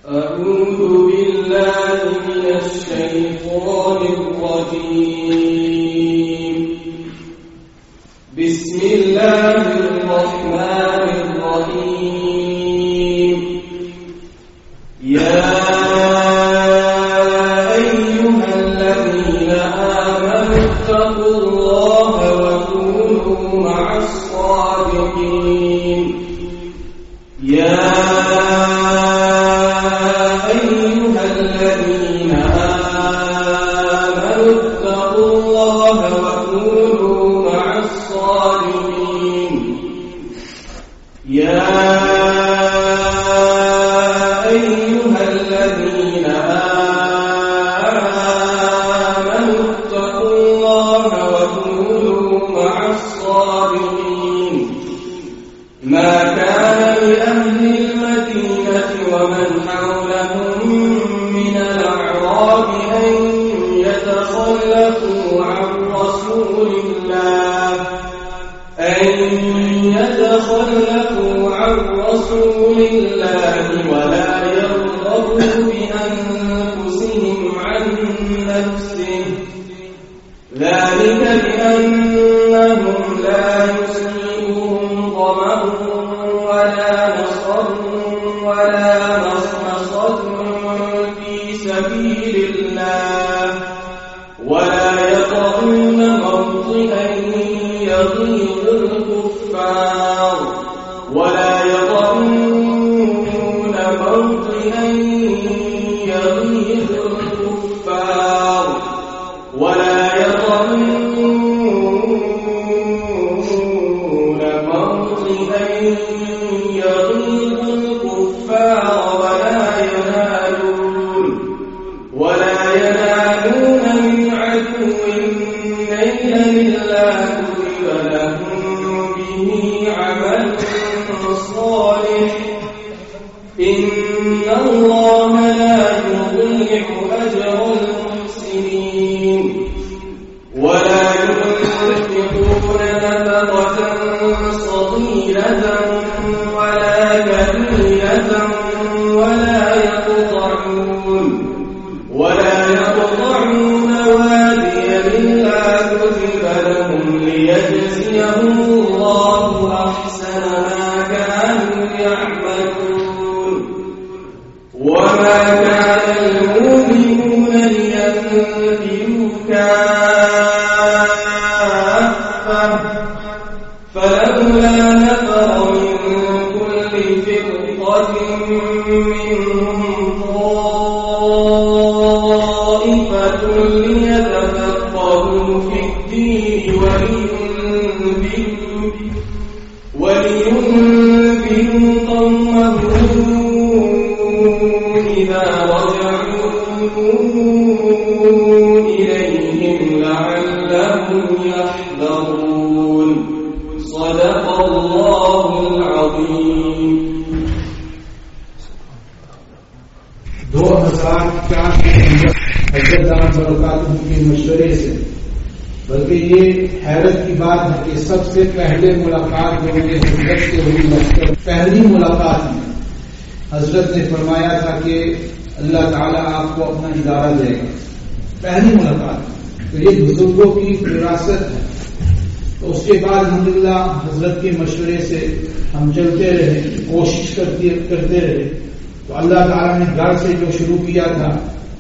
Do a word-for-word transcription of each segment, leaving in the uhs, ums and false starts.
أعوذ بالله من الشيطان الرجيم. بسم الله الرحمن الرحيم. يا أيها الذين آمنوا اتقوا الله وكونوا مع الصادقين. يا أيها الذين آمنوا اتقوا الله وكونوا مع الصادقين. يا أيها الذين آمنوا اتقوا الله وكونوا مع الصادقين. ما كان لأهل المدينة ومن حولهم من الأعراب أن يتخلفوا عن رسول الله أن يتخلفوا عن رسول الله ولا يرغبوا بأنفسهم عن نفسه، ذلك بأنهم لا يصيبهم ظمأ ولا نصر ولا مخمصة في سبيل الله، ولا يطعون موطئا يغيظ الكفار ولا يطعون موطئا يغيظ الكفار ولا يطعون موطئا يغيظ الكفار ولا ينالون ولا ينالون من عدو نيلا إلا كتب لهم به عمل صالح. إن الله لا يضيع أجر المحسنين. ولا ينفقون نفقة صغيرة ولا كبيرة ولا يقطعون ولا يقطعون واديا إلا كتب لهم ليجزيهم الله أحسن ما كانوا يعملون. وما كان المؤمنون لينفروا كافة فلولا نفر من كل فرقة منهم طائفة ليتفقهوا في الدين ولينذروا قومهم إذا رجعوا إليهم لعلهم يحذرون. صدق الله العظيم. दो हजार चार के अंदर हजरत दामद बरकातहू के मशवरे से, बल्कि ये हैरत की बात है कि सबसे पहले मुलाकात जो उनके हजरत से हुई पहली मुलाकात में हजरत ने फरमाया था कि अल्लाह ताला आपको अपना इदारा देगा। पहली मुलाकात तो ये बुजुर्गों की विरासत है। तो उसके बाद अल्हम्दुलिल्लाह हजरत के मशवरे से हम चलते रहे, कोशिश करते करते रहे। तो अल्लाह ताला ने घर से जो शुरू किया था,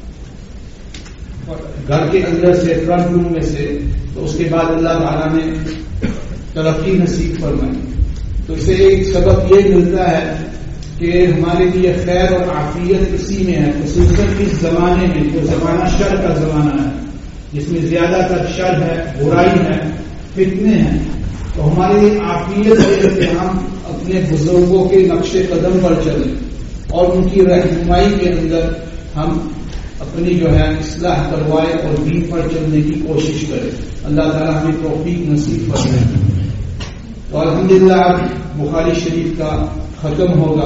घर के अंदर से, फ्रंट रूम में से, तो उसके बाद अल्लाह ताला ने तरक्की नसीब फरमाई। तो इसे एक सबक ये मिलता है कि हमारे लिए खैर और आफियत इसी में है, खुसूसन इस जमाने में जो जमाना शर का जमाना है, जिसमें ज्यादातर शर है, बुराई है, फितने हैं। तो हमारे लिए आफियत है कि हम अपने बुजुर्गों के नक्शे कदम पर चलें और उनकी रहनुमाई के अंदर हम अपनी जो है इस्लाह करवाए और दीन पर चलने की कोशिश करें। अल्लाह ताला हमें तौफीक नसीब फरमाए। तो अल्हम्दुलिल्लाह अब बुखारी शरीफ का खत्म होगा,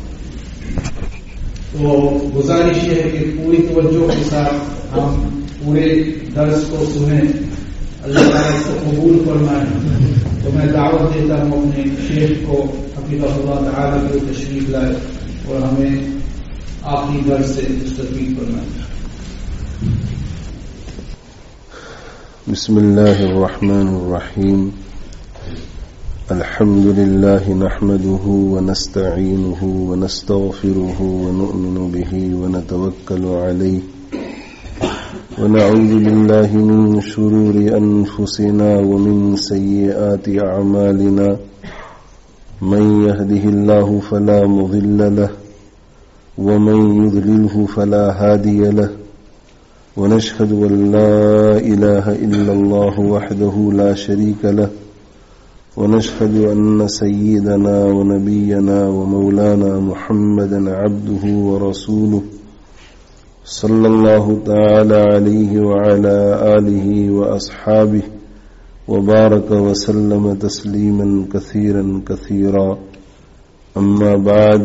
तो गुजारिश है कि पूरी तवज्जो के साथ हम पूरे दर्स को सुने, अल्लाह ताला इसको कबूल फरमाए। तो मैं दावत देता हूँ अपने शेख को हफिज़हुल्लाह ताला की तशरीफ लाए और हमें آخری درس سے مستفید فرمائیں۔ بسم الله الرحمن الرحيم الحمد لله نحمده ونستعينه ونستغفره ونؤمن به ونتوكل عليه ونعوذ بالله من شرور أنفسنا ومن سيئات أعمالنا من يهده الله فلا مضل له ومن يضلله فلا هادي له ونشهد أن لا إله إلا الله وحده لا شريك له ونشهد أن سيدنا ونبينا ومولانا محمدا عبده ورسوله صلى الله تعالى عليه وعلى آله وأصحابه وبارك وسلم تسليما كثيرا كثيرا أما بعد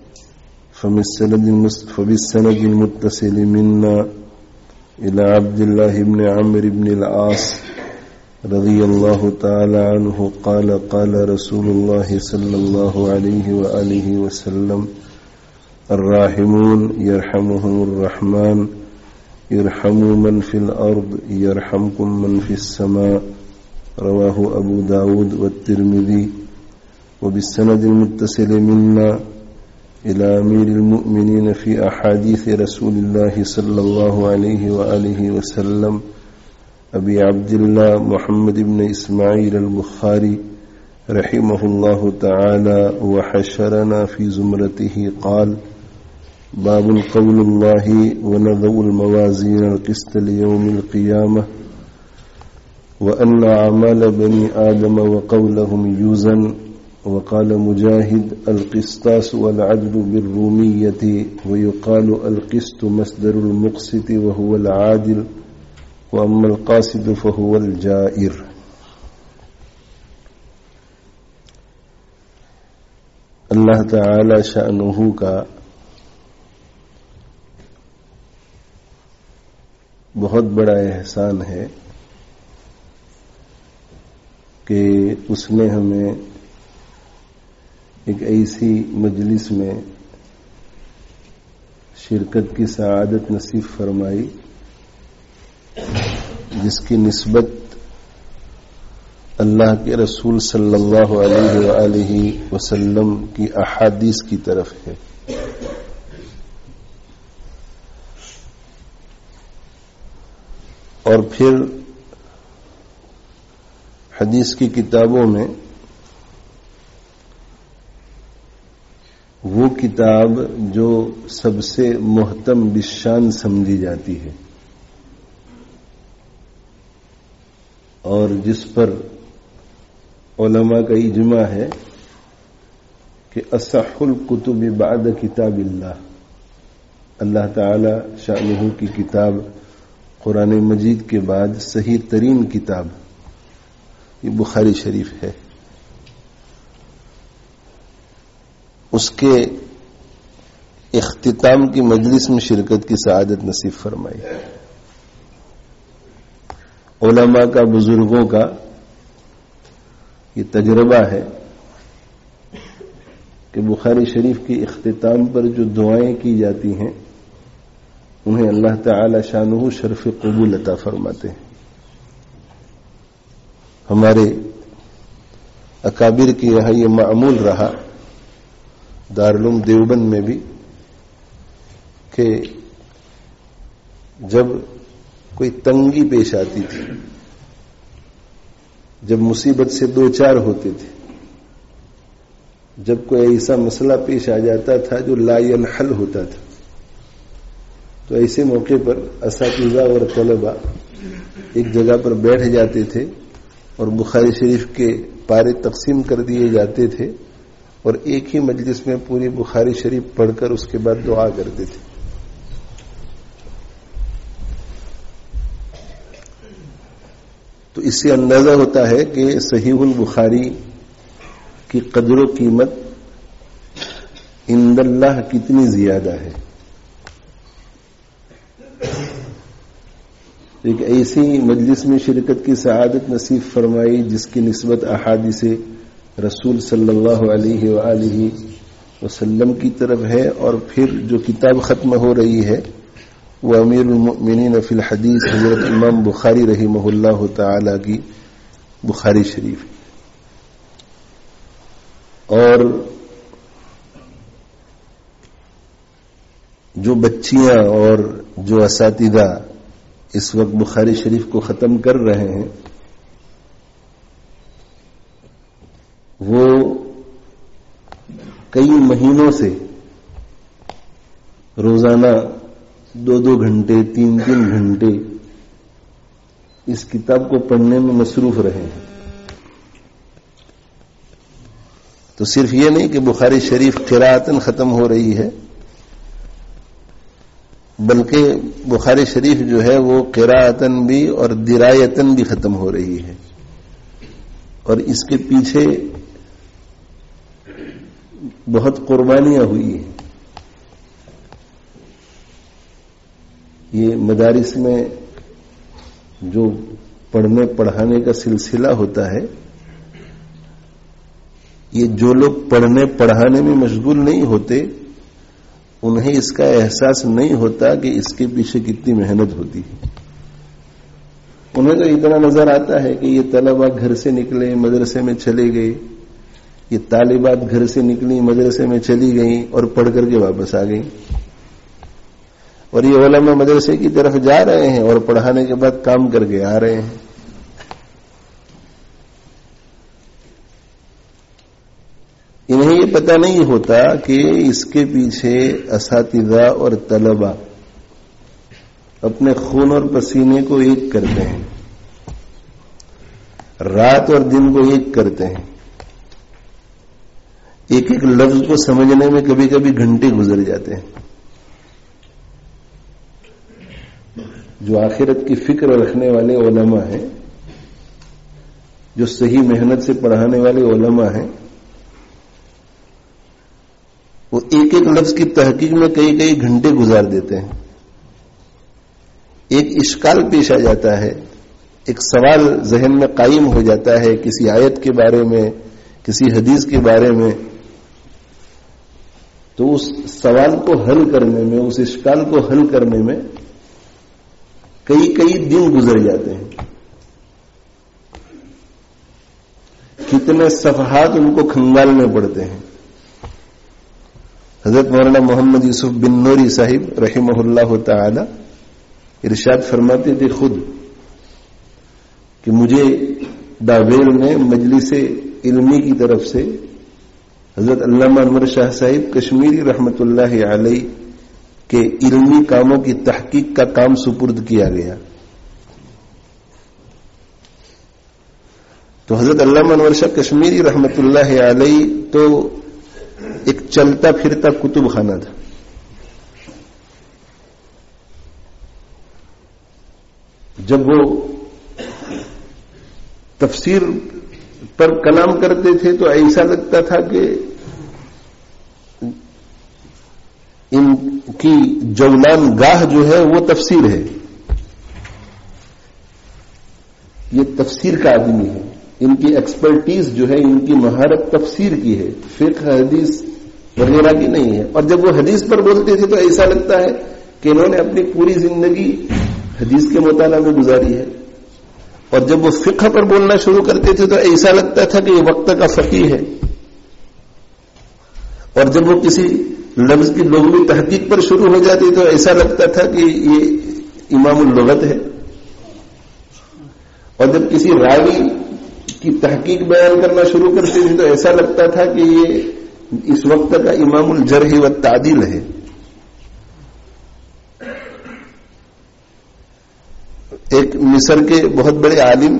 فبالسند المتصل منا إلى عبد الله بن عمرو بن العاص رضي الله تعالى عنه قال قال رسول الله صلى الله عليه وآله وسلم الراحمون يرحمهم الرحمن يرحموا من في الأرض يرحمكم من في السماء رواه أبو داود والترمذي وبالسند المتصل منا إلى أمير المؤمنين في أحاديث رسول الله صلى الله عليه وآله وسلم أبي عبد الله محمد بن إسماعيل البخاري رحمه الله تعالى وحشرنا في زمرته قال باب قول الله ونضع الموازين القسط ليوم القيامة وأن أعمال بني آدم وقولهم يوزن وقال مجاهد القسطاس والعدل بالرومية ويقال القسط مصدر المقسط وهو العادل وأما القاسط فهو الجائر۔ اللہ تعالی شأنہ کا بہت بڑا احسان ہے کہ اس نے ہمیں ایک ایسی مجلس میں شرکت کی سعادت نصیب فرمائی جس کی نسبت اللہ کے رسول صلی اللہ علیہ وآلہ وسلم کی احادیث کی طرف ہے۔ اور پھر حدیث کی کتابوں میں وہ کتاب جو سب سے محتم بالشان سمجھی جاتی ہے اور جس پر علماء کا اجماع ہے کہ اصح الکتب بعد کتاب اللہ، اللہ تعالی شأنہ کی کتاب قرآن مجید کے بعد صحیح ترین کتاب یہ بخاری شریف ہے۔ اس کے اختتام کی مجلس میں شرکت کی سعادت نصیب فرمائی۔ علماء کا، بزرگوں کا یہ تجربہ ہے کہ بخاری شریف کی اختتام پر جو دعائیں کی جاتی ہیں انہیں اللہ تعالی شانہ شرف قبول عطا فرماتے ہیں۔ ہمارے اکابر کے یہاں یہ معمول رہا، دارالعلوم دیوبند میں بھی، کہ جب کوئی تنگی پیش آتی تھی، جب مصیبت سے دو چار ہوتے تھے، جب کوئی ایسا مسئلہ پیش آ جاتا تھا جو لا ينحل ہوتا تھا، تو ایسے موقع پر اساتذہ اور طلباء ایک جگہ پر بیٹھ جاتے تھے اور بخاری شریف کے پارے تقسیم کر دیے جاتے تھے اور ایک ہی مجلس میں پوری بخاری شریف پڑھ کر اس کے بعد دعا کرتے تھے۔ تو اس سے اندازہ ہوتا ہے کہ صحیح البخاری کی قدر و قیمت عند اللہ کتنی زیادہ ہے۔ ایک ایسی مجلس میں شرکت کی سعادت نصیب فرمائی جس کی نسبت احادیث رسول صلی اللہ علیہ وآلہ وسلم کی طرف ہے، اور پھر جو کتاب ختم ہو رہی ہے وہ امیر المؤمنین فی الحدیث حضرت امام بخاری رحمہ اللہ تعالی کی بخاری شریف، اور جو بچیاں اور جو اساتذہ اس وقت بخاری شریف کو ختم کر رہے ہیں وہ کئی مہینوں سے روزانہ دو دو گھنٹے تین تین گھنٹے اس کتاب کو پڑھنے میں مصروف رہے ہیں. تو صرف یہ نہیں کہ بخاری شریف قراءتاً ختم ہو رہی ہے، بلکہ بخاری شریف جو ہے وہ قراءتاً بھی اور درایتاً بھی ختم ہو رہی ہے، اور اس کے پیچھے بہت قربانیاں ہوئی ہیں. یہ مدارس میں جو پڑھنے پڑھانے کا سلسلہ ہوتا ہے، یہ جو لوگ پڑھنے پڑھانے میں مشغول نہیں ہوتے انہیں اس کا احساس نہیں ہوتا کہ اس کے پیچھے کتنی محنت ہوتی ہے. انہیں تو اتنا نظر آتا ہے کہ یہ طلبہ گھر سے نکلے مدرسے میں چلے گئے، یہ طالبات گھر سے نکلی مدرسے میں چلی گئیں اور پڑھ کر کے واپس آ گئیں، اور یہ علماء مدرسے کی طرف جا رہے ہیں اور پڑھانے کے بعد کام کر کے آ رہے ہیں. انہیں یہ پتہ نہیں ہوتا کہ اس کے پیچھے اساتذہ اور طلبہ اپنے خون اور پسینے کو ایک کرتے ہیں، رات اور دن کو ایک کرتے ہیں، ایک ایک لفظ کو سمجھنے میں کبھی کبھی گھنٹے گزر جاتے ہیں. جو آخرت کی فکر رکھنے والے علماء ہیں، جو صحیح محنت سے پڑھانے والے علماء ہیں، وہ ایک ایک لفظ کی تحقیق میں کئی کئی گھنٹے گزار دیتے ہیں. ایک اشکال پیش آ جاتا ہے، ایک سوال ذہن میں قائم ہو جاتا ہے کسی آیت کے بارے میں، کسی حدیث کے بارے میں، تو اس سوال کو حل کرنے میں، اس اشکال کو حل کرنے میں کئی کئی دن گزر جاتے ہیں. کتنے صفحات ان کو کھنگالنے پڑتے ہیں. حضرت مولانا محمد یوسف بن نوری صاحب رحمہ اللہ تعالی ارشاد فرماتے تھے خود کہ مجھے ڈاویل میں مجلس علمی کی طرف سے حضرت علامہ انور شاہ صاحب کشمیری رحمت اللہ علیہ کے علمی کاموں کی تحقیق کا کام سپرد کیا گیا. تو حضرت علامہ انور شاہ کشمیری رحمت اللہ علیہ تو ایک چلتا پھرتا کتب خانہ تھا. جب وہ تفسیر پر کلام کرتے تھے تو ایسا لگتا تھا کہ ان کی جولان گاہ جو ہے وہ تفسیر ہے، یہ تفسیر کا آدمی ہے، ان کی ایکسپرٹیز جو ہے، ان کی مہارت تفسیر کی ہے، فقہ حدیث وغیرہ کی نہیں ہے. اور جب وہ حدیث پر بولتے تھے تو ایسا لگتا ہے کہ انہوں نے اپنی پوری زندگی حدیث کے مطالعہ میں گزاری ہے. اور جب وہ فقہ پر بولنا شروع کرتے تھے تو ایسا لگتا تھا کہ یہ وقت کا فقیہ ہے. اور جب وہ کسی لفظ کی لغوی تحقیق پر شروع ہو جاتی تو ایسا لگتا تھا کہ یہ امام اللغت ہے. اور جب کسی راوی کی تحقیق بیان کرنا شروع کرتے تھے تو ایسا لگتا تھا کہ یہ اس وقت کا امام الجرح والتعدیل ہے. ایک مصر کے بہت بڑے عالم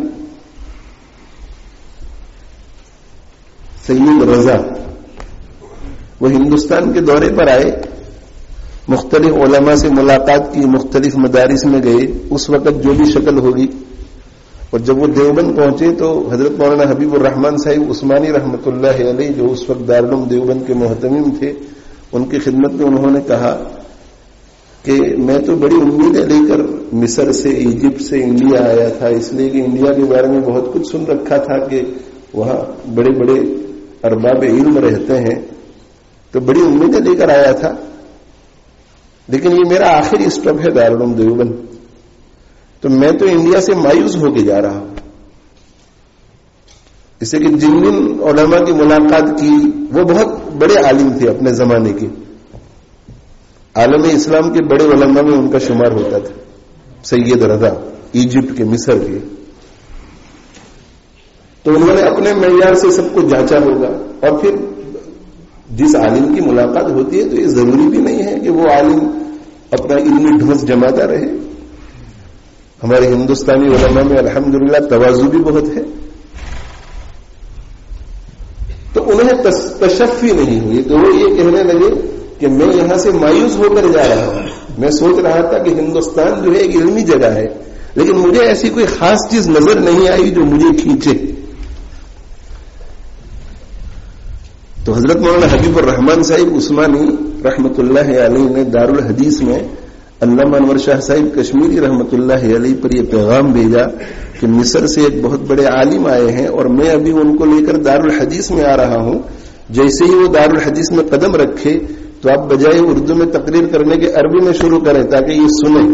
سید رضا وہ ہندوستان کے دورے پر آئے، مختلف علماء سے ملاقات کی، مختلف مدارس میں گئے، اس وقت جو بھی شکل ہوگی. اور جب وہ دیوبند پہنچے تو حضرت مولانا حبیب الرحمان صاحب عثمانی رحمت اللہ علیہ جو اس وقت دارالعلوم دیوبند کے محتمم تھے، ان کی خدمت میں انہوں نے کہا کہ میں تو بڑی امیدیں لے کر مصر سے، ایجپٹ سے انڈیا آیا تھا، اس لیے کہ انڈیا کے بارے میں بہت کچھ سن رکھا تھا کہ وہاں بڑے بڑے ارباب علم رہتے ہیں، تو بڑی امیدیں لے کر آیا تھا، لیکن یہ میرا آخری اسٹاپ ہے دارالعلوم دیوبند، تو میں تو انڈیا سے مایوس ہو کے جا رہا ہوں۔ اس سے کہ جن جن علماء کی ملاقات کی وہ بہت بڑے عالم تھے اپنے زمانے کے، عالم اسلام کے بڑے علماء میں ان کا شمار ہوتا تھا، سید رضا ایجپٹ کے، مصر کے، تو انہوں نے اپنے معیار سے سب کو جانچا ہوگا، اور پھر جس عالم کی ملاقات ہوتی ہے تو یہ ضروری بھی نہیں ہے کہ وہ عالم اپنا علمی ڈھونس جماتا رہے۔ ہمارے ہندوستانی علماء میں الحمدللہ تواضع بھی بہت ہے، تو انہیں تشفی نہیں ہوئی، تو وہ یہ کہنے لگے کہ میں یہاں سے مایوس ہو کر جا رہا ہوں، میں سوچ رہا تھا کہ ہندوستان جو ہے ایک علمی جگہ ہے، لیکن مجھے ایسی کوئی خاص چیز نظر نہیں آئی جو مجھے کھینچے۔ تو حضرت مولانا حبیب الرحمان صاحب عثمانی رحمت اللہ علیہ نے دارالحدیث میں علامہ انور شاہ صاحب کشمیری رحمت اللہ علیہ پر یہ پیغام بھیجا کہ مصر سے ایک بہت بڑے عالم آئے ہیں اور میں ابھی ان کو لے کر دارالحدیث میں آ رہا ہوں، جیسے ہی وہ دارالحدیث میں قدم رکھے تو آپ بجائے اردو میں تقریر کرنے کے عربی میں شروع کریں تاکہ یہ سنیں۔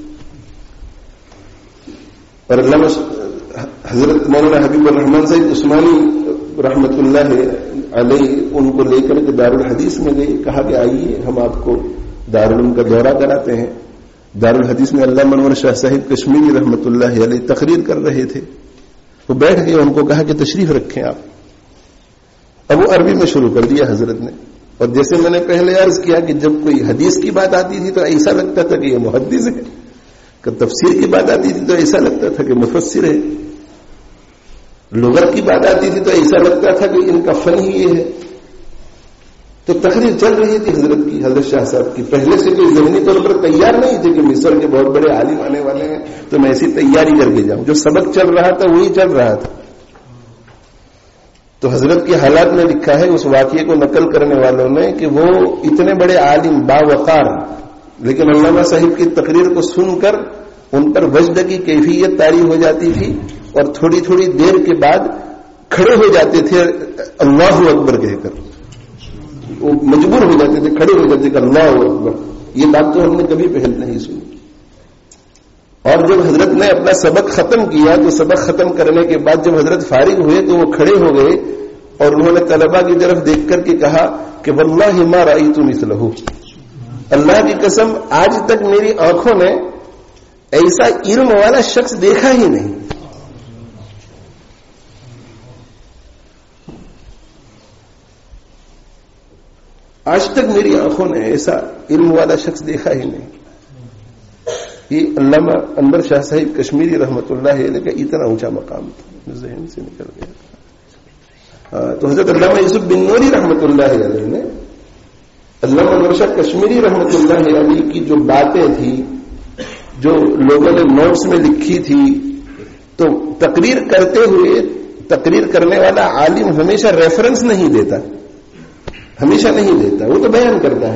اور علامہ حضرت مولانا حبیب الرحمان صاحب عثمانی رحمت اللہ علیہ ان کو لے کر کے دارالحدیث میں گئے، کہا کہ آئیے ہم آپ کو دارالعلوم کا دورہ کراتے ہیں۔ دارالحدیث میں علامہ انور شاہ صاحب کشمیری رحمت اللہ علیہ تقریر کر رہے تھے، وہ بیٹھ گئے، ان کو کہا کہ تشریف رکھیں آپ۔ اب وہ عربی میں شروع کر دیا حضرت نے، اور جیسے میں نے پہلے عرض کیا کہ جب کوئی حدیث کی بات آتی تھی تو ایسا لگتا تھا کہ یہ محدث ہے، کہ تفسیر کی بات آتی تھی تو ایسا لگتا تھا کہ مفسر ہے، لغت کی بات آتی تھی تو ایسا لگتا تھا کہ ان کا فن ہی یہ ہے۔ تو تقریر چل رہی تھی حضرت کی، حضرت شاہ صاحب کی، پہلے سے کوئی ذہنی طور پر تیار نہیں تھے کہ مصر کے بہت بڑے عالم آنے والے ہیں تو میں ایسی تیاری کر کے جاؤں، جو سبق چل رہا تھا وہی چل رہا تھا۔ تو حضرت کے حالات میں لکھا ہے اس واقعے کو نقل کرنے والوں نے کہ وہ اتنے بڑے عالم باوقار، لیکن علامہ صاحب کی تقریر کو سن کر ان پر وجد کی کیفیت طاری ہو جاتی تھی، اور تھوڑی تھوڑی دیر کے بعد کھڑے ہو جاتے تھے اللہ اکبر کہہ کر، وہ مجبور ہو جاتے تھے، کھڑے ہو جاتے کہ اللہ اکبر۔ یہ بات تو ہم نے کبھی پہل نہیں سنی۔ اور جب حضرت نے اپنا سبق ختم کیا تو سبق ختم کرنے کے بعد جب حضرت فارغ ہوئے تو وہ کھڑے ہو گئے اور انہوں نے طلباء کی طرف دیکھ کر کے کہا کہ واللہ ما رأیت مثلہ، اللہ کی قسم آج تک میری آنکھوں نے ایسا علم والا شخص دیکھا ہی نہیں۔ آج تک میری آنکھوں نے ایسا علم والا شخص دیکھا ہی نہیں۔ یہ علامہ انور شاہ صاحب کشمیری رحمت اللہ علیہ کا اتنا اونچا مقام تھا، ذہن سے نکل گیا۔ تو حضرت علامہ یوسف بن نوری رحمت اللہ علیہ نے علامہ انور شاہ کشمیری رحمت اللہ علیہ کی جو باتیں تھی، جو لوگوں نے نوٹس میں لکھی تھی، تو تقریر کرتے ہوئے تقریر کرنے والا عالم ہمیشہ ریفرنس نہیں دیتا، ہمیشہ نہیں دیتا، وہ تو بیان کرتا ہے۔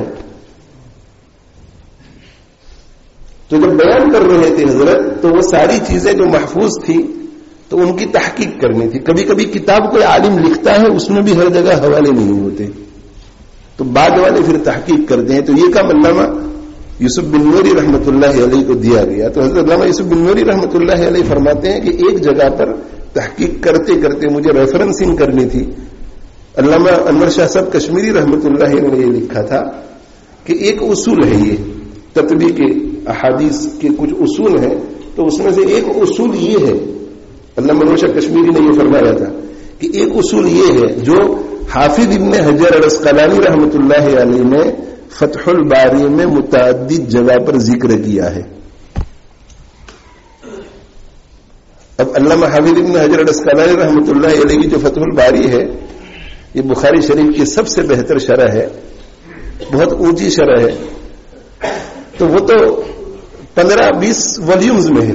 تو جب بیان کر رہے تھے حضرت تو وہ ساری چیزیں جو محفوظ تھی تو ان کی تحقیق کرنی تھی۔ کبھی کبھی کتاب کوئی عالم لکھتا ہے اس میں بھی ہر جگہ حوالے نہیں ہوتے، تو بعد والے پھر تحقیق کرتے ہیں، تو یہ کام علامہ یوسف بن نوری رحمت اللہ علیہ کو دیا گیا۔ تو حضرت علامہ یوسف بن نوری رحمت اللہ علیہ فرماتے ہیں کہ ایک جگہ پر تحقیق کرتے کرتے مجھے ریفرنسنگ کرنی تھی۔ علامہ انور شاہ صاحب کشمیری رحمت اللہ علیہ نے یہ لکھا تھا کہ ایک اصول ہے، یہ تطبیق احادیث کے کچھ اصول ہیں، تو اس میں سے ایک اصول یہ ہے، علامہ انور شاہ کشمیری نے یہ فرمایا تھا کہ ایک اصول یہ ہے جو حافظ ابن حجر العسقلانی رحمت اللہ علیہ نے فتح الباری میں متعدد جگہ پر ذکر کیا ہے۔ اب علامہ حافظ ابن حجر العسقلانی رحمت اللہ علیہ کی جو فتح الباری ہے یہ بخاری شریف کی سب سے بہتر شرح ہے، بہت اونچی شرح ہے، تو وہ تو پندرہ بیس والیومز میں ہے،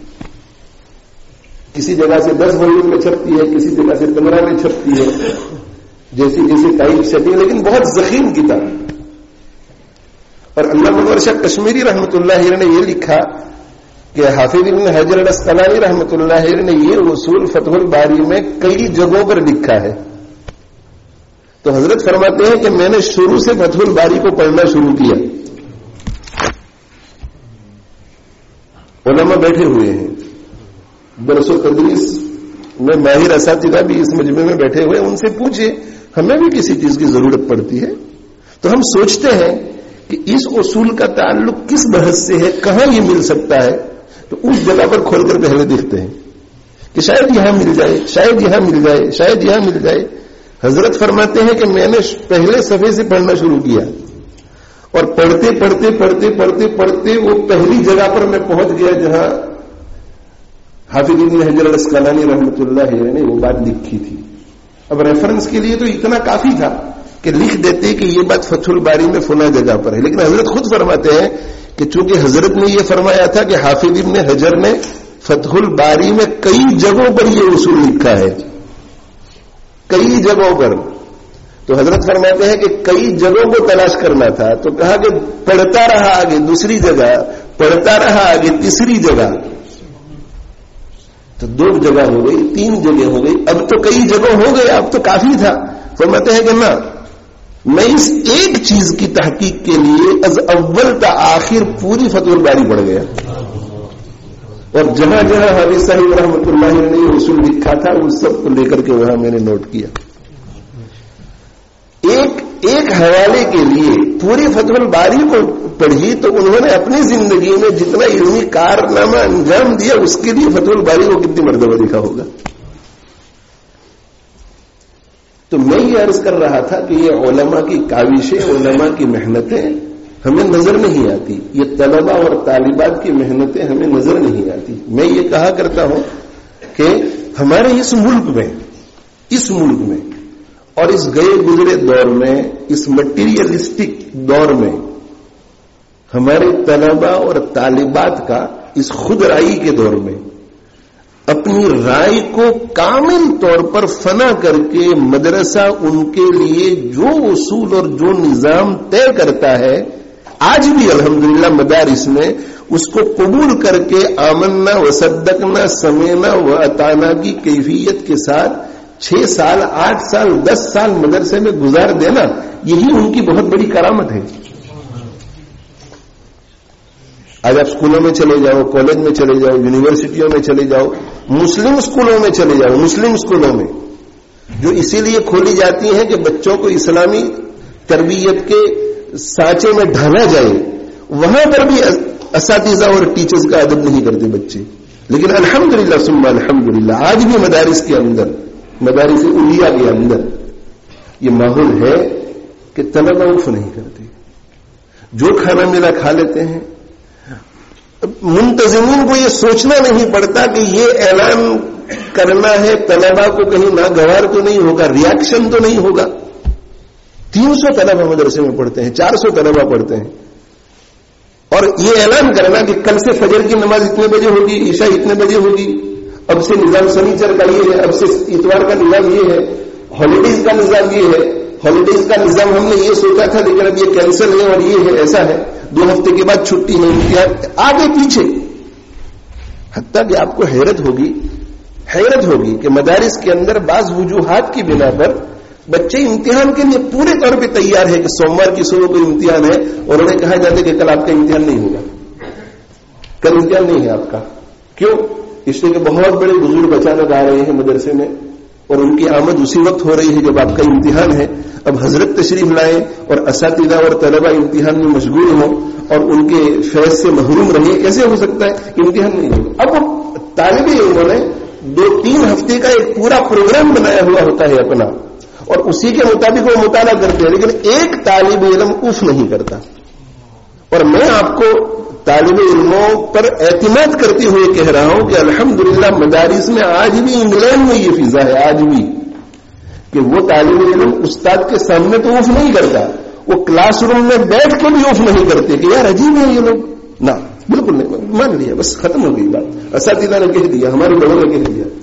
کسی جگہ سے دس والیوم میں چھپتی ہے، کسی جگہ سے پندرہ میں چھپتی ہے، جیسی جیسی ٹائپ چھپی، لیکن بہت ضخیم کتاب۔ اور علامہ انور شاہ کشمیری رحمت اللہ علیہ نے یہ لکھا کہ حافظ ابن حجر العسقلانی رحمت اللہ علیہ نے یہ اصول فتح الباری میں کئی جگہوں پر لکھا ہے، تو حضرت فرماتے ہیں کہ میں نے شروع سے فتح الباری کو پڑھنا شروع کیا. علماء بیٹھے ہوئے ہیں, درس و تدریس میں ماہر اساتذہ بھی اس مجمع میں بیٹھے ہوئے, ان سے پوچھے ہمیں بھی کسی چیز کی ضرورت پڑتی ہے تو ہم سوچتے ہیں کہ اس اصول کا تعلق کس بحث سے ہے, کہاں یہ مل سکتا ہے, تو اس جگہ پر کھول کر پہلے دیکھتے ہیں کہ شاید یہاں مل جائے, شاید یہاں مل جائے, شاید یہاں مل جائے. حضرت فرماتے ہیں کہ میں نے پہلے صفحے سے پڑھنا شروع کیا اور پڑھتے پڑھتے پڑھتے پڑھتے پڑھتے وہ پہلی جگہ پر میں پہنچ گیا جہاں حافظ ابن حجر الاسقلانی رحمۃ اللہ علیہ نے وہ بات لکھی تھی. اب ریفرنس کے لیے تو اتنا کافی تھا کہ لکھ دیتے کہ یہ بات فتح الباری میں فلاں جگہ پر ہے, لیکن حضرت خود فرماتے ہیں کہ چونکہ حضرت نے یہ فرمایا تھا کہ حافظ ابن حجر نے فتح الباری میں کئی جگہوں پر یہ اصول لکھا ہے, کئی جگہوں پر, تو حضرت فرماتے ہیں کہ کئی جگہوں کو تلاش کرنا تھا, تو کہا کہ پڑھتا رہا آگے دوسری جگہ, پڑھتا رہا آگے تیسری جگہ, تو دو جگہ ہو گئی, تین جگہ ہو گئی, اب تو کئی جگہ ہو گئے, اب تو کافی تھا. فرماتے ہیں کہ نہ, میں اس ایک چیز کی تحقیق کے لیے از اول تا آخر پوری فتح الباری پڑھ گیا, اور جہاں جہاں حافظ صاحب رحمۃ اللہ نے یہ اصول لکھا تھا اس سب کو لے کر کے وہاں میں نے نوٹ کیا. ایک ایک حوالے کے لیے پوری فتح الباری کو پڑھی تو انہوں نے اپنی زندگی میں جتنا علمی کارنامہ انجام دیا اس کے لیے فتح الباری کو کتنی مرتبہ لکھا ہوگا. تو میں یہ عرض کر رہا تھا کہ یہ علماء کی کاوشیں, علماء کی محنتیں ہمیں نظر نہیں آتی, یہ طلباء اور طالبات کی محنتیں ہمیں نظر نہیں آتی. میں یہ کہا کرتا ہوں کہ ہمارے اس ملک میں اس ملک میں اور اس گئے گزرے دور میں, اس مٹیریلسٹک دور میں, ہمارے طلباء اور طالبات کا اس خود رائی کے دور میں اپنی رائے کو کامل طور پر فنا کر کے مدرسہ ان کے لیے جو اصول اور جو نظام طے کرتا ہے, آج بھی الحمدللہ مدارس میں اس کو قبول کر کے آمنا و صدقنا سمینا و اطانا کی کیفیت کے ساتھ چھ سال آٹھ سال دس سال مدرسے میں گزار دینا, یہی ان کی بہت بڑی کرامت ہے. آج آپ اسکولوں میں چلے جاؤ, کالج میں چلے جاؤ, یونیورسٹیوں میں چلے جاؤ, مسلم اسکولوں میں چلے جاؤ, مسلم اسکولوں میں جو اسی لیے کھولی جاتی ہیں کہ بچوں کو اسلامی تربیت کے سانچے میں ڈھالا جائے, وہاں پر بھی اساتذہ اور ٹیچرز کا ادب نہیں کرتے بچے. لیکن الحمدللہ ثم الحمدللہ آج بھی مدارس کے اندر, مدارس اولیاء کے اندر یہ ماحول ہے کہ طلبہ عرف نہیں کرتے, جو کھانا ملا کھا لیتے ہیں. منتظمین کو یہ سوچنا نہیں پڑتا کہ یہ اعلان کرنا ہے طلبہ کو کہیں ناگوار تو نہیں ہوگا, ریاکشن تو نہیں ہوگا. تین سو طلبہ مدرسے میں پڑھتے ہیں, چار سو طلبہ پڑھتے ہیں, اور یہ اعلان کرنا کہ کل سے فجر کی نماز اتنے بجے ہوگی, عشاء اتنے بجے ہوگی, اب سے نظام سنیچر کا یہ ہے, اب سے اتوار کا نظام یہ ہے, ہالیڈیز کا نظام یہ ہے, ہالیڈیز کا نظام ہم نے یہ سوچا تھا لیکن اب یہ کینسل ہے اور یہ ہے, ایسا ہے, دو ہفتے کے بعد چھٹی ہے, امتحان آگے پیچھے. حتیٰ کہ آپ کو حیرت ہوگی حیرت ہوگی کہ مدارس کے اندر بعض وجوہات کی بنا پر بچے امتحان کے لیے پورے طور پہ تیار ہے کہ سوموار کی صبح کو امتحان ہے اور انہیں کہا جاتا ہے کہ کل آپ کا امتحان نہیں ہوگا, کل امتحان نہیں ہے آپ کا. کیوں؟ اس لیے کہ بہت بڑے بزرگ اچانک آ رہے ہیں مدرسے میں اور ان کی آمد اسی وقت ہو رہی ہے جب آپ کا امتحان ہے. اب حضرت تشریف لائیں اور اساتذہ اور طلبہ امتحان میں مشغول ہوں اور ان کے فیض سے محروم رہے, کیسے ہو سکتا ہے کہ امتحان نہیں ہوگا؟ اب طالب علموں نے دو تین ہفتے کا ایک پورا پروگرام بنایا ہوا ہوتا ہے اپنا, اور اسی کے مطابق وہ مطالعہ کرتے ہیں, لیکن ایک طالب علم اف نہیں کرتا. اور میں آپ کو طالب علموں پر اعتماد کرتے ہوئے کہہ رہا ہوں کہ الحمدللہ مدارس میں آج بھی انگلینڈ میں یہ فضا ہے آج بھی کہ وہ طالب علم استاد کے سامنے تو اف نہیں کرتا, وہ کلاس روم میں بیٹھ کے بھی اف نہیں کرتے کہ یار عجیب ہے یہ لوگ. نہ بالکل نہیں, مان لیا, بس ختم ہو گئی بات. اساتذہ نے کہہ دیا, ہمارے بڑوں نے کہہ دیا.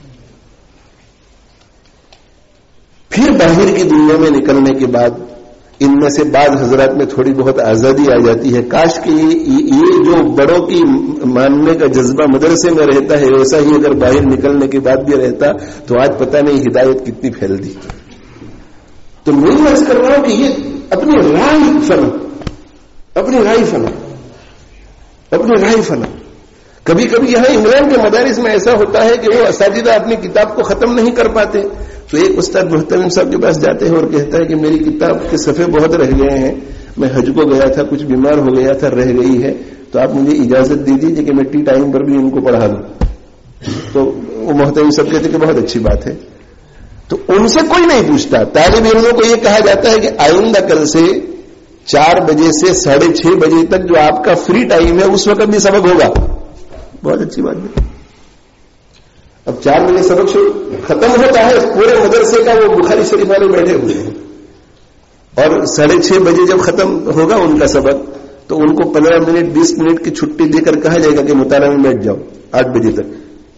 پھر باہر کی دنیا میں نکلنے کے بعد ان میں سے بعض حضرات میں تھوڑی بہت آزادی آ جاتی ہے. کاش کہ یہ جو بڑوں کی ماننے کا جذبہ مدرسے میں رہتا ہے ویسا ہی اگر باہر نکلنے کے بعد بھی رہتا تو آج پتہ نہیں ہدایت کتنی پھیلتی. تو میں عرض کر رہا ہوں کہ یہ اپنی رائے فنا اپنی رائے فنا اپنی رائے فنا کبھی کبھی یہاں انگلینڈ کے مدارس میں ایسا ہوتا ہے کہ وہ اساتذہ اپنی کتاب کو ختم نہیں کر پاتے، تو ایک استاد محترم صاحب کے پاس جاتے ہیں اور کہتا ہے کہ میری کتاب کے صفحے بہت رہ گئے ہیں، میں حج کو گیا تھا، کچھ بیمار ہو گیا تھا، رہ گئی ہے، تو آپ مجھے اجازت دے دیجیے کہ میں ٹی ٹائم پر بھی ان کو پڑھا دوں. تو وہ محترم صاحب کہتے کہ بہت اچھی بات ہے. تو ان سے کوئی نہیں پوچھتا. طالب علموں کو یہ کہا جاتا ہے کہ آئندہ کل سے چار بجے سے ساڑھے چھ بجے تک جو آپ کا فری ٹائم ہے اس وقت بھی سبق ہوگا. بہت اچھی بات ہے. اب چار بجے سبق شروع ختم ہوتا ہے، پورے مدرسے کا وہ بخاری شریف والے بیٹھے ہوئے ہیں، اور ساڑھے چھ بجے جب ختم ہوگا ان کا سبق تو ان کو پندرہ منٹ بیس منٹ کی چھٹی دے کر کہا جائے گا کہ مطالعہ میں بیٹھ جاؤ آٹھ بجے تک.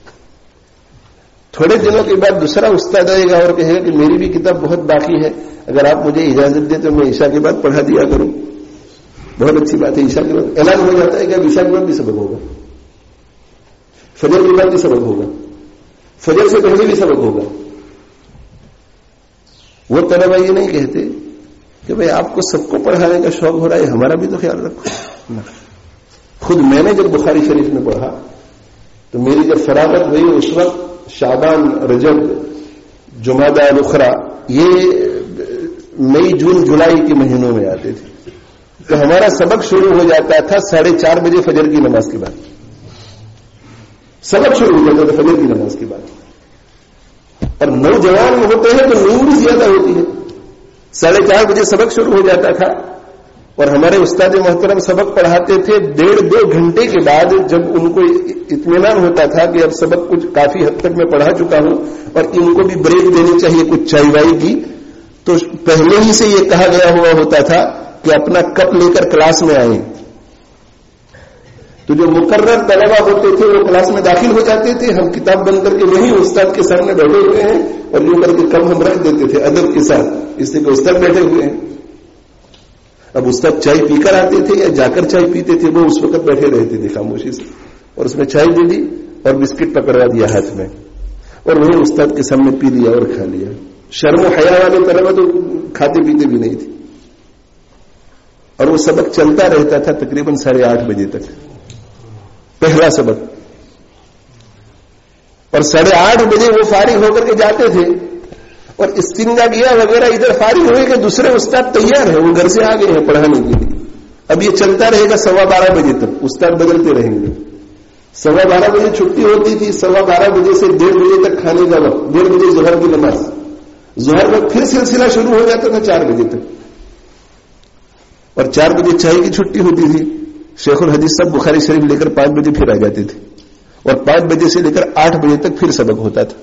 تھوڑے دنوں کے بعد دوسرا استاد آئے گا اور کہے گا کہ میری بھی کتاب بہت باقی ہے، اگر آپ مجھے اجازت دیں تو میں عشاء کے بعد پڑھا دیا کروں. بہت اچھی بات ہے. عشاء کے بعد اعلان ہو جاتا ہے کہ اب عشاء کے بعد بھی سبق ہوگا، فجر کے بعد بھی سبق ہوگا، فجر سے پہلے بھی سبق ہوگا. وہ طلبہ یہ نہیں کہتے کہ بھئی آپ کو سب کو پڑھانے کا شوق ہو رہا ہے، ہمارا بھی تو خیال رکھو. خود میں نے جب بخاری شریف میں پڑھا تو میری جب فراغت ہوئی اس وقت شعبان، رجب، جمادہ الاخرى یہ مئی جون جولائی کے مہینوں میں آتے تھے، تو ہمارا سبق شروع ہو جاتا تھا ساڑھے چار بجے فجر کی نماز کے بعد. سبق شروع ہو جاتا تھا فجر کی نماز کے بعد. اور نوجوان ہوتے ہیں تو نیند بھی زیادہ ہوتی ہے. ساڑھے چار بجے سبق شروع ہو جاتا تھا اور ہمارے استاد محترم سبق پڑھاتے تھے. ڈیڑھ دو گھنٹے کے بعد جب ان کو اطمینان ہوتا تھا کہ اب سبق کچھ کافی حد تک میں پڑھا چکا ہوں اور ان کو بھی بریک دینی چاہیے کچھ چائے وائی کی، تو پہلے ہی سے یہ کہا گیا ہوا ہوتا تھا کہ اپنا کپ لے کر کلاس میں آئیں. تو جو مقرر طلبہ ہوتے تھے وہ کلاس میں داخل ہو جاتے تھے، ہم کتاب بند کر کے وہیں استاد کے سامنے بیٹھے ہوئے ہیں اور یوں کر کے کپ ہم رکھ دیتے تھے ادب کے ساتھ، اس لیے کہ استاد بیٹھے ہوئے ہیں. اب استاد چائے پی کر آتے تھے یا جا کر چائے پیتے تھے، وہ اس وقت بیٹھے رہتے تھے خاموشی سے، اور اس میں چائے دے دی اور بسکٹ پکڑوا دیا ہاتھ میں اور وہیں استاد کے سامنے پی لیا اور کھا لیا. شرم و حیا والے طلبہ تو کھاتے پیتے بھی نہیں تھے. اور وہ سبق چلتا رہتا تھا تقریباً ساڑھے آٹھ بجے تک، پہلا سبق. اور ساڑھے آٹھ بجے وہ فارغ ہو کر کے جاتے تھے اور استنجا کیا وغیرہ ادھر فارغ ہوئے کہ دوسرے استاد تیار ہے، وہ گھر سے آ گئے ہیں پڑھانے کے لیے. اب یہ چلتا رہے گا سوا بارہ بجے تک، استاد بدلتے رہیں گے. سوا بارہ بجے چھٹی ہوتی تھی، سوا بارہ بجے سے ڈیڑھ بجے تک کھانے کا وقت، ڈیڑھ بجے ظہر کی نماز، ظہر میں پھر سلسلہ شروع ہو جاتا تھا چار بجے تک، اور چار بجے چائے کی چھٹی ہوتی تھی. شیخ الحدیث صاحب بخاری شریف لے کر پانچ بجے پھر آ جاتے تھے اور پانچ بجے سے لے کر آٹھ بجے تک پھر سبق ہوتا تھا.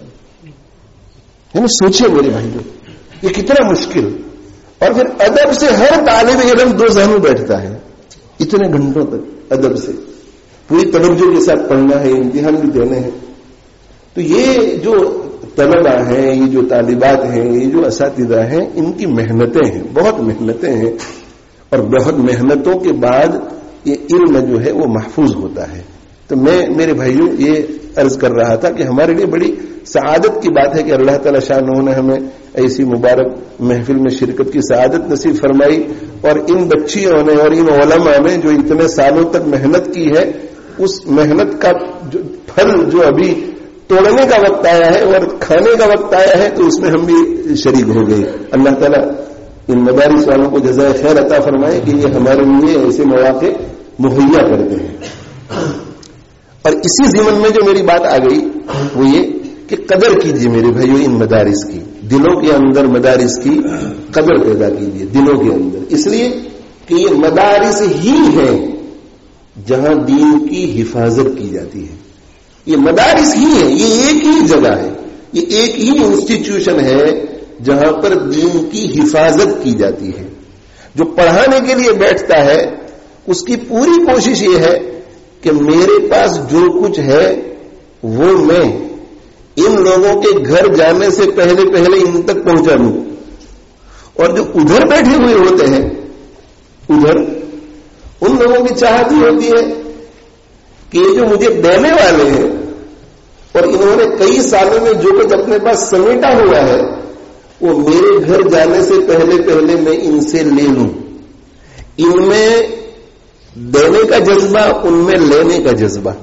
یعنی سوچیے میرے بھائیوں یہ کتنا مشکل. اور پھر ادب سے ہر طالب علم دو ذہن میں بیٹھتا ہے اتنے گھنٹوں تک، ادب سے پوری توجہ کے ساتھ پڑھنا ہے، امتحان بھی دینے ہیں. تو یہ جو طلبہ ہیں، یہ جو طالبات ہیں، یہ جو اساتذہ ہیں، ان کی محنتیں ہیں، بہت محنتیں ہیں، اور بہت محنتوں کے بعد یہ علم جو ہے وہ محفوظ ہوتا ہے. تو میں میرے بھائیوں یہ عرض کر رہا تھا کہ ہمارے لیے بڑی سعادت کی بات ہے کہ اللہ تعالی شان نے ہمیں ایسی مبارک محفل میں شرکت کی سعادت نصیب فرمائی، اور ان بچیوں نے اور ان علماء نے جو اتنے سالوں تک محنت کی ہے، اس محنت کا جو پھل جو ابھی توڑنے کا وقت آیا ہے اور کھانے کا وقت آیا ہے تو اس میں ہم بھی شریک ہو گئے. اللہ تعالیٰ ان مدارس والوں کو جزائے خیر عطا فرمائے کہ یہ ہمارے لیے ایسے مواقع مہیا کرتے ہیں. اور اسی ضمن میں جو میری بات آ گئی وہ یہ کہ قدر کیجئے میرے بھائیو ان مدارس کی، دلوں کے اندر مدارس کی قدر پیدا کیجئے دلوں کے اندر، اس لیے کہ یہ مدارس ہی ہیں جہاں دین کی حفاظت کی جاتی ہے. یہ مدارس ہی ہیں، یہ ایک ہی جگہ ہے، یہ ایک ہی انسٹیٹیوشن ہے جہاں پر دین کی حفاظت کی جاتی ہے. جو پڑھانے کے لیے بیٹھتا ہے اس کی پوری کوشش یہ ہے کہ میرے پاس جو کچھ ہے وہ میں ان لوگوں کے گھر جانے سے پہلے پہلے ان تک پہنچا دوں. اور جو ادھر بیٹھے ہوئے ہوتے ہیں ادھر، ان لوگوں کی چاہت یہ ہوتی ہے کہ یہ جو مجھے دینے والے ہیں اور انہوں نے کئی سالوں میں جو کچھ اپنے پاس سمیٹا ہوا ہے وہ میرے گھر جانے سے پہلے پہلے میں ان سے لے لوں. ان میں دینے کا جذبہ، ان میں لینے کا جذبہ.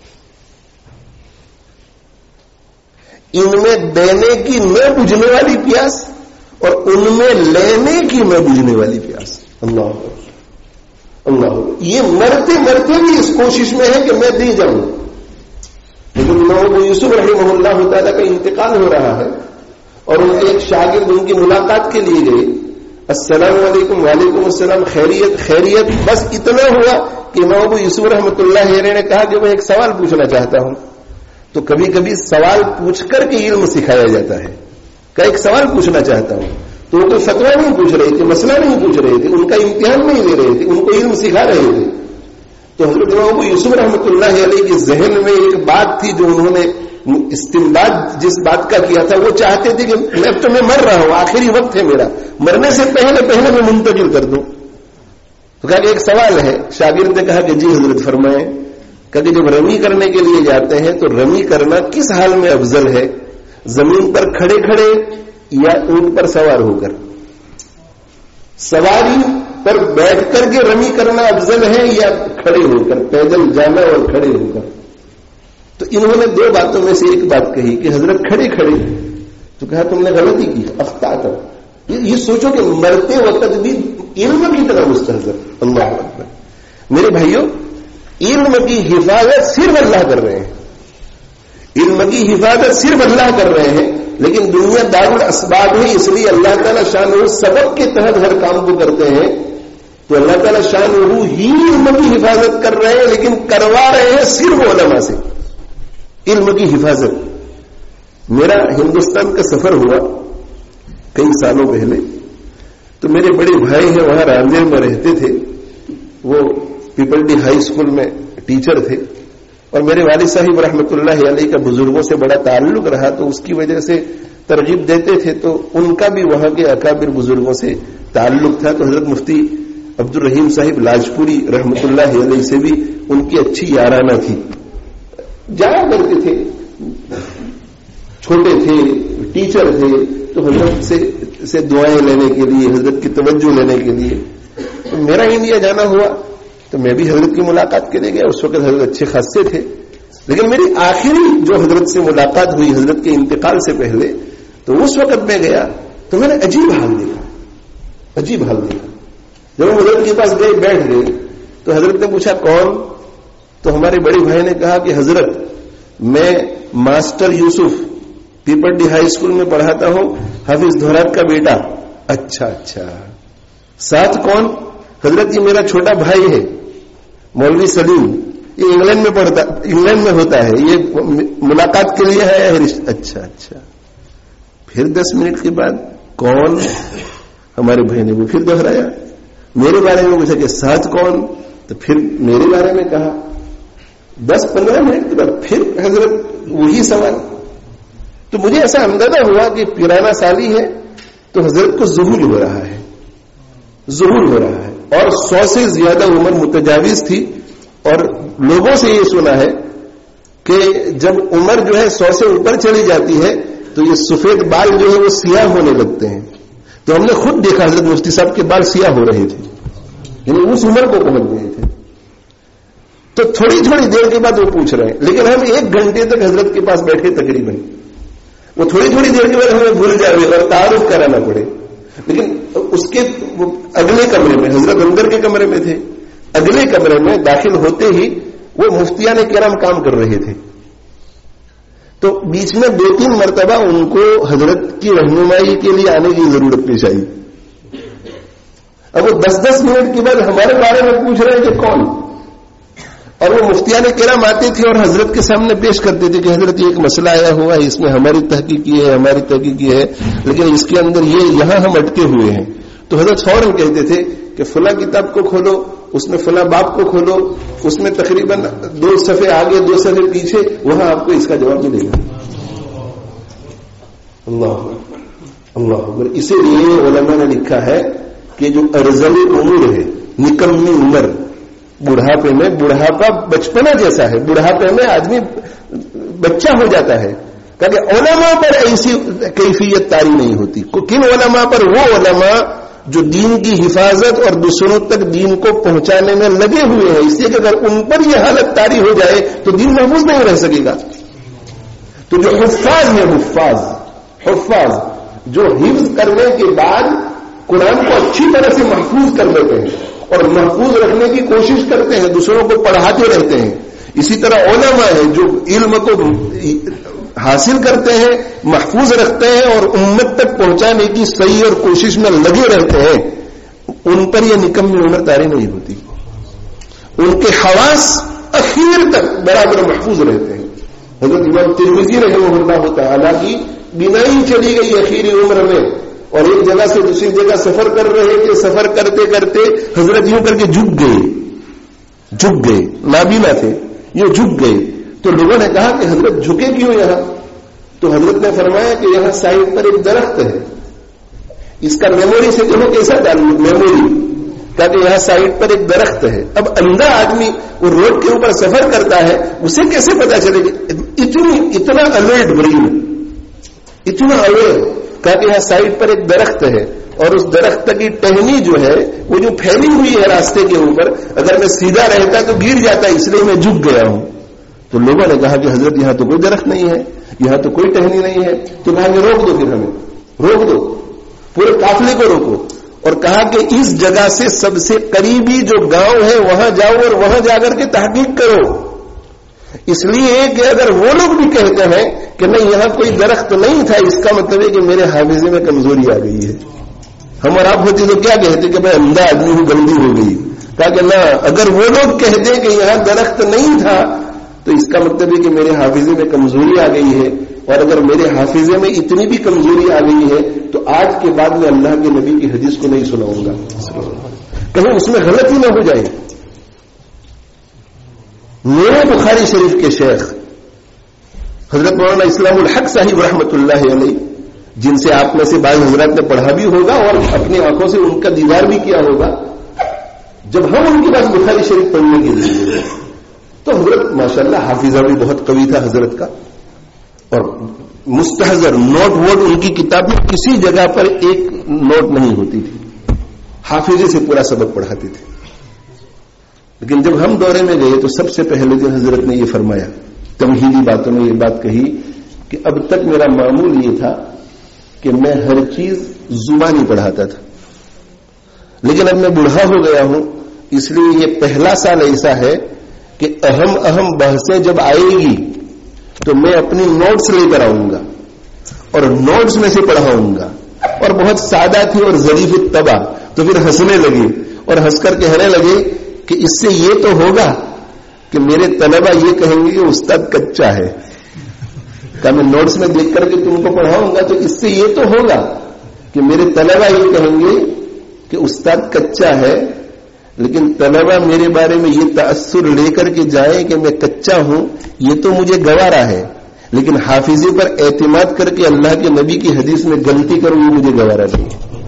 ان میں دینے کی نہ بجھنے والی پیاس اور ان میں لینے کی نہ بجھنے والی پیاس. اللہ اللہ یہ مرتے مرتے بھی اس کوشش میں ہے کہ میں دے جاؤں. لیکن لوگوں یوسف رحمہ اللہ تعالیٰ کا انتقال ہو رہا ہے اور ان کے ایک شاگرد ان کی ملاقات کے لیے گئے. السلام علیکم. وعلیکم السلام. خیریت خیریت. بس اتنا ہوا کہ امام یوسف رحمۃ اللہ علیہ نے کہا کہ میں ایک سوال پوچھنا چاہتا ہوں. تو کبھی کبھی سوال پوچھ کر کے علم سکھایا جاتا ہے. کہ ایک سوال پوچھنا چاہتا ہوں. تو وہ کوئی فتویٰ نہیں پوچھ رہے تھے، مسئلہ نہیں پوچھ رہے تھے، ان کا امتحان نہیں لے رہے تھے، ان کو علم سکھا رہے تھے. تو حضرت امام یوسف رحمۃ اللہ علیہ کے ذہن میں ایک بات تھی جو انہوں نے استنباط جس بات کا کیا تھا، وہ چاہتے تھے کہ اب تو میں مر رہا ہوں، آخری وقت ہے میرا، مرنے سے پہلے پہلے میں منتقل کر دوں. تو کہا کہ ایک سوال ہے. شاگرد نے کہا کہ جی حضرت فرمائیں. کہ جب رمی کرنے کے لیے جاتے ہیں تو رمی کرنا کس حال میں افضل ہے، زمین پر کھڑے کھڑے یا اونٹ پر سوار ہو کر؟ سواری پر بیٹھ کر کے رمی کرنا افضل ہے یا کھڑے ہو کر، پیدل جانا اور کھڑے ہو کر؟ تو انہوں نے دو باتوں میں سے ایک بات کہی کہ حضرت کھڑے کھڑے. تو کہا تم نے غلطی کی، اخطأت. یہ سوچو کہ مرتے وقت بھی علم کی طرح مستحضر. اللہ اکبر. میرے بھائیوں، علم کی حفاظت صرف اللہ کر رہے ہیں. علم کی حفاظت صرف اللہ کر رہے ہیں. لیکن دنیا دار الاسباب ہے، اس لیے اللہ تعالیٰ شان سبب کے تحت ہر کام کو کرتے ہیں. تو اللہ تعالیٰ شان ہی علم کی حفاظت کر رہے ہیں، لیکن کروا رہے ہیں صرف علماء سے علم کی حفاظت. میرا ہندوستان کا سفر ہوا کئی سالوں پہلے. تو میرے بڑے بھائی ہیں وہاں راندیر میں رہتے تھے، وہ پیپل ڈی ہائی اسکول میں ٹیچر تھے، اور میرے والد صاحب رحمۃ اللہ علیہ کا بزرگوں سے بڑا تعلق رہا، تو اس کی وجہ سے ترغیب دیتے تھے. تو ان کا بھی وہاں کے اکابر بزرگوں سے تعلق تھا. تو حضرت مفتی عبد الرحیم صاحب لاجپوری رحمۃ اللہ علیہ سے بھی ان کی اچھی یارانہ تھی. جایا کرتے تھے، چھوٹے تھے، ٹیچر تھے، تو حضرت سے سے دعائیں لینے کے لیے، حضرت کی توجہ لینے کے لیے. تو میرا انڈیا جانا ہوا تو میں بھی حضرت کی ملاقات کے لیے گیا. اس وقت حضرت اچھے خاصے تھے، لیکن میری آخری جو حضرت سے ملاقات ہوئی حضرت کے انتقال سے پہلے، تو اس وقت میں گیا تو میں نے عجیب حال دیکھا. عجیب حال دیکھا. جب ہم حضرت کے پاس گئے، بیٹھ گئے، تو حضرت نے پوچھا کون؟ تو ہمارے بڑے بھائی نے کہا کہ حضرت میں master Yusuf people D high school میں پڑھاتا ہوں، حافظ دھورات کا بیٹا. اچھا اچھا. ساتھ کون؟ حضرت یہ میرا چھوٹا بھائی ہے مولوی سلیم، یہ انگلینڈ میں پڑھتا، انگلینڈ میں ہوتا ہے، یہ ملاقات کے لیے ہے. اچھا اچھا. پھر دس منٹ کے بعد کون؟ ہمارے بھائی نے وہ پھر دوہرایا. میرے بارے میں پوچھا کہ ساتھ کون؟ تو پھر میرے بارے میں کہا. دس پندرہ منٹ کے بعد پھر حضرت وہی سوال. تو مجھے ایسا اندازہ ہوا کہ پیرانہ سالی ہے تو حضرت کو ظہور ہو رہا ہے، ظہور ہو رہا ہے. اور سو سے زیادہ عمر متجاوز تھی، اور لوگوں سے یہ سنا ہے کہ جب عمر جو ہے سو سے اوپر چلی جاتی ہے تو یہ سفید بال جو ہے وہ سیاہ ہونے لگتے ہیں. تو ہم نے خود دیکھا حضرت مفتی صاحب کے بال سیاہ ہو رہے تھے، یعنی اس عمر کو پہنچ گئے تھے. تو تھوڑی تھوڑی دیر کے بعد وہ پوچھ رہے ہیں، لیکن ہم ایک گھنٹے تک حضرت کے پاس بیٹھے تقریباً. وہ تھوڑی تھوڑی دیر کے بعد ہمیں بھول جائے اور تعارف کرانا پڑے. لیکن اس کے اگلے کمرے میں، حضرت اندر کے کمرے میں تھے، اگلے کمرے میں داخل ہوتے ہی وہ مفتیان کرام کام کر رہے تھے. تو بیچ میں دو تین مرتبہ ان کو حضرت کی رہنمائی کے لیے آنے کی ضرورت پیش آئی. اب وہ دس دس منٹ کے بعد ہمارے بارے میں پوچھ رہے ہیں کہ کون. اور وہ مفتیان کرام آتے تھے اور حضرت کے سامنے پیش کرتے تھے کہ حضرت یہ ایک مسئلہ آیا ہوا ہے، اس میں ہماری تحقیق یہ ہے، ہماری تحقیق یہ ہے، لیکن اس کے اندر یہ یہاں ہم اٹکے ہوئے ہیں. تو حضرت فوراً کہتے تھے کہ فلاں کتاب کو کھولو، اس میں فلاں باب کو کھولو، اس میں تقریباً دو صفحے آگے دو صفحے پیچھے، وہاں آپ کو اس کا جواب ملے گا. اللہ اللہ اکبر. اسی لیے علماء نے لکھا ہے کہ جو ارذل عمر ہے، نکمی عمر، بڑھاپے میں، بڑھاپا بچپنا جیسا ہے، بڑھاپے میں آدمی بچہ ہو جاتا ہے. کہ علماء پر ایسی کیفیت طاری نہیں ہوتی. کن علماء پر؟ وہ علماء جو دین کی حفاظت اور دوسروں تک دین کو پہنچانے میں لگے ہوئے ہیں. اس لیے کہ اگر ان پر یہ حالت طاری ہو جائے تو دین محفوظ نہیں رہ سکے گا. تو جو حفاظ ہیں، حفاظ حفاظ جو حفظ کرنے کے بعد قرآن کو اچھی طرح سے محفوظ کر لیتے ہیں اور محفوظ رکھنے کی کوشش کرتے ہیں، دوسروں کو پڑھاتے رہتے ہیں. اسی طرح علماء ہیں جو علم کو حاصل کرتے ہیں، محفوظ رکھتے ہیں اور امت تک پہنچانے کی صحیح اور کوشش میں لگے رہتے ہیں. ان پر یہ نکمی عمر طاری نہیں ہوتی. ان کے حواس اخیر تک برابر محفوظ رہتے ہیں. حضرت امام ترمذی رحمہ اللہ تعالیٰ کی بینائی چلی گئی اخیری عمر میں، اور ایک جگہ سے دوسری جگہ سفر کر رہے تھے. سفر کرتے کرتے حضرت یوں کر کے جھک گئے جھک گئے نابینا تھے، یوں جھک گئے. تو لوگوں نے کہا کہ حضرت جھکے کیوں یہاں؟ تو حضرت نے فرمایا کہ یہاں سائڈ پر ایک درخت ہے، اس کا میموری سے دیکھو کیسا تعلق. میموری کہا کہ یہاں سائڈ پر ایک درخت ہے. اب اندھا آدمی وہ روڈ کے اوپر سفر کرتا ہے، اسے کیسے پتا چلے گا؟ اتنی اتنا الرٹ برین، اتنا اویئر. کہا کہ یہاں سائڈ پر ایک درخت ہے اور اس درخت کی ٹہنی جو ہے وہ جو پھیلی ہوئی ہے راستے کے اوپر، اگر میں سیدھا رہتا تو گر جاتا، اس لیے میں جھک گیا ہوں. تو لوگوں نے کہا کہ حضرت یہاں تو کوئی درخت نہیں ہے، یہاں تو کوئی ٹہنی نہیں ہے. تو کہا کہ روک دو، پھر ہمیں روک دو، پورے قافلے کو روکو. اور کہا کہ اس جگہ سے سب سے قریبی جو گاؤں ہے وہاں جاؤ اور وہاں جا کر کے تحقیق کرو. اس لیے کہ اگر وہ لوگ بھی کہتے ہیں کہ نہیں یہاں کوئی درخت نہیں تھا، اس کا مطلب ہے کہ میرے حافظے میں کمزوری آ گئی ہے. ہم اور آپ ہوتے تو کیا کہتے کہ میں اندھا آدمی ہوں، گندی ہو گئی. کہا کہ نہ، اگر وہ لوگ کہتے کہ یہاں درخت نہیں تھا تو اس کا مطلب ہے کہ میرے حافظے میں کمزوری آ گئی ہے. اور اگر میرے حافظے میں اتنی بھی کمزوری آ گئی ہے تو آج کے بعد میں اللہ کے نبی کی حدیث کو نہیں سناؤں گا، کہیں اس میں غلطی نہ ہو جائے. میرے بخاری شریف کے شیخ حضرت مولانا اسلام الحق صاحب رحمۃ اللہ علیہ، جن سے آپ میں سے بعض حضرات نے پڑھا بھی ہوگا اور اپنی آنکھوں سے ان کا دیدار بھی کیا ہوگا، جب ہم ان کے پاس بخاری شریف پڑھنے کے لیے تو حضرت ماشاءاللہ حافظہ بھی بہت قوی تھا حضرت کا، اور مستحضر نوٹ ووٹ ان کی کتاب میں کسی جگہ پر ایک نوٹ نہیں ہوتی تھی، حافظے سے پورا سبق پڑھاتے تھے. لیکن جب ہم دورے میں گئے تو سب سے پہلے دن حضرت نے یہ فرمایا، تمہیدی باتوں میں یہ بات کہی کہ اب تک میرا معمول یہ تھا کہ میں ہر چیز زبانی پڑھاتا تھا، لیکن اب میں بوڑھا ہو گیا ہوں، اس لیے یہ پہلا سال ایسا ہے کہ اہم اہم بحثیں جب آئے گی تو میں اپنی نوٹس لے کر آؤں گا اور نوٹس میں سے پڑھاؤں گا. اور بہت سادہ تھی اور ظریف الطبع، تو پھر ہنسنے لگے اور ہنس کر کہنے لگے کہ اس سے یہ تو ہوگا کہ میرے طلبہ یہ کہیں گے کہ استاد کچا ہے. کہ میں نوٹس میں دیکھ کر کے تم کو پڑھاؤں گا تو اس سے یہ تو ہوگا کہ میرے طلبہ یہ کہیں گے کہ استاد کچا ہے، لیکن طلبہ میرے بارے میں یہ تاثر لے کر کے جائیں کہ میں کچا ہوں، یہ تو مجھے گوارا ہے، لیکن حافظے پر اعتماد کر کے اللہ کے نبی کی حدیث میں غلطی کروں یہ مجھے گوارا نہیں.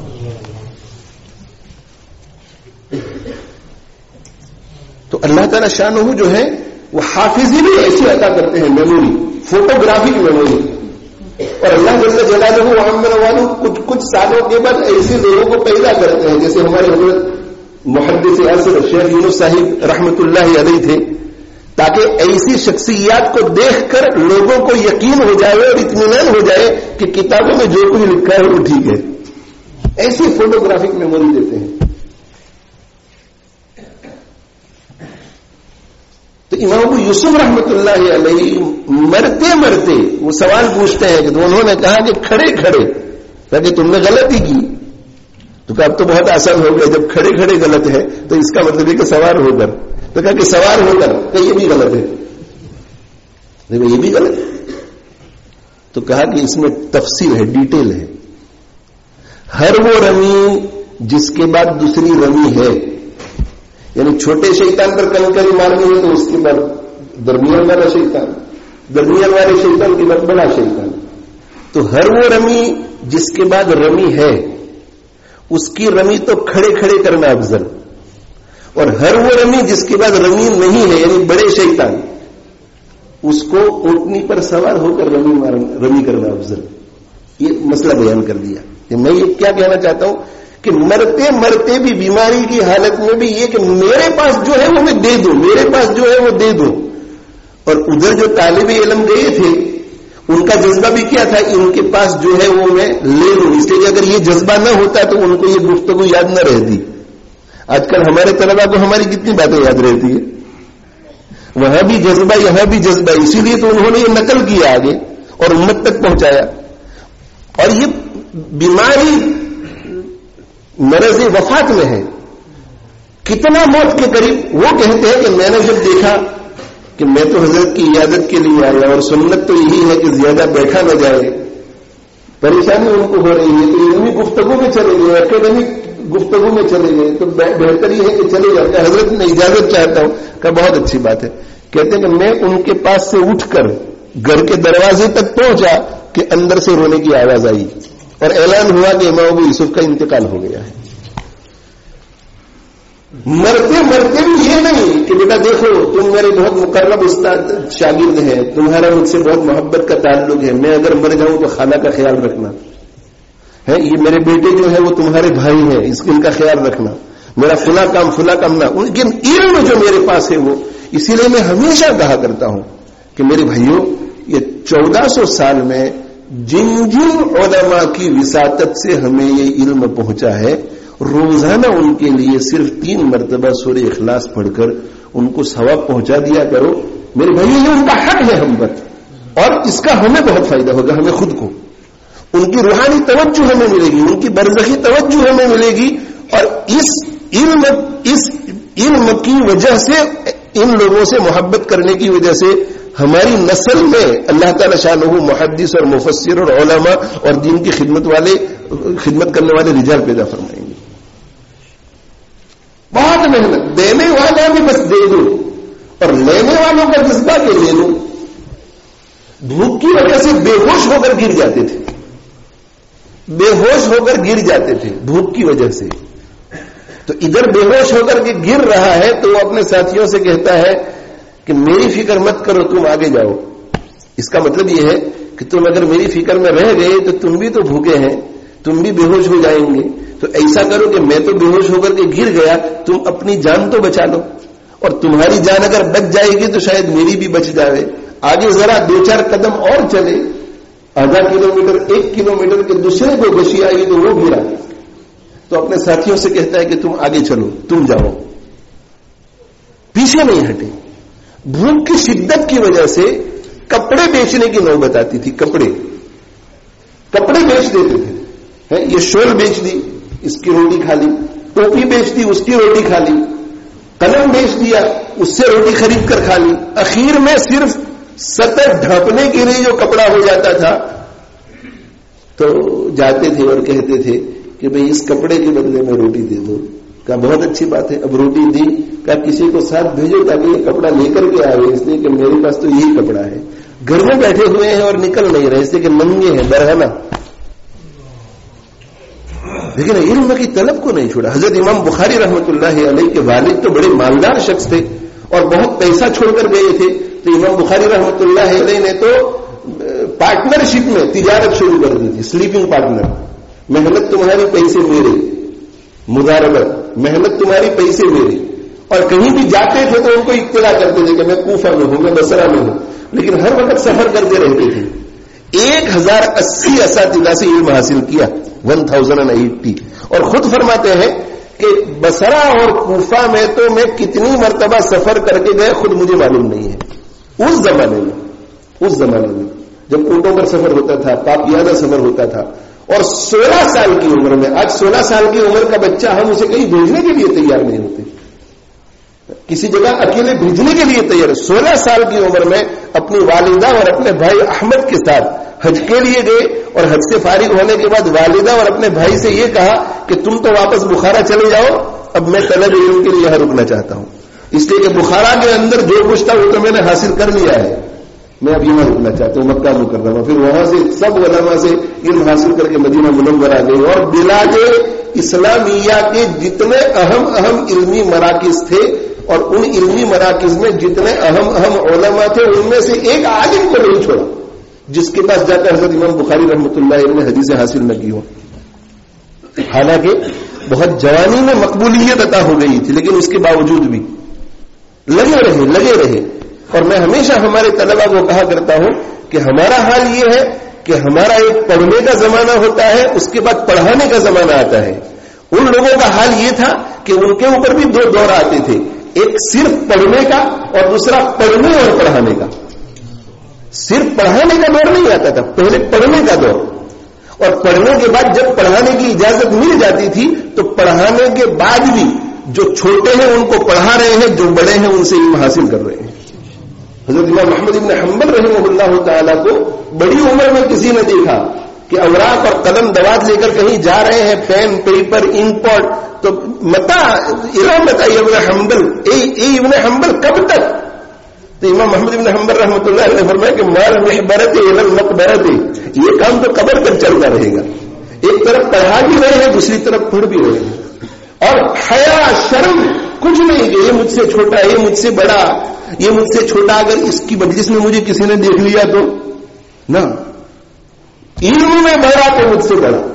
تو اللہ تعالیٰ شانہ جو ہے وہ حافظی بھی ایسی عطا کرتے ہیں، میموری، فوٹوگرافک میموری. اور اللہ جل جلالہ عامر والوں کچھ کچھ سالوں کے بعد ایسے لوگوں کو پیدا کرتے ہیں، جیسے ہمارے حضرت محدث عصر شیخ یونس صاحب رحمۃ اللہ علیہ تھے، تاکہ ایسی شخصیات کو دیکھ کر لوگوں کو یقین ہو جائے اور اطمینان ہو جائے کہ کتابوں میں جو کچھ لکھا ہے وہ ٹھیک ہے. ایسی فوٹوگرافک میموری دیتے ہیں. تو امام ابو یوسف رحمۃ اللہ علیہ مرتے مرتے وہ سوال پوچھتے ہیں کہ انہوں نے کہا کہ کھڑے کھڑے تاکہ تم نے غلطی کی. تو کہا اب تو بہت آسان ہو گیا، جب کھڑے کھڑے غلط ہے تو اس کا مطلب ہے کہ سوار ہو کر. تو کہا کہ سوار ہو کر کہ یہ بھی غلط ہے، یہ بھی غلط ہے. تو کہا کہ اس میں تفصیل ہے، ڈیٹیل ہے. ہر وہ رمی جس کے بعد دوسری رمی ہے، یعنی چھوٹے شیطان پر کنکری مارنی ہے تو اس کے بعد درمیان والا شیطان، درمیان والے شیطان کے بعد بڑا شیطان. تو ہر وہ رمی جس کے بعد رمی ہے اس کی رمی تو کھڑے کھڑے کرنا افضل، اور ہر وہ رمی جس کے بعد رمی نہیں ہے یعنی بڑے شیطان اس کو اونٹنی پر سوار ہو کر رمی رمی کرنا افضل. یہ مسئلہ بیان کر دیا کہ میں یہ کیا کہنا چاہتا ہوں کہ مرتے مرتے بھی بیماری کی حالت میں بھی یہ کہ میرے پاس جو ہے وہ میں دے دوں, میرے پاس جو ہے وہ دے دوں. اور ادھر جو طالب علم گئے تھے ان کا جذبہ بھی کیا تھا, ان کے پاس جو ہے وہ میں لے لوں. اس لیے اگر یہ جذبہ نہ ہوتا تو ان کو یہ گفتگو یاد نہ رہتی. آج کل ہمارے طلبا کو ہماری کتنی باتیں یاد رہتی ہے, وہاں بھی جذبہ یہاں بھی جذبہ, اسی لیے تو انہوں نے یہ نقل کیا آگے اور امت تک پہنچایا. اور یہ بیماری مرض وفات میں ہے, کتنا موت کے قریب. وہ کہتے ہیں کہ میں نے جب دیکھا کہ میں تو حضرت کی عیادت کے لیے آیا اور سنت تو یہی ہے کہ زیادہ بیٹھا نہ جائے, پریشانی ان کو ہو رہی ہے تو علمی گفتگو میں چلے گئے, اکیڈمک گفتگو میں چلے گئے, تو بہتر یہ ہے کہ چلے جاتے ہیں. حضرت میں اجازت چاہتا ہوں کہ بہت اچھی بات ہے. کہتے ہیں کہ میں ان کے پاس سے اٹھ کر گھر کے دروازے تک پہنچا کہ اندر سے رونے کی آواز آئی اور اعلان ہوا کہ امام ابو یوسف کا انتقال ہو گیا ہے. مرتے مرتے بھی یہ نہیں کہ بیٹا دیکھو تم میرے بہت مقرب استاد شاگرد ہیں, تمہارا مجھ سے بہت محبت کا تعلق ہے, میں اگر مر جاؤں تو خالہ کا خیال رکھنا ہے, یہ میرے بیٹے جو ہے وہ تمہارے بھائی ہیں, اس ان کا خیال رکھنا, میرا فلاں کام فلاں کام نہ. لیکن علم جو میرے پاس ہے وہ, اسی لیے میں ہمیشہ کہا کرتا ہوں کہ میرے بھائیوں یہ چودہ سو سال میں جن جن علماء کی وساطت سے ہمیں یہ علم پہنچا ہے, روزانہ ان کے لیے صرف تین مرتبہ سورہ اخلاص پڑھ کر ان کو ثواب پہنچا دیا کرو. میرے بھائیوں یہ ان کا حق ہے ہم پر, اور اس کا ہمیں بہت فائدہ ہوگا, ہمیں خود کو. ان کی روحانی توجہ ہمیں ملے گی, ان کی برزخی توجہ ہمیں ملے گی, اور اس علم اس علم کی وجہ سے, ان لوگوں سے محبت کرنے کی وجہ سے ہماری نسل میں اللہ تعالی شانہ محدث اور مفسر اور علماء اور دین کی خدمت والے خدمت کرنے والے رجال پیدا فرمائیں گے. بہت محنت, دینے والا بھی بس دے دو اور لینے والوں کا جذبہ کے لے لو. بھوک کی وجہ سے بے ہوش ہو کر گر جاتے تھے, بے ہوش ہو کر گر جاتے تھے بھوک کی وجہ سے. تو ادھر بے ہوش ہو کر کے گر رہا ہے تو وہ اپنے ساتھیوں سے کہتا ہے کہ میری فکر مت کرو, تم آگے جاؤ. اس کا مطلب یہ ہے کہ تم اگر میری فکر میں رہ گئے تو تم بھی تو بھوکے ہیں, تم بھی بے ہوش ہو جائیں گے. تو ایسا کرو کہ میں تو بے ہوش ہو کر کے گر گیا, تم اپنی جان تو بچا لو, اور تمہاری جان اگر بچ جائے گی تو شاید میری بھی بچ جائے. آگے ذرا دو چار قدم اور چلے, آدھا کلو میٹر ایک کلو میٹر کے دوسرے کو گشی آئی تو وہ گرا, تو اپنے ساتھیوں سے کہتا ہے کہ تم آگے چلو, تم جاؤ, پیچھے نہیں ہٹے. بھوک کی شدت کی وجہ سے کپڑے بیچنے کی نوبت آتی تھی. کپڑے کپڑے بیچ دیتے تھے, یہ شال بیچ دی, اس کی روٹی کھا لی, ٹوپی بیچ دی, اس کی روٹی کھا لی, قلم بیچ دیا, اس سے روٹی خرید کر کھا لی. اخیر میں صرف سطح ڈھانپنے کے لیے جو کپڑا ہو جاتا تھا تو جاتے تھے اور کہتے تھے کہ بھئی اس کپڑے کے بدلے میں روٹی دے دو. کہا بہت اچھی بات ہے, اب روٹی دی. کہا کسی کو ساتھ بھیجو تاکہ یہ کپڑا لے کر کے آئے, اس لیے کہ میرے پاس تو یہی کپڑا ہے. گھر میں بیٹھے ہوئے ہیں اور نکل نہیں رہے, اس لیے کہ ننگے ہیں, برہنہ. لیکن علم کی طلب کو نہیں چھوڑا. حضرت امام بخاری رحمۃ اللہ علیہ کے والد تو بڑے مالدار شخص تھے اور بہت پیسہ چھوڑ کر گئے تھے. تو امام بخاری رحمۃ اللہ علیہ نے تو پارٹنرشپ میں تجارت شروع کر دی تھی, سلیپنگ پارٹنر. محنت تمہاری پیسے میرے, مداربت, محنت تمہاری پیسے میرے. اور کہیں بھی جاتے تھے تو ان کو اطلاع کرتے تھے کہ میں کوفہ میں ہوں, میں بصرہ میں ہوں, لیکن ہر وقت سفر کرتے رہتے تھے. ایک ہزار اسی اساتذہ سے علم حاصل کیا, ون تھاؤزینڈ اینڈ ایٹی. اور خود فرماتے ہیں کہ بصرہ اور کوفہ میں تو میں کتنی مرتبہ سفر کر کے گئے خود مجھے معلوم نہیں ہے. اس زمانے میں اس زمانے میں جب اونٹوں پر سفر ہوتا تھا, پاپیادہ سفر ہوتا تھا, اور سولہ سال کی عمر میں, آج سولہ سال کی عمر کا بچہ ہم اسے کہیں بھیجنے کے لیے تیار نہیں ہوتے, کسی جگہ اکیلے بھیجنے کے لیے تیار. سولہ سال کی عمر میں اپنی والدہ اور اپنے بھائی احمد کے ساتھ حج کے لیے گئے, اور حج سے فارغ ہونے کے بعد والدہ اور اپنے بھائی سے یہ کہا کہ تم تو واپس بخارا چلے جاؤ, اب میں طلب علم کے لیے یہاں رکنا چاہتا ہوں, اس لیے کہ بخارا کے اندر جو کچھ تھا وہ تو میں نے حاصل کر لیا ہے, میں اب یہاں رکنا چاہتا ہوں, مکہ مکرمہ. پھر وہاں سے سب علماء سے علم حاصل کر کے مدینہ منورہ گئے, اور بلاد اسلامیہ کے جتنے اہم اہم علمی مراکز تھے اور ان علمی مراکز میں جتنے اہم اہم علماء تھے ان میں سے ایک عالم کو نہیں چھوڑا جس کے پاس جا کر حضرت امام بخاری رحمۃ اللہ علیہ نے حدیث حاصل نہ کی ہو. حالانکہ بہت جوانی میں مقبولیت عطا ہو گئی تھی, لیکن اس کے باوجود بھی لگے رہے لگے رہے اور میں ہمیشہ ہمارے طلبا کو کہا کرتا ہوں کہ ہمارا حال یہ ہے کہ ہمارا ایک پڑھنے کا زمانہ ہوتا ہے, اس کے بعد پڑھانے کا زمانہ آتا ہے. ان لوگوں کا حال یہ تھا کہ ان کے اوپر بھی دو دور آتے تھے, ایک صرف پڑھنے کا اور دوسرا پڑھنے اور پڑھانے کا. صرف پڑھانے کا دور نہیں آتا تھا, پہلے پڑھنے کا دور, اور پڑھنے کے بعد جب پڑھانے کی اجازت مل جاتی تھی تو پڑھانے کے بعد بھی جو چھوٹے ہیں ان کو پڑھا رہے ہیں, جو بڑے ہیں ان سے علم حاصل کر رہے ہیں. حضرت امام محمد بن حنبل رحمہ اللہ تعالیٰ کو بڑی عمر میں کسی نے دیکھا کہ اوراق اور قلم دوات لے کر کہیں جا رہے ہیں, پین پیپر انک پاٹ, تو متا علم بتائیے ابن حنبل, اے اے ابن حنبل کب تک؟ تو امام محمد بن حنبل رحمۃ اللہ علیہ نے فرمایا کہ مال محبرت الى المقبرت, یہ کام تو قبر تک چلتا رہے گا. ایک طرف پڑھا بھی رہے ہیں, دوسری طرف پڑھ بھی رہے ہیں, اور حیا شرم کچھ نہیں کہ یہ مجھ سے چھوٹا, یہ مجھ سے بڑا, یہ مجھ سے چھوٹا. اگر اس کی مجلس میں مجھے کسی نے دیکھ لیا تو نہ, علم میں بڑا تو مجھ سے بڑا,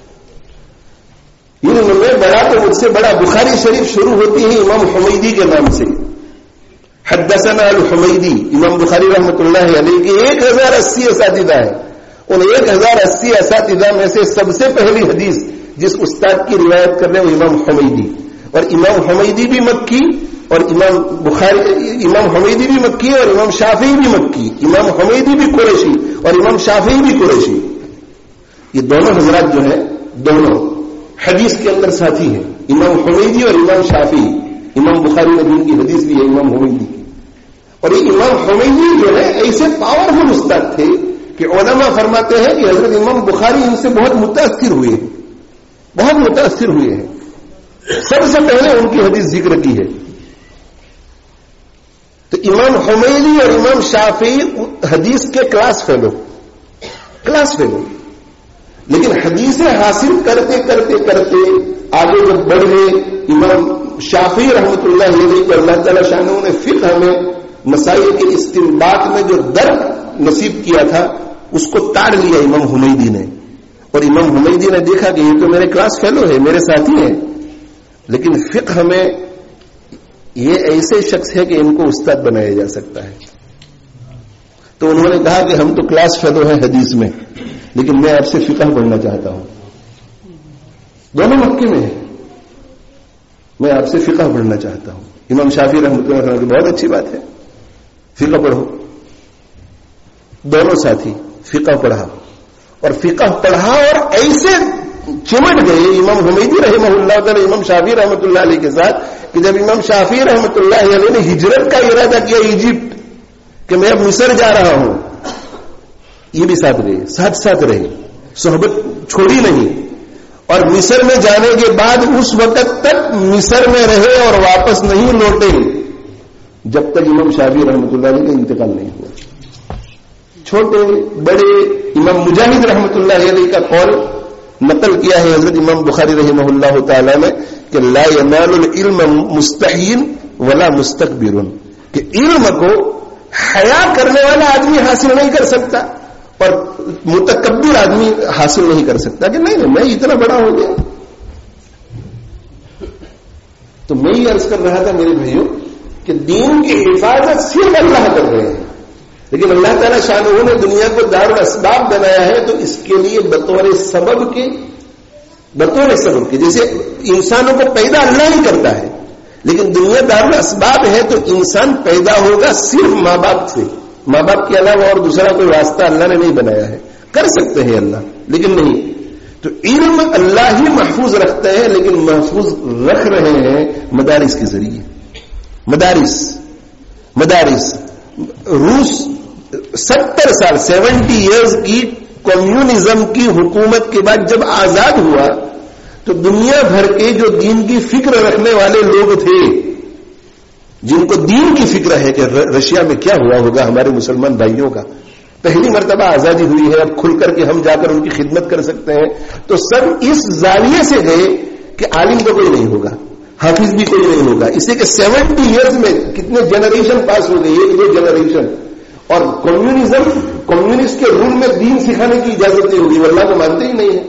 علم میں بڑا تو مجھ سے بڑا. بخاری شریف شروع ہوتی ہے امام حمیدی کے نام سے, حدثنا الحمیدی. امام بخاری رحمۃ اللہ علیہ کے ایک ہزار اسی اساتذہ ہیں, ان ایک ہزار اسی اساتذہ میں سے سب سے پہلی حدیث جس استاد کی روایت کر رہے ہیں وہ امام حمیدی. اور امام حمیدی بھی مکی اور امام بخاری امام حمیدی بھی مکی اور امام شافعی بھی مکی. امام حمیدی بھی قریشی اور امام شافعی بھی قریشی. یہ دونوں حضرات جو ہیں دونوں حدیث کے اندر ساتھی ہیں, امام حمیدی اور امام شافعی. امام بخاری نے جن کی حدیث بھی ہے امام حمیدی کی. اور یہ امام حمیدی جو ہے ایسے پاورفل استاد تھے کہ علماء فرماتے ہیں کہ حضرت امام بخاری ان سے بہت متاثر ہوئے ہیں, بہت متاثر ہوئے ہیں. سب سے پہلے ان کی حدیث ذکر کی ہے. تو امام حمیدی اور امام شافعی حدیث کے کلاس فیلو کلاس فیلو لیکن حدیثیں حاصل کرتے کرتے کرتے آگے جب بڑھ گئے, امام شافعی رحمۃ اللہ علیہ کو اللہ تعالی شانہ نے فقہ میں مسائل کے استنباط میں جو درد نصیب کیا تھا اس کو تاڑ لیا امام حمیدی نے. اور امام حمیدی نے دیکھا کہ یہ تو میرے کلاس فیلو ہے, میرے ساتھی ہیں, لیکن فقہ میں یہ ایسے شخص ہے کہ ان کو استاد بنایا جا سکتا ہے. تو انہوں نے کہا کہ ہم تو کلاس فیلو ہیں حدیث میں, لیکن میں آپ سے فقہ پڑھنا چاہتا ہوں. دونوں مکے میں ہیں, میں آپ سے فقہ پڑھنا چاہتا ہوں. امام شافعی رحمۃ اللہ علیہ بہت اچھی بات ہے, فقہ پڑھو. دونوں ساتھی فقہ پڑھا اور فقہ پڑھا اور ایسے چمٹ گئے امام حمیدی رحمہ اللہ تعالی امام شافعی رحمۃ اللہ علیہ کے ساتھ کہ جب امام شافعی رحمۃ اللہ علیہ نے ہجرت کا ارادہ کیا ایجپٹ کہ میں اب مصر جا رہا ہوں, یہ بھی ساتھ رہے, ساتھ ساتھ رہے, صحبت چھوڑی نہیں. اور مصر میں جانے کے بعد اس وقت تک مصر میں رہے اور واپس نہیں لوٹے جب تک امام شافعی رحمۃ اللہ علیہ کا انتقال نہیں ہوا. چھوٹے بڑے امام مجاہد رحمۃ اللہ علیہ کا قول نقل کیا ہے حضرت امام بخاری رحمہ اللہ تعالی نے کہ لا ینال العلم مستحین ولا مستکبر, کہ علم کو حیا کرنے والا آدمی حاصل نہیں کر سکتا اور متکبر آدمی حاصل نہیں کر سکتا کہ نہیں نہیں میں اتنا بڑا ہو گیا. تو میں یہ عرض کر رہا تھا میرے بھائیوں کہ دین کی حفاظت صرف اللہ کر رہے ہیں, لیکن اللہ تعالیٰ شانہ نے دنیا کو دار الاسباب بنایا ہے تو اس کے لیے بطور سبب کے بطور سبب کے جیسے انسانوں کو پیدا اللہ ہی کرتا ہے, لیکن دنیا دار الاسباب ہے تو انسان پیدا ہوگا صرف ماں باپ سے. ماں باپ کے علاوہ اور دوسرا کوئی واسطہ اللہ نے نہیں بنایا ہے. کر سکتے ہیں اللہ لیکن نہیں. تو علم اللہ ہی محفوظ رکھتے ہیں, لیکن محفوظ رکھ رہے ہیں مدارس کے ذریعے. مدارس مدارس روس ستر سال سیونٹی ایئرز کی کمیونزم کی حکومت کے بعد جب آزاد ہوا تو دنیا بھر کے جو دین کی فکر رکھنے والے لوگ تھے, جن کو دین کی فکر ہے کہ رشیا میں کیا ہوا ہوگا ہمارے مسلمان بھائیوں کا, پہلی مرتبہ آزادی ہوئی ہے, اب کھل کر کے ہم جا کر ان کی خدمت کر سکتے ہیں, تو سب اس زاویے سے گئے کہ عالم تو کوئی نہیں ہوگا, حافظ بھی کوئی نہیں ہوگا. اس لیے کہ سیونٹی ایئرز میں کتنے جنریشن پاس ہو گئی, ایک دو جنریشن. اور کمیونزم کمیونسٹ کے رول میں دین سکھانے کی اجازت نہیں ہوگی, وہ اللہ کو مانتے ہی نہیں ہے.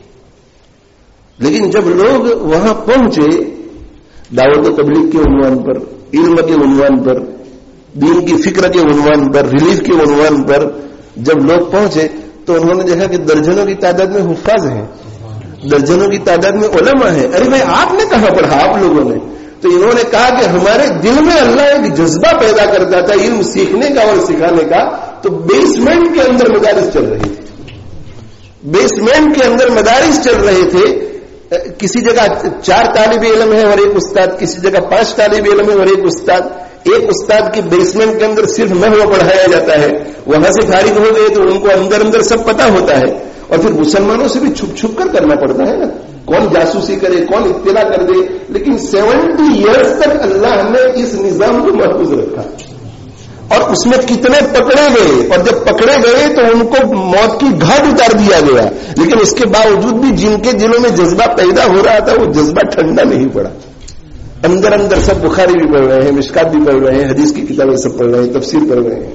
لیکن جب لوگ وہاں پہنچے دعوت و تبلیغ کے عنوان پر, علم کے عنوان پر, دین کی فکر کے عنوان پر, ریلیف کے عنوان پر جب لوگ پہنچے تو انہوں نے دیکھا کہ درجنوں کی تعداد میں حفاظ ہیں, درجنوں کی تعداد میں علماء ہیں. ارے بھائی آپ نے کہاں پڑھا آپ لوگوں نے؟ تو انہوں نے کہا کہ ہمارے دل میں اللہ ایک جذبہ پیدا کرتا تھا علم سیکھنے کا اور سکھانے کا. تو بیسمنٹ کے اندر مدارس چل رہے تھے, بیسمنٹ کے اندر مدارس چل رہے تھے. کسی جگہ چار طالب علم ہیں اور ایک استاد, کسی جگہ پانچ طالب علم ہیں اور ایک استاد. ایک استاد کی بیسمنٹ کے اندر صرف نحو پڑھایا جاتا ہے, وہاں سے فارغ ہو گئے تو ان کو اندر اندر سب پتا ہوتا ہے. اور پھر مسلمانوں سے بھی چھپ چھپ کر کرنا پڑتا ہے نا, کون جاسوسی کرے, کون اطلاع کر دے. لیکن سیونٹی ایئرز تک اللہ نے اس نظام کو محفوظ رکھا. اور اس میں کتنے پکڑے گئے, اور جب پکڑے گئے تو ان کو موت کی گھاٹ اتار دیا گیا. لیکن اس کے باوجود بھی جن کے دلوں میں جذبہ پیدا ہو رہا تھا وہ جذبہ ٹھنڈا نہیں پڑا. اندر اندر سب بخاری بھی پڑھ رہے ہیں, مشکات بھی پڑھ رہے ہیں, حدیث کی کتابیں سب پڑھ رہے ہیں, تفسیر پڑھ رہے ہیں.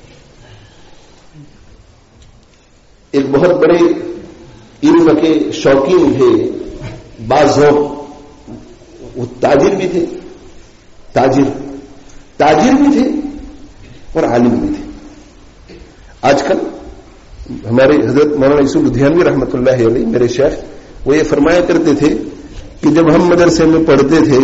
ایک بہت بڑے علم کے شوقین تھے, باذوق, وہ تاجر بھی تھے, تاجر تاجر بھی تھے اور عالم بھی تھے. آج کل ہمارے حضرت مولانا یوسف لدھیانوی رحمۃ اللہ علیہ میرے شیخ, وہ یہ فرمایا کرتے تھے کہ جب ہم مدرسے میں پڑھتے تھے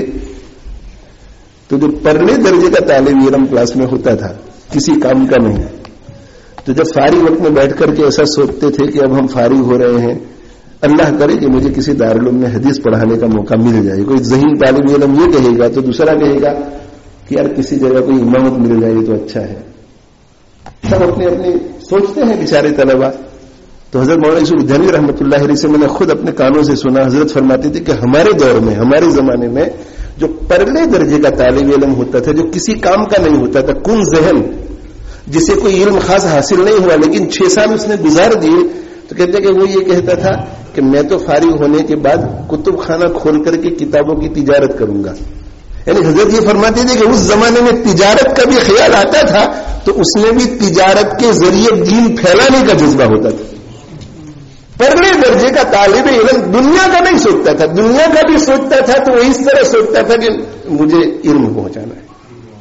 تو جو پرلے درجے کا طالب علم کلاس میں ہوتا تھا, کسی کام کا نہیں, تو جب فارغ وقت میں بیٹھ کر کے ایسا سوچتے تھے کہ اب ہم فارغ ہو رہے ہیں, اللہ کرے کہ مجھے کسی دارالعلوم میں حدیث پڑھانے کا موقع مل جائے. کوئی ذہین طالب علم یہ کہے گا تو دوسرا کہے گا کہ یار کسی جگہ کوئی امامت مل جائے تو اچھا ہے. سب اپنے اپنے سوچتے ہیں بیچارے طلبا. تو حضرت مولانا یوسف لدھیانوی رحمۃ اللہ علیہ سے میں نے خود اپنے کانوں سے سنا, حضرت فرماتے تھے کہ ہمارے دور میں, ہمارے زمانے میں جو پرلے درجے کا طالب علم ہوتا تھا, جو کسی کام کا نہیں ہوتا تھا, کن ذہن, جسے کوئی علم خاص حاصل نہیں ہوا لیکن چھ سال اس نے گزار دیے, تو کہتے کہ وہ یہ کہتا تھا کہ میں تو فارغ ہونے کے بعد کتب خانہ کھول کر کے کتابوں کی تجارت کروں گا. یعنی حضرت یہ فرماتے تھے کہ اس زمانے میں تجارت کا بھی خیال آتا تھا تو اس میں بھی تجارت کے ذریعے دین پھیلانے کا جذبہ ہوتا تھا. پرلے درجے کا طالب علم دنیا کا نہیں سوچتا تھا, دنیا کا بھی سوچتا تھا تو وہ اس طرح سوچتا تھا کہ مجھے علم پہنچانا ہے.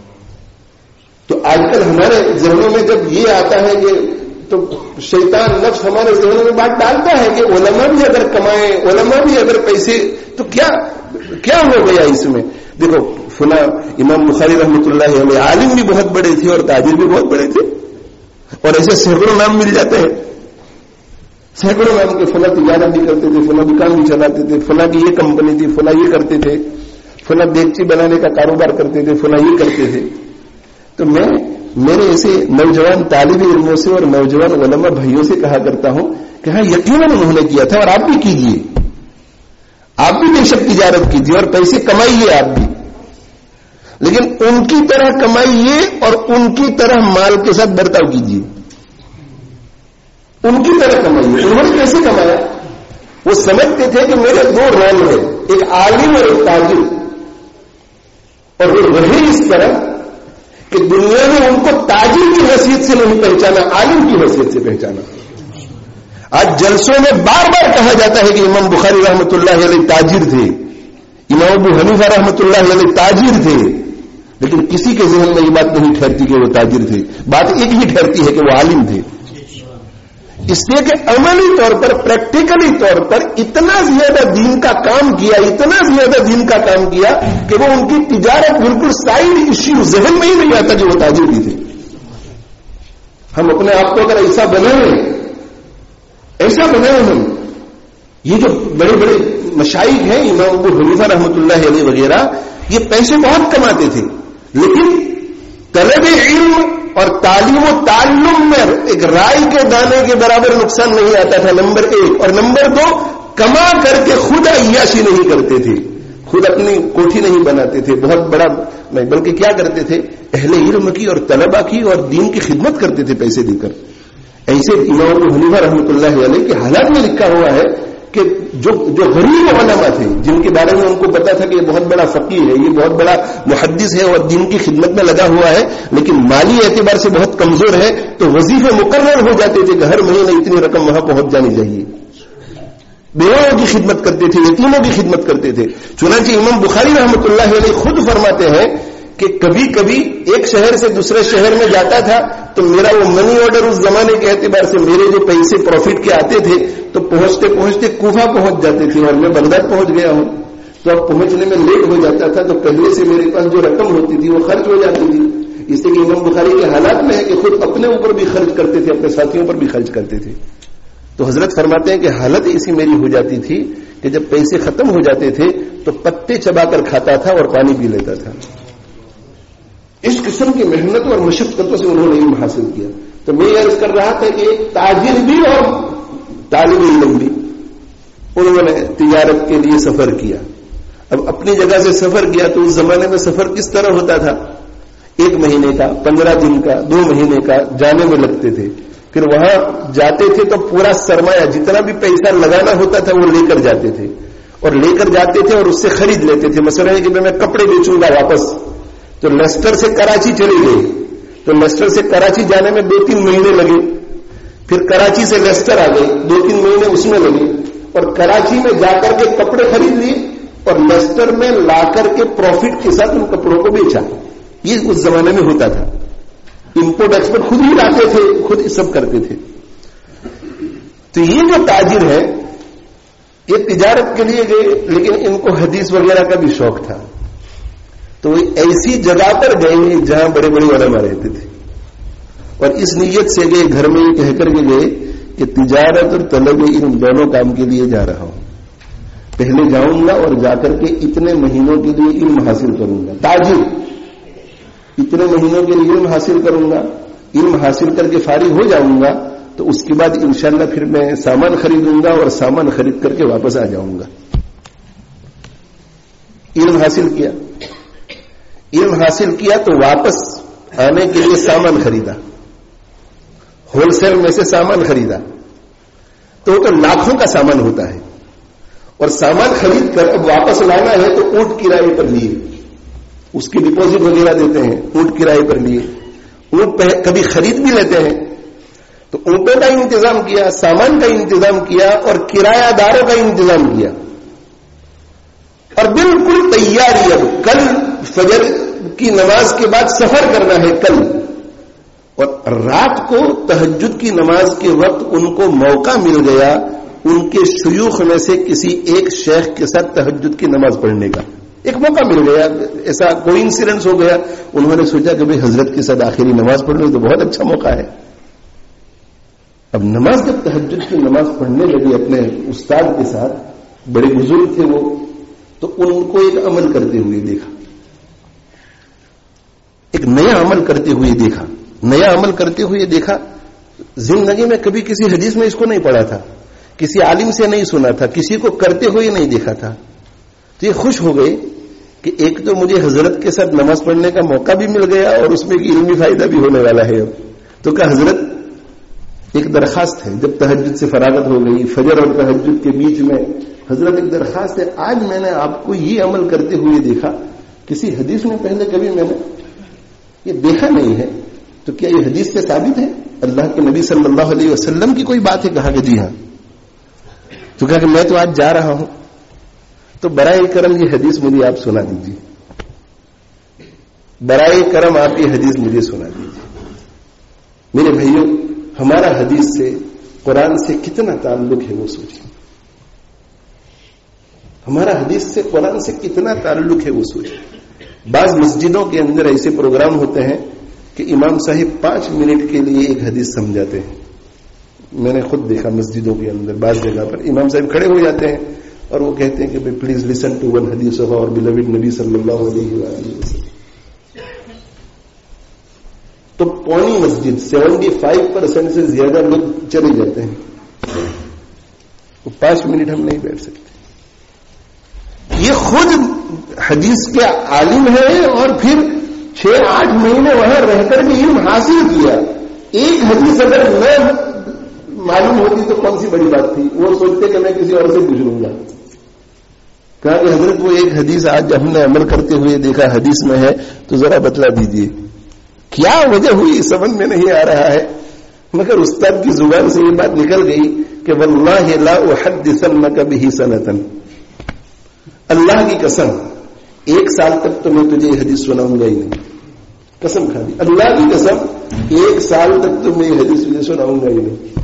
تو آج کل ہمارے ذہنوں میں جب یہ آتا ہے کہ تو شیطان نفس ہمارے ذہنوں میں بات ڈالتا ہے کہ علماء بھی اگر کمائیں, علماء بھی اگر پیسے, تو کیا کیا ہو گیا اس میں. دیکھو فلاں امام بخاری رحمۃ اللہ علیہ عالم بھی بہت بڑے تھے اور تاجر بھی بہت بڑے تھے, اور ایسے سینکڑوں نام مل جاتے ہیں, سینکڑوں نام کے. فلاں تجارت بھی کرتے تھے, فلاں دکان بھی چلاتے تھے, فلاں کی یہ کمپنی تھی, فلاں یہ کرتے تھے, فلاں دیگچی بنانے کا کاروبار کرتے تھے, فلاں یہ کرتے تھے. تو میں میرے ایسے نوجوان طالب علموں سے اور نوجوان علماء بھائیوں سے کہا کرتا ہوں کہ ہاں یقیناً انہوں نے کیا تھا اور آپ بھی کیجیے, آپ بھی بے شک تجارت کیجیے اور پیسے کمائیے آپ بھی, لیکن ان کی طرح کمائیے اور ان کی طرح مال کے ساتھ برتاؤ کیجیے. ان کی طرح کمائیے. انہوں نے کیسے کمایا؟ وہ سمجھتے تھے کہ میرے دو رول ہیں, ایک عالم اور ایک تاجر, اور وہ رہے اس طرح کہ دنیا میں ان کو تاجر کی حیثیت سے نہیں پہچانا, عالم کی حیثیت سے پہچانا. آج جلسوں میں بار بار کہا جاتا ہے کہ امام بخاری رحمۃ اللہ علیہ تاجر تھے, امام ابو حنیفہ رحمۃ اللہ علیہ تاجر تھے, لیکن کسی کے ذہن میں یہ بات نہیں ٹھہرتی کہ وہ تاجر تھے. بات ایک ہی ٹھہرتی ہے کہ وہ عالم تھے. اس لیے کہ عملی طور پر, پریکٹیکلی طور پر اتنا زیادہ دین کا کام کیا, اتنا زیادہ دین کا کام کیا کہ وہ ان کی تجارت بالکل سائڈ ایشو, ذہن میں ہی نہیں آتا کہ وہ تاجر بھی تھے. ہم اپنے آپ کو اگر ایسا بنائیں, ایسا بنائیں ہم, یہ جو بڑے بڑے مشائخ ہیں امام ابو حنیفہ رحمۃ اللہ علیہ وغیرہ, یہ پیسے بہت کماتے تھے, لیکن طلب علم اور تعلیم و تعلم میں ایک رائی کے دانے کے برابر نقصان نہیں آتا تھا, نمبر ایک. اور نمبر دو, کما کر کے خود عیاشی نہیں کرتے تھے, خود اپنی کوٹھی نہیں بناتے تھے بہت بڑا نہیں, بلکہ کیا کرتے تھے, اہل علم کی اور طلبا کی اور دین کی خدمت کرتے تھے پیسے دے کر. ایسے امام ابو حنیفہ رحمۃ اللہ علیہ کے حالات میں لکھا ہوا ہے کہ جو جو غریب علماء تھے، جن کے بارے میں ان کو پتا تھا کہ یہ بہت بڑا فقیہ ہے، یہ بہت بڑا محدث ہے اور دین کی خدمت میں لگا ہوا ہے، لیکن مالی اعتبار سے بہت کمزور ہے، تو وظیفے مقرر ہو جاتے تھے کہ ہر مہینے اتنی رقم وہاں پہنچ جانی چاہیے. بیواؤں کی خدمت کرتے تھے، یتیموں کی خدمت کرتے تھے. چنانچہ امام بخاری رحمۃ اللہ علیہ خود فرماتے ہیں کہ کبھی کبھی ایک شہر سے دوسرے شہر میں جاتا تھا تو میرا وہ منی آرڈر اس زمانے کے اعتبار سے میرے جو پیسے پروفٹ کے آتے تھے تو پہنچتے پہنچتے کوفہ پہنچ جاتے تھے اور میں بغداد پہنچ گیا ہوں. تو اب پہنچنے میں لیٹ ہو جاتا تھا تو پہلے سے میرے پاس جو رقم ہوتی تھی وہ خرچ ہو جاتی تھی. اس لیے کہ امام بخاری کے حالات میں ہے کہ خود اپنے اوپر بھی خرچ کرتے تھے، اپنے ساتھیوں پر بھی خرچ کرتے تھے. تو حضرت فرماتے ہیں کہ حالت ایسی میری ہو جاتی تھی کہ جب پیسے ختم ہو جاتے تھے تو پتے چبا کر کھاتا تھا اور پانی پی لیتا تھا. اس قسم کی محنت اور مشقتوں سے انہوں نے علم حاصل کیا. تو میں یہ عرض کر رہا تھا کہ ایک تاجر بھی اور طالب علم بھی انہوں نے تجارت کے لیے سفر کیا. اب اپنی جگہ سے سفر کیا تو اس زمانے میں سفر کس طرح ہوتا تھا؟ ایک مہینے کا، پندرہ دن کا، دو مہینے کا جانے میں لگتے تھے. پھر وہاں جاتے تھے تو پورا سرمایہ جتنا بھی پیسہ لگانا ہوتا تھا وہ لے کر جاتے تھے اور لے کر جاتے تھے اور اس سے خرید لیتے تھے. مثلا ہے کہ میں کپڑے بیچوں گا واپس، تو لیسٹر سے کراچی چلے گئے تو لیسٹر سے کراچی جانے میں دو تین مہینے لگے. پھر کراچی سے لیسٹر آ گئے، دو تین مہینے اس میں لگے، اور کراچی میں جا کر کے کپڑے خرید لیے اور لیسٹر میں لا کر کے پروفٹ کے ساتھ ان کپڑوں کو بیچا. یہ اس زمانے میں ہوتا تھا. امپورٹ ایکسپورٹ خود ہی لاتے تھے، خود سب کرتے تھے. تو یہ جو تاجر ہے یہ تجارت کے لیے گئے، لیکن ان کو حدیث وغیرہ کا بھی شوق تھا. تو وہ ایسی جگہ پر گئے جہاں بڑے بڑے علماء رہتے تھے اور اس نیت سے گئے، گھر میں یہ کہہ کر کے گئے کہ تجارت اور طلب علم دونوں کام کے لیے جا رہا ہوں. پہلے جاؤں گا اور جا کر کے اتنے مہینوں کے لیے علم حاصل کروں گا. تاجر اتنے مہینوں کے لیے علم حاصل کروں گا، علم حاصل کر کے فارغ ہو جاؤں گا تو اس کے بعد انشاءاللہ پھر میں سامان خریدوں گا اور سامان خرید کر کے واپس آ جاؤں گا. علم حاصل کیا علم حاصل کیا تو واپس آنے کے لیے سامان خریدا، ہول سیل میں سے سامان خریدا. تو وہ تو لاکھوں کا سامان ہوتا ہے اور سامان خرید کر اب واپس لانا ہے تو اونٹ کرائے پر لیے، اس کی ڈپوزٹ وغیرہ دیتے ہیں، اونٹ کرائے پر لیے. اونٹ کبھی خرید بھی لیتے ہیں تو اونٹوں کا انتظام کیا، سامان کا انتظام کیا اور کرایہ داروں کا انتظام کیا اور بالکل تیاری. اب کل فجر کی نماز کے بعد سفر کرنا ہے کل، اور رات کو تہجد کی نماز کے وقت ان کو موقع مل گیا ان کے شیوخ میں سے کسی ایک شیخ کے ساتھ تہجد کی نماز پڑھنے کا. ایک موقع مل گیا، ایسا کوئی انسیڈنس ہو گیا. انہوں نے سوچا کہ بھئی حضرت کے ساتھ آخری نماز پڑھ لوں تو بہت اچھا موقع ہے. اب نماز جب تہجد کی نماز پڑھنے لگے اپنے استاد کے ساتھ، بڑے بزرگ تھے وہ، تو ان کو ایک عمل کرتے ہوئے دیکھا، ایک نیا عمل کرتے ہوئے دیکھا نیا عمل کرتے ہوئے دیکھا زندگی میں کبھی کسی حدیث میں اس کو نہیں پڑھا تھا، کسی عالم سے نہیں سنا تھا، کسی کو کرتے ہوئے نہیں دیکھا تھا. تو یہ خوش ہو گئے کہ ایک تو مجھے حضرت کے ساتھ نماز پڑھنے کا موقع بھی مل گیا اور اس میں ایک علمی فائدہ بھی ہونے والا ہے. اب تو کہا حضرت ایک درخواست ہے. جب تہجد سے فراغت ہو گئی، فجر اور تہجد کے بیچ میں، حضرت ایک درخواست ہے، آج میں نے آپ کو یہ عمل کرتے ہوئے دیکھا، کسی حدیث میں پہلے کبھی میں نے یہ دیکھا نہیں ہے، تو کیا یہ حدیث سے ثابت ہے؟ اللہ کے نبی صلی اللہ علیہ وسلم کی کوئی بات ہے؟ کہا کہ جی ہاں. تو کہا کہ میں تو آج جا رہا ہوں، تو برائے کرم یہ حدیث مجھے آپ سنا دیجیے، برائے کرم آپ یہ حدیث مجھے سنا دیجیے. میرے بھائیوں، ہمارا حدیث سے، قرآن سے کتنا تعلق ہے وہ سوچیں. ہمارا حدیث سے، قرآن سے کتنا تعلق ہے وہ سوچیں. بعض مسجدوں کے اندر ایسے پروگرام ہوتے ہیں کہ امام صاحب پانچ منٹ کے لیے ایک حدیث سمجھاتے ہیں. میں نے خود دیکھا مسجدوں کے اندر بعض جگہ پر امام صاحب کھڑے ہو جاتے ہیں اور وہ کہتے ہیں کہ please listen to one hadith of our beloved نبی صلی اللہ علیہ وسلم. تو پونی مسجد سیونٹی فائیو پرسینٹ سے زیادہ لوگ چلے جاتے ہیں. وہ پانچ منٹ ہم نہیں بیٹھ سکتے. یہ خود حدیث کے عالم ہے اور پھر چھ آٹھ مہینے وہاں رہ کر کے علم حاصل کیا. ایک حدیث اگر میں معلوم ہوتی تو کون سی بڑی بات تھی. وہ سوچتے کہ میں کسی اور سے پوچھ لوں گا. کہا کہ حضرت وہ ایک حدیث آج ہم نے عمل کرتے ہوئے دیکھا حدیث میں ہے تو ذرا بتلا دیجئے. کیا وجہ ہوئی سمجھ میں نہیں آ رہا ہے, مگر استاد کی زبان سے یہ بات نکل گئی کہ واللہ لا احدثنک بہ سنۃ, اللہ کی قسم ایک سال تک تو میں تجھے یہ حدیث سناؤں گا ہی نہیں. قسم کھا دی, اللہ کی قسم ایک سال تک تو میں یہ حدیث تجھے سناؤں گا ہی نہیں.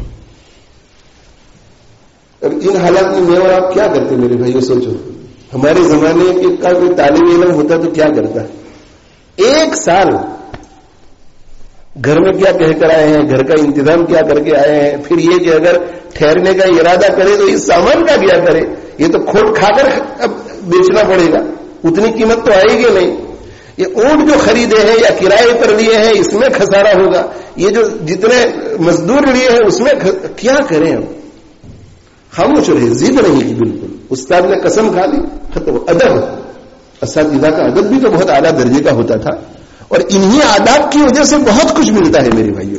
اب ان حالات میں میں اور آپ کیا کرتے میرے بھائیو, سوچو. ہمارے زمانے کا کوئی طالب علم ہوتا تو کیا کرتا. ایک سال گھر میں کیا کہہ کر آئے ہیں, گھر کا انتظام کیا کر کے آئے ہیں, پھر یہ کہ اگر ٹھہرنے کا ارادہ کرے تو اس سامان کا کیا کرے. یہ تو کھوٹ کھا کر اب بیچنا پڑے گا, اتنی قیمت تو آئے گی نہیں. یہ اونٹ جو خریدے ہیں یا کرائے پر لیے ہیں اس میں خسارہ ہوگا. یہ جو جتنے مزدور لیے ہیں اس میں کیا کریں ہم. خاموش رہے, ضد نہیں کی بالکل. استاد نے قسم کھا لی, ختم. ادب, اساتذہ کا ادب بھی تو بہت اعلیٰ درجے کا ہوتا تھا, اور انہی آداب کی وجہ سے بہت کچھ ملتا ہے میرے بھائیوں.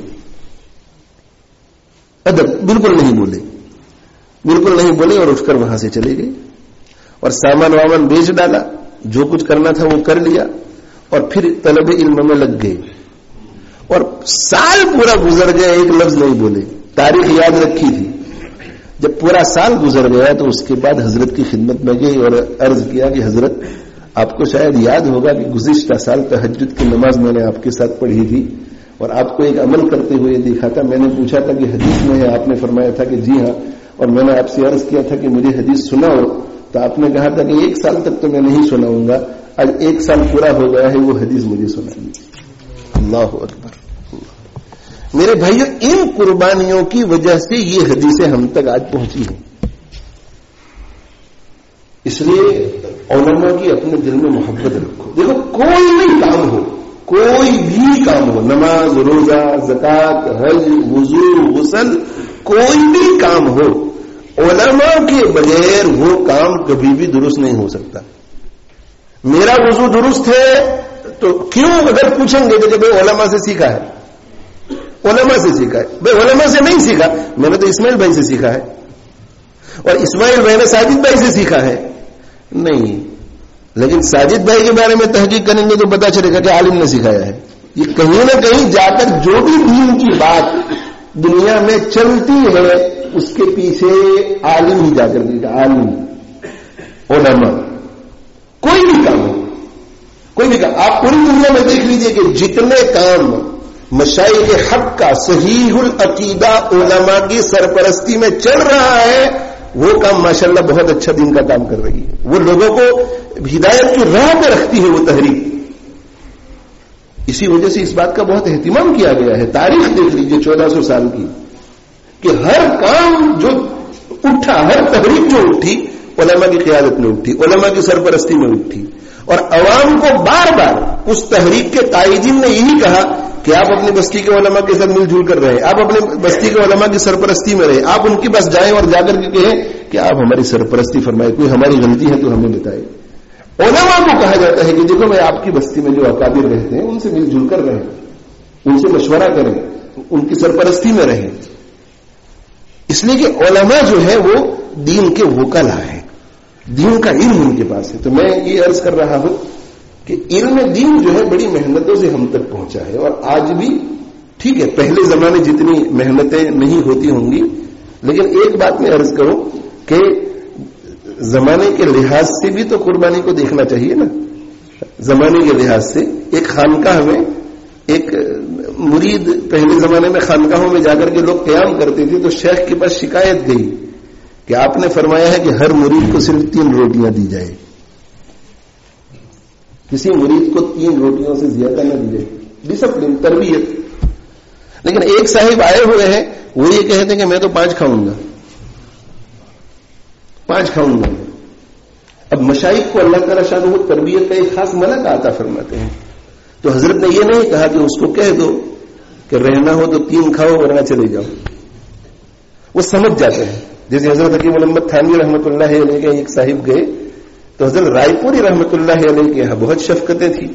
ادب بالکل نہیں بولے, بالکل نہیں بولے اور اٹھ کر وہاں سے چلے گئے اور سامان وامان بیچ ڈالا, جو کچھ کرنا تھا وہ کر لیا اور پھر طلب علم میں لگ گئے. اور سال پورا گزر گیا, ایک لفظ نہیں بولے. تاریخ یاد رکھی تھی. جب پورا سال گزر گیا تو اس کے بعد حضرت کی خدمت میں گئی اور عرض کیا کہ حضرت آپ کو شاید یاد ہوگا کہ گزشتہ سال تہجد کی نماز میں نے آپ کے ساتھ پڑھی تھی اور آپ کو ایک عمل کرتے ہوئے دیکھا تھا. میں نے پوچھا تھا کہ حدیث میں ہے, آپ نے فرمایا تھا کہ جی ہاں, اور میں نے آپ سے عرض کیا تھا کہ مجھے حدیث سناؤ, تو آپ نے کہا تھا کہ ایک سال تک تو میں نہیں سناؤں گا. آج ایک سال پورا ہو گیا ہے, وہ حدیث مجھے سنائیے. اللہ اکبر. میرے بھائیو, ان قربانیوں کی وجہ سے یہ حدیثیں ہم تک آج پہنچی ہیں. اس لیے علماء کی اپنے دل میں محبت رکھو. دیکھو کوئی بھی کام ہو, کوئی بھی کام ہو, نماز, روزہ, زکات, حج, وضو, غسل, کوئی بھی کام ہو, علماء کے بغیر وہ کام کبھی بھی درست نہیں ہو سکتا. میرا وضو درست ہے تو کیوں, اگر پوچھیں گے کہ بھائی علماء سے سیکھا ہے, علماء سے سیکھا ہے. بھائی علماء سے نہیں سیکھا, میں نے تو اسماعیل بھائی سے سیکھا ہے, اور اسماعیل بھائی نے ساجد بھائی سے سیکھا ہے. نہیں, لیکن ساجد بھائی کے بارے میں تحقیق کریں گے تو پتا چلے گا کہ عالم نے سکھایا ہے. یہ کہیں نہ کہیں جا کر جو بھی دین کی بات دنیا میں چلتی ہے اس کے پیچھے عالم ہی جا کر کے, عالم, علماء. کوئی بھی کام ہو, کوئی بھی کام, آپ پوری دنیا میں دیکھ لیجئے کہ جتنے کام مشائخ حق کا صحیح العقیدہ علماء کی سرپرستی میں چل رہا ہے, وہ کام ماشاءاللہ بہت اچھا دین کا کام کر رہی ہے. وہ لوگوں کو ہدایت کی راہ پہ رکھتی ہے وہ تحریک. اسی وجہ سے اس بات کا بہت اہتمام کیا گیا ہے. تاریخ دیکھ لیجئے چودہ سو سال کی, کہ ہر کام جو اٹھا, ہر تحریک جو اٹھی, علماء کی قیادت میں اٹھی, علماء کی سرپرستی میں اٹھی. اور عوام کو بار بار اس تحریک کے قائدین نے یہی کہا کہ آپ اپنی بستی کے علماء کے ساتھ مل جل کر رہے, آپ اپنے بستی کے علماء کی سرپرستی میں رہے, آپ ان کے پاس جائیں اور جا کر کے کہیں کہ آپ ہماری سرپرستی فرمائے, کوئی ہماری غلطی ہے تو ہمیں بتائے. علماء کو کہا جاتا ہے کہ دیکھو میں آپ کی بستی میں جو اکابر رہتے ہیں ان سے مل جل کر رہیں, ان سے مشورہ کریں, ان کی سرپرستی میں رہیں. اس لیے کہ علماء جو ہے وہ دین کے وکلا ہیں, دین کا علم ان کے پاس ہے. تو میں یہ عرض کر رہا ہوں کہ علم دین جو ہے بڑی محنتوں سے ہم تک پہنچا ہے, اور آج بھی ٹھیک ہے, پہلے زمانے جتنی محنتیں نہیں ہوتی ہوں گی, لیکن ایک بات میں عرض کروں کہ زمانے کے لحاظ سے بھی تو قربانی کو دیکھنا چاہیے نا. زمانے کے لحاظ سے ایک خانقاہ میں ایک مرید, پہلے زمانے میں خانقاہوں میں جا کر کے لوگ قیام کرتے تھے, تو شیخ کے پاس شکایت گئی کہ آپ نے فرمایا ہے کہ ہر مرید کو صرف تین روٹیاں دی جائے, کسی مرید کو تین روٹیوں سے زیادہ نہ دی جائے. ڈسپلن, تربیت. لیکن ایک صاحب آئے ہوئے ہیں, وہ یہ کہتے ہیں کہ میں تو پانچ کھاؤں گا, پانچ کھاؤں گا. اب مشائخ کو اللہ تعالیٰ شان وہ تربیت کا ایک خاص ملک عطا فرماتے ہیں. تو حضرت نے یہ نہیں کہا کہ اس کو کہہ دو کہ رہنا ہو تو تین کھاؤ ورنہ چلے جاؤ. وہ سمجھ جاتے ہیں. جیسے حضرت حکیم محمد تھانوی رحمۃ اللہ علیہ کے ایک صاحب گئے تو حضرت رائے پوری رحمۃ اللہ علیہ کے یہاں بہت شفقتیں تھیں,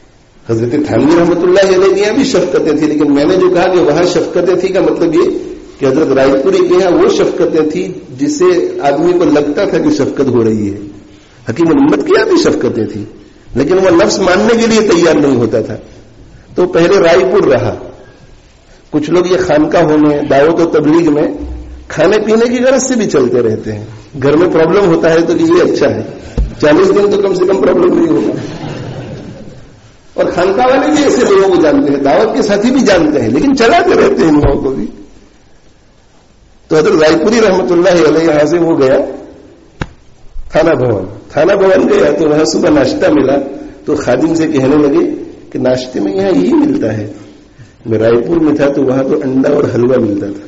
حضرت تھانوی رحمۃ اللہ علیہ کے یہاں بھی شفقتیں تھیں, لیکن میں نے جو کہا کہ وہاں شفقتیں تھیں کا مطلب یہ کہ حضرت رائے پوری کے یہاں وہ شفقتیں تھیں جس سے آدمی کو لگتا تھا کہ شفقت ہو رہی ہے. حکیم الامت کے یہاں بھی شفقتیں تھیں لیکن وہ لفظ ماننے کے لیے تیار نہیں ہوتا تھا. تو پہلے رائے پور رہا. کچھ لوگ یہ خانقاہوں میں دعوت و تبلیغ میں کھانے پینے کی غرض سے بھی چلتے رہتے ہیں. گھر میں پرابلم ہوتا ہے تو کہ یہ اچھا ہے, چالیس دن تو کم سے کم پرابلم نہیں ہوگا. اور خانقاہ والے بھی ایسے لوگوں کو جانتے ہیں, دعوت کے ساتھی بھی جانتے ہیں, لیکن چلاتے رہتے ہیں ان لوگوں کو بھی. تو حضرت رائے پوری رحمۃ اللہ علیہ یہاں سے وہ گیا تھانہ بھون. تھانہ بھون گیا تو وہاں صبح ناشتہ ملا تو خادم سے کہنے لگے کہ ناشتے میں یہاں یہی ملتا ہے. میں رائے پور میں تھا تو وہاں تو انڈا اور حلوہ ملتا تھا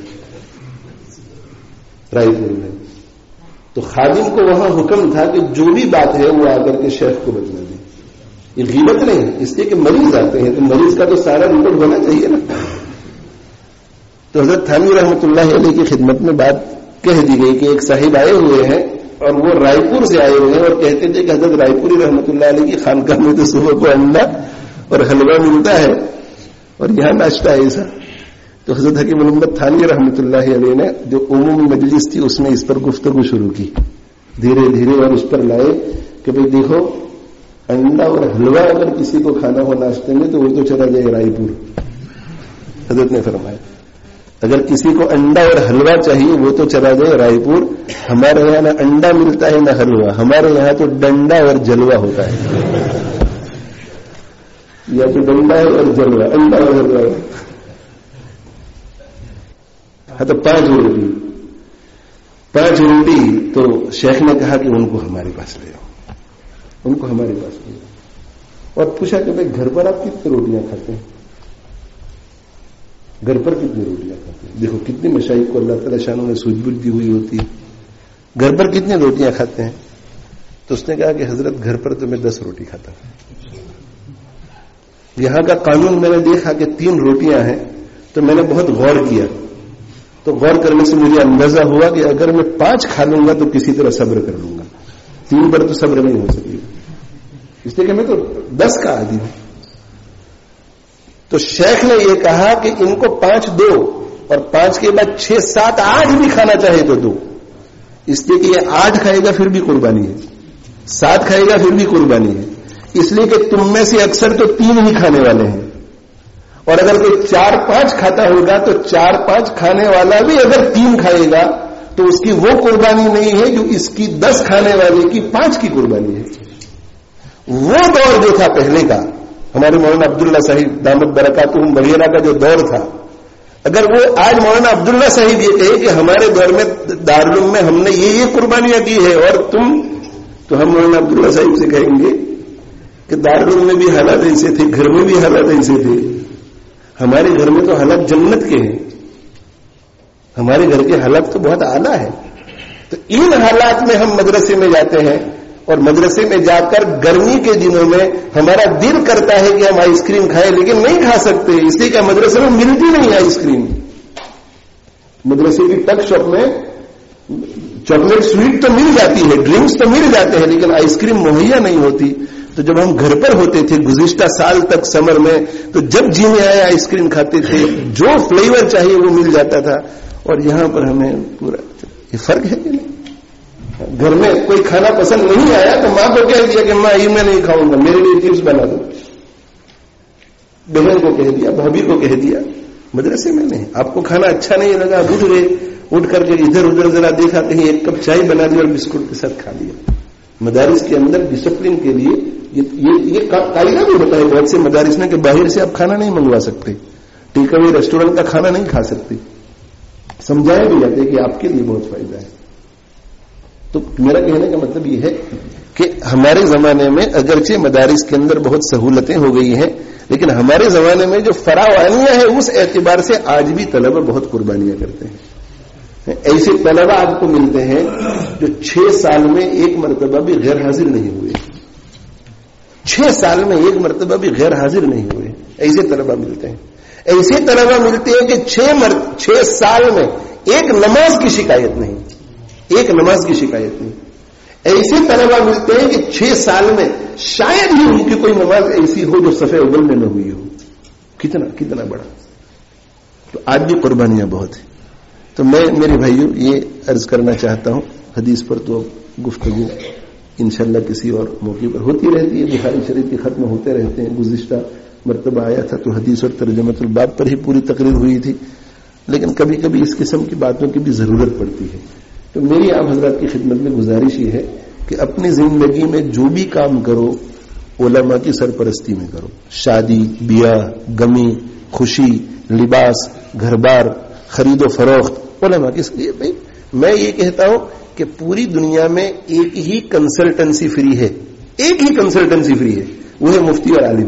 رائے پور میں. تو خادم کو وہاں حکم تھا کہ جو بھی بات ہے وہ آ کر کے شیخ کو بتلا دیں. یہ غیبت نہیں, اس لیے کہ مریض آتے ہیں تو مریض کا تو سارا رپورٹ ہونا چاہیے نا. تو حضرت تھانوی رحمۃ اللہ علیہ کی خدمت میں بات کہہ دی گئی کہ ایک صاحب آئے ہوئے ہیں اور وہ رائے پور سے آئے ہوئے ہیں اور کہتے تھے کہ حضرت رائے پوری رحمۃ اللہ علیہ کی خانقاہ میں تو صبح کو انڈا اور حلوہ ملتا ہے اور یہاں ناشتہ ہے ایسا. تو حضرت حکیم الامت تھانوی رحمۃ اللہ علیہ نے جو عمومی مجلس تھی اس میں اس پر گفتگو شروع کی دھیرے دھیرے, اور اس پر لائے کہ بھئی دیکھو انڈا اور حلوہ اگر کسی کو کھانا ہو ناشتے میں تو وہ تو چلا جائے رائے پور. حضرت نے فرمایا اگر کسی کو انڈا اور حلوہ چاہیے وہ تو چلا جائے رائے پور. ہمارے یہاں نہ انڈا ملتا ہے نہ حلوہ, ہمارے یہاں تو ڈنڈا اور جلوہ ہوتا ہے. یا تو ڈنڈا ہے اور جلوہ, انڈا اور حلوہ. ہاں تو پانچ روٹی پانچ روٹی تو شیخ نے کہا کہ ان کو ہمارے پاس لے آؤ, ان کو ہمارے پاس لے آؤ. اور پوچھا کہ بھائی گھر پر آپ کتنی روٹیاں کھاتے ہیں, گھر پر کتنی روٹیاں کھاتے ہیں. دیکھو کتنی مشائخ کو اللہ تعالی شانوں نے سوجھ بوجھ دی ہوئی ہوتی ہے. گھر پر کتنی روٹیاں کھاتے ہیں؟ تو اس نے کہا کہ حضرت گھر پر تو میں دس روٹی کھاتا ہوں. یہاں کا قانون میں نے دیکھا کہ تین روٹیاں ہیں تو میں نے بہت غور کیا. تو غور کرنے سے مجھے اندازہ ہوا کہ اگر میں پانچ کھا لوں گا تو کسی طرح صبر کر لوں گا, تین پر تو صبر نہیں ہو سکے گا, اس لیے کہ میں تو دس کا عادی ہوں. تو شیخ نے یہ کہا کہ ان کو پانچ دو اور پانچ کے بعد چھ سات آٹھ بھی کھانا چاہے تو دو, اس لیے کہ یہ آٹھ کھائے گا پھر بھی قربانی ہے, سات کھائے گا پھر بھی قربانی ہے. اس لیے کہ تم میں سے اکثر تو تین ہی کھانے والے ہیں, اور اگر کوئی چار پانچ کھاتا ہوگا تو چار پانچ کھانے والا بھی اگر تین کھائے گا تو اس کی وہ قربانی نہیں ہے جو اس کی دس کھانے والے کی پانچ کی قربانی ہے. وہ دور جو تھا پہلے کا, ہمارے مولانا عبداللہ صاحب دامت برکاتہم وغیرہ کا جو دور تھا, اگر وہ آج مولانا عبداللہ صاحب یہ کہے کہ ہمارے دور میں دارالعلوم میں ہم نے یہ یہ قربانیاں کی ہے اور تم, تو ہم مولانا عبداللہ صاحب سے کہیں گے کہ دارالعلوم میں بھی حالات ایسے تھے, گھر میں بھی حالات ایسے تھے, ہمارے گھر میں تو حالات جنت کے ہیں, ہمارے گھر کے حالات تو بہت اعلیٰ ہے. تو ان حالات میں ہم مدرسے میں جاتے ہیں اور مدرسے میں جا کر گرمی کے دنوں میں ہمارا دل کرتا ہے کہ ہم آئس کریم کھائیں لیکن نہیں کھا سکتے, اس لیے کہ مدرسے میں ملتی نہیں آئس کریم. مدرسے کی ٹک شاپ میں چاکلیٹ سویٹ تو مل جاتی ہے, ڈرنکس تو مل جاتے ہیں, لیکن آئس کریم مہیا نہیں ہوتی. تو جب ہم گھر پر ہوتے تھے گزشتہ سال تک سمر میں, تو جب جی میں آئے آئس کریم کھاتے تھے, جو فلیور چاہیے وہ مل جاتا تھا. اور یہاں پر ہمیں پورا یہ فرق ہے کہ نہیں. گھر میں کوئی کھانا پسند نہیں آیا تو ماں کو کہہ دیا کہ ماں یہ میں نہیں کھاؤں گا, میرے لیے چپس بنا دو. بہن کو کہہ دیا, بھابھی کو کہہ دیا. مدرسے میں نہیں, آپ کو کھانا اچھا نہیں لگا, اٹھ گئے, اٹھ کر کے ادھر ادھر ذرا دیکھا, کہیں ایک کپ چائے بنا دی اور بسکٹ کے ساتھ کھا لیا. مدارس کے اندر ڈسپلن کے لیے یہ قاعدہ بھی ہوتا ہے بہت سے مدارس میں کہ باہر سے آپ کھانا نہیں منگوا سکتے, ٹیک اوے ریسٹورینٹ کا کھانا نہیں کھا سکتے. سمجھایا بھی جاتے کہ آپ کے لیے بہت فائدہ ہے. تو میرا کہنے کا مطلب یہ ہے کہ ہمارے زمانے میں اگرچہ مدارس کے اندر بہت سہولتیں ہو گئی ہیں, لیکن ہمارے زمانے میں جو فراوانیاں ہیں اس اعتبار سے آج بھی طلبہ بہت قربانیاں کرتے ہیں. ایسے طلبہ آپ کو ملتے ہیں جو چھ سال میں ایک مرتبہ بھی غیر حاضر نہیں ہوئے, چھ سال میں ایک مرتبہ بھی غیر حاضر نہیں ہوئے. ایسے طلبہ ملتے ہیں. ایسے طلبہ ملتے ہیں کہ چھ مر... چھ سال میں ایک نماز کی شکایت نہیں, ایک نماز کی شکایت نہیں. ایسے طلبہ ملتے ہیں کہ چھ سال میں شاید ہی ان کی کوئی نماز ایسی ہو جو صف اول میں نہ ہوئی ہو. کتنا کتنا بڑا. تو آج بھی قربانیاں بہت ہیں. تو میں میرے بھائیوں یہ عرض کرنا چاہتا ہوں، حدیث پر تو گفتگو انشاءاللہ کسی اور موقع پر ہوتی رہتی ہے، بخاری شریف کے ختم ہوتے رہتے ہیں. گزشتہ مرتبہ آیا تھا تو حدیث اور ترجمۃ الباب پر ہی پوری تقریر ہوئی تھی، لیکن کبھی کبھی اس قسم کی باتوں کی بھی ضرورت پڑتی ہے. تو میری آپ حضرات کی خدمت میں گزارش یہ ہے کہ اپنی زندگی میں جو بھی کام کرو علماء کی سرپرستی میں کرو. شادی بیاہ، غمی خوشی، لباس، گھر بار، خرید و فروخت، علماء کی. بھائی میں یہ کہتا ہوں کہ پوری دنیا میں ایک ہی کنسلٹنسی فری ہے، ایک ہی کنسلٹنسی فری ہے، وہ ہے مفتی اور عالم.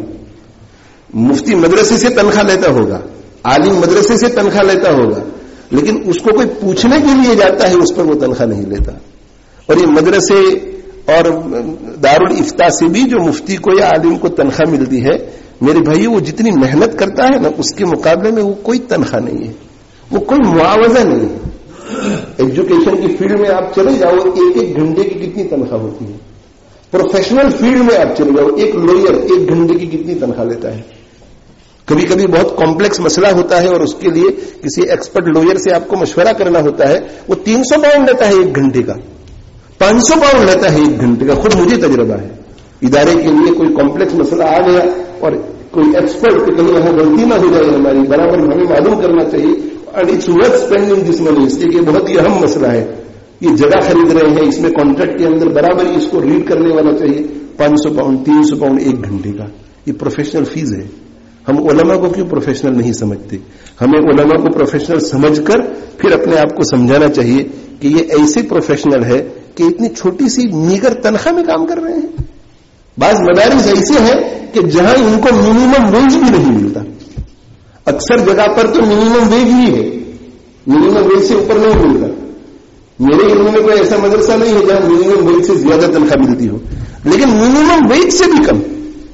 مفتی مدرسے سے تنخواہ لیتا ہوگا، عالم مدرسے سے تنخواہ لیتا ہوگا، لیکن اس کو کوئی پوچھنے کے لیے جاتا ہے اس پر وہ تنخواہ نہیں لیتا. اور یہ مدرسے اور دارالفتاء سے بھی جو مفتی کو یا عالم کو تنخواہ ملتی ہے، میرے بھائی وہ جتنی محنت کرتا ہے نا اس کے مقابلے میں وہ کوئی تنخواہ نہیں ہے، وہ کوئی معاوضہ نہیں ہے. ایجوکیشن کی فیلڈ میں آپ چلے جاؤ، ایک ایک گھنٹے کی کتنی تنخواہ ہوتی ہے. پروفیشنل فیلڈ میں آپ چلے جاؤ، ایک لوئر ایک گھنٹے کی کتنی تنخواہ لیتا ہے. کبھی کبھی بہت کمپلیکس مسئلہ ہوتا ہے اور اس کے لیے کسی ایکسپرٹ لوئر سے آپ کو مشورہ کرنا ہوتا ہے، وہ تین سو پاؤنڈ لیتا ہے ایک گھنٹے کا، پانچ سو پاؤنڈ لیتا ہے ایک گھنٹے کا. خود مجھے تجربہ ہے. ادارے کے لیے کوئی کمپلیکس مسئلہ آ گیا اور کوئی ایکسپرٹ کہ کہیں یہاں غلطی نہ ہو جائے ہماری، برابر ہمیں معلوم کرنا چاہیے. And it's worth spending this money, اس لیے بہت ہی اہم مسئلہ ہے. یہ جگہ خرید رہے ہیں، اس میں کانٹریکٹ کے اندر برابر اس کو ریڈ کرنے والا چاہیے. پانچ سو پاؤنڈ تین سو پاؤنڈ ایک گھنٹے کا، یہ پروفیشنل فیس ہے. ہم علماء کو کیوں پروفیشنل نہیں سمجھتے؟ ہمیں علماء کو پروفیشنل سمجھ کر پھر اپنے آپ کو سمجھانا چاہیے کہ یہ ایسے پروفیشنل ہے کہ اتنی چھوٹی سی میگر تنخواہ میں کام کر رہے ہیں. بعض مدارس ایسے ہیں کہ جہاں ان کو منیمم ویج بھی نہیں ملتا. اکثر جگہ پر تو منیمم ویج ہی ہے، منیمم ویج سے اوپر نہیں ملتا. میرے علم میں کوئی ایسا مدرسہ نہیں ہے جہاں منیمم ویج سے زیادہ تنخواہ ملتی ہو، لیکن منیمم ویج سے بھی کم.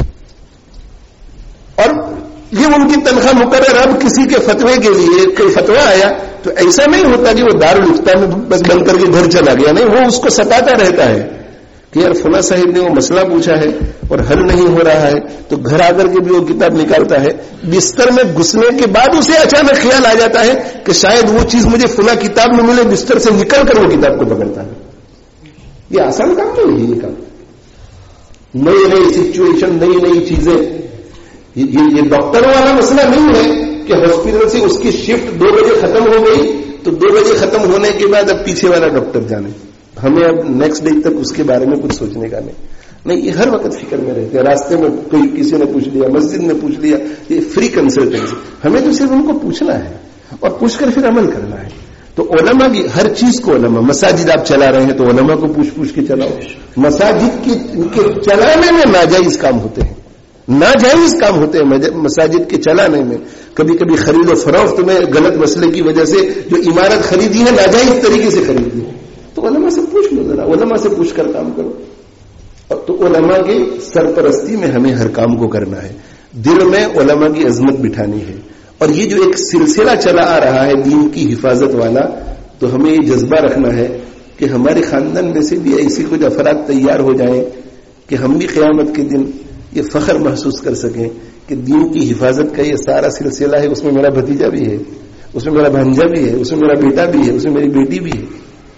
اور یہ ان کی تنخواہ مقرر. اب کسی کے فتوے کے لیے کوئی فتوا آیا تو ایسا نہیں ہوتا کہ وہ دارالفتاء میں بس بند کر کے گھر چلا گیا، نہیں، وہ اس کو ستاتا رہتا ہے کہ یار فلاں صاحب نے وہ مسئلہ پوچھا ہے اور حل نہیں ہو رہا ہے، تو گھر آ کر کے بھی وہ کتاب نکالتا ہے. بستر میں گھسنے کے بعد اسے اچانک خیال آ جاتا ہے کہ شاید وہ چیز مجھے فلاں کتاب میں ملے، بستر سے نکل کر وہ کتاب کو پکڑتا ہے. یہ آسان کام نہیں ہے. یہ کام نئی نئی سچویشن، نئی نئی چیزیں. یہ ڈاکٹر والا مسئلہ نہیں ہے کہ ہاسپٹل سے اس کی شفٹ دو بجے ختم ہو گئی تو دو بجے ختم ہونے کے بعد اب پیچھے والا ڈاکٹر جانے، ہمیں اب نیکسٹ ڈے تک اس کے بارے میں کچھ سوچنے کا نہیں. نہیں، یہ ہر وقت فکر میں رہتے ہیں. راستے میں کوئی کسی نے پوچھ لیا، مسجد میں پوچھ لیا، یہ فری کنسلٹنسی. ہمیں تو صرف ان کو پوچھنا ہے اور پوچھ کر پھر عمل کرنا ہے. تو علماء کی ہر چیز کو، علماء مساجد آپ چلا رہے ہیں تو علماء کو پوچھ پوچھ کے چلاؤ. مساجد کے چلانے میں ناجائز کام ہوتے ہیں، ناجائز کام ہوتے ہیں مساجد کے چلانے میں. کبھی کبھی خرید و فروخت میں غلط مسئلے کی وجہ سے جو عمارت خریدی ہے ناجائز طریقے سے خریدی ہے، تو علماء سے پوچھ لو ذرا، علماء سے پوچھ کر کام کرو. تو علماء کی سرپرستی میں ہمیں ہر کام کو کرنا ہے. دل میں علماء کی عظمت بٹھانی ہے. اور یہ جو ایک سلسلہ چلا آ رہا ہے دین کی حفاظت والا، تو ہمیں یہ جذبہ رکھنا ہے کہ ہمارے خاندان میں سے بھی ایسی کچھ افراد تیار ہو جائیں کہ ہم بھی قیامت کے دن یہ فخر محسوس کر سکیں کہ دین کی حفاظت کا یہ سارا سلسلہ ہے، اس میں میرا بھتیجا بھی ہے، اس میں میرا بھانجا بھی ہے، اس میں میرا بیٹا بھی ہے، اس میں میری بیٹی بھی ہے.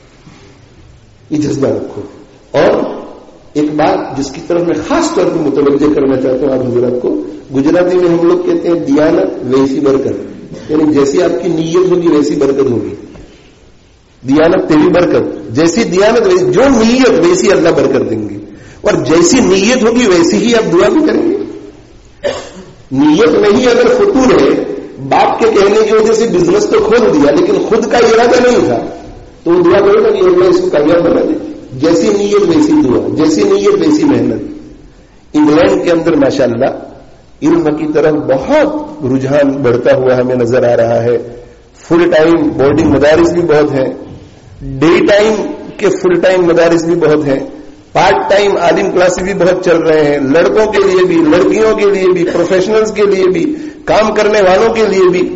یہ جذبہ رکھو. اور ایک بات جس کی طرف میں خاص طور پر متوجہ کرنا چاہتا ہوں آپ حضرات کو، گجراتی میں ہم لوگ کہتے ہیں دیانت ویسی برکت، یعنی جیسی آپ کی نیت ہوگی ویسی برکت ہوگی. دیانت تیری برکت، جیسی دیانت ویسی، جو نیت ویسی اللہ برکت دیں گے. اور جیسی نیت ہوگی ویسی ہی آپ دعا بھی کریں گے. نیت نہیں اگر فطور ہے، باپ کے کہنے کی وجہ سے بزنس تو کھول دیا لیکن خود کا ارادہ نہیں تھا، تو وہ دعا کرے گا کہ اللہ اس کو کامیاب بنا دے. جیسی نیت ویسی دعا، جیسی نیت ویسی محنت. انگلینڈ کے اندر ماشاءاللہ علم کی طرف بہت رجحان بڑھتا ہوا ہمیں نظر آ رہا ہے. فل ٹائم بورڈنگ مدارس بھی بہت ہیں، ڈے ٹائم کے فل ٹائم مدارس بھی بہت ہیں، پارٹ ٹائم عالم کلاسز بھی بہت چل رہے ہیں، لڑکوں کے لیے بھی، لڑکیوں کے لیے بھی، پروفیشنلز کے لیے بھی، کام کرنے والوں کے لیے بھی.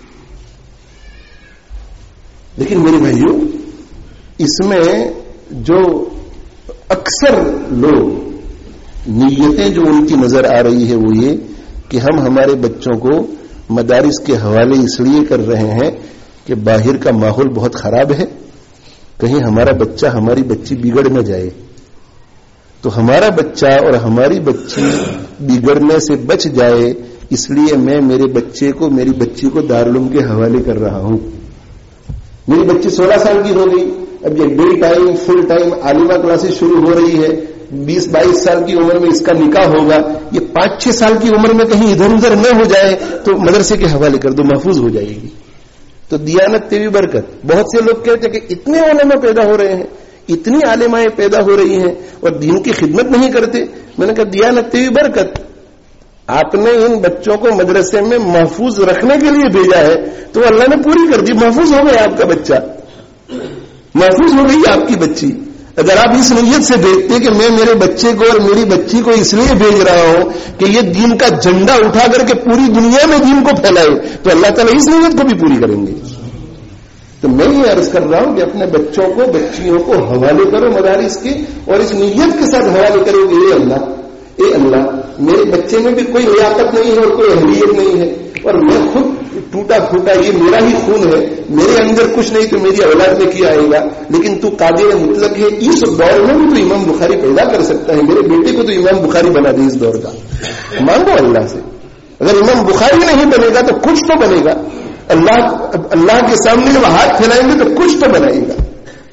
لیکن میرے بھائیوں، اس میں جو اکثر لوگ نیتیں جو ان کی نظر آ رہی ہے وہ یہ کہ ہم ہمارے بچوں کو مدارس کے حوالے اس لیے کر رہے ہیں کہ کہ باہر کا ماحول بہت خراب ہے, کہیں ہمارا بچہ ہماری بچی بگڑ نہ جائے, تو ہمارا بچہ اور ہماری بچی بگڑنے سے بچ جائے, اس لیے میں میرے بچے کو میری بچی کو دارالعلوم کے حوالے کر رہا ہوں. میری بچی سولہ سال کی ہو گئی, اب یہ ڈے ٹائم فل ٹائم عالمہ کلاسز شروع ہو رہی ہے, بیس بائیس سال کی عمر میں اس کا نکاح ہوگا, یہ پانچ چھ سال کی عمر میں کہیں ادھر ادھر نہ ہو جائے تو مدرسے کے حوالے کر دو, محفوظ ہو جائے گی. تو دیانت تیوی برکت. بہت سے لوگ کہتے ہیں کہ اتنے علماء پیدا ہو رہے ہیں, اتنی عالمائیں پیدا ہو رہی ہیں اور دین کی خدمت نہیں کرتے. میں نے کہا دیانت تیوی برکت, آپ نے ان بچوں کو مدرسے میں محفوظ رکھنے کے لیے بھیجا ہے تو اللہ نے پوری کر دی, محفوظ ہو گیا آپ کا بچہ, محفوظ ہو گئی آپ کی بچی. اگر آپ اس نیت سے بھیجتے کہ میں میرے بچے کو اور میری بچی کو اس لیے بھیج رہا ہوں کہ یہ دین کا جھنڈا اٹھا کر کے پوری دنیا میں دین کو پھیلائے, تو اللہ تعالیٰ اس نیت کو بھی پوری کریں گے. تو میں یہ عرض کر رہا ہوں کہ اپنے بچوں کو بچیوں کو حوالے کرو مدارس کے, اور اس نیت کے ساتھ حوالے کرو کہ اے اللہ اے اللہ میرے بچے میں بھی کوئی لیاقت نہیں ہے اور کوئی اہلیت نہیں ہے, اور میں خود ٹوٹا پھوٹا, یہ میرا ہی خون ہے, میرے اندر کچھ نہیں تو میری اولاد میں کیا آئے گا, لیکن تو قادر مطلق ہے. اس دور میں بھی تو امام بخاری پیدا کر سکتا ہے, میرے بیٹے کو تو امام بخاری بنا دے اس دور کا. مانگو اللہ سے, اگر امام بخاری نہیں بنے گا تو کچھ تو بنے گا. اللہ اللہ کے سامنے جب ہاتھ پھیلائیں گے تو کچھ تو بنائے گا.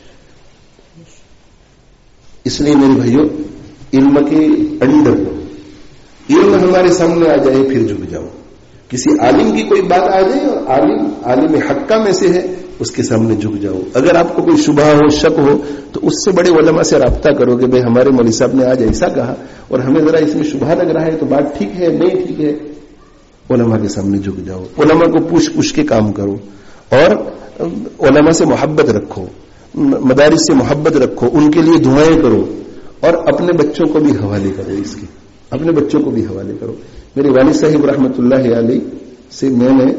اس لیے میرے بھائیوں, علم کے اندر کو علم ہمارے سامنے آ جائے پھر جھک جاؤ. کسی عالم کی کوئی بات آ جائے اور عالم عالم حقہ میں سے ہے, اس کے سامنے جھک جاؤ. اگر آپ کو کوئی شبہ ہو شک ہو تو اس سے بڑے علماء سے رابطہ کرو کہ بھائی ہمارے مولوی صاحب نے آج ایسا کہا اور ہمیں ذرا اس میں شبہ لگ رہا ہے, تو بات ٹھیک ہے نہیں ٹھیک ہے, علماء کے سامنے جھک جاؤ. علماء کو پوچھ پوچھ کے کام کرو, اور علماء سے محبت رکھو, مدارس سے محبت رکھو, ان کے لیے دعائیں کرو, اور اپنے بچوں کو بھی حوالے کرو. اس کی اپنے بچوں کو بھی حوالے کرو. میرے والد صاحب رحمۃ اللہ علیہ سے میں نے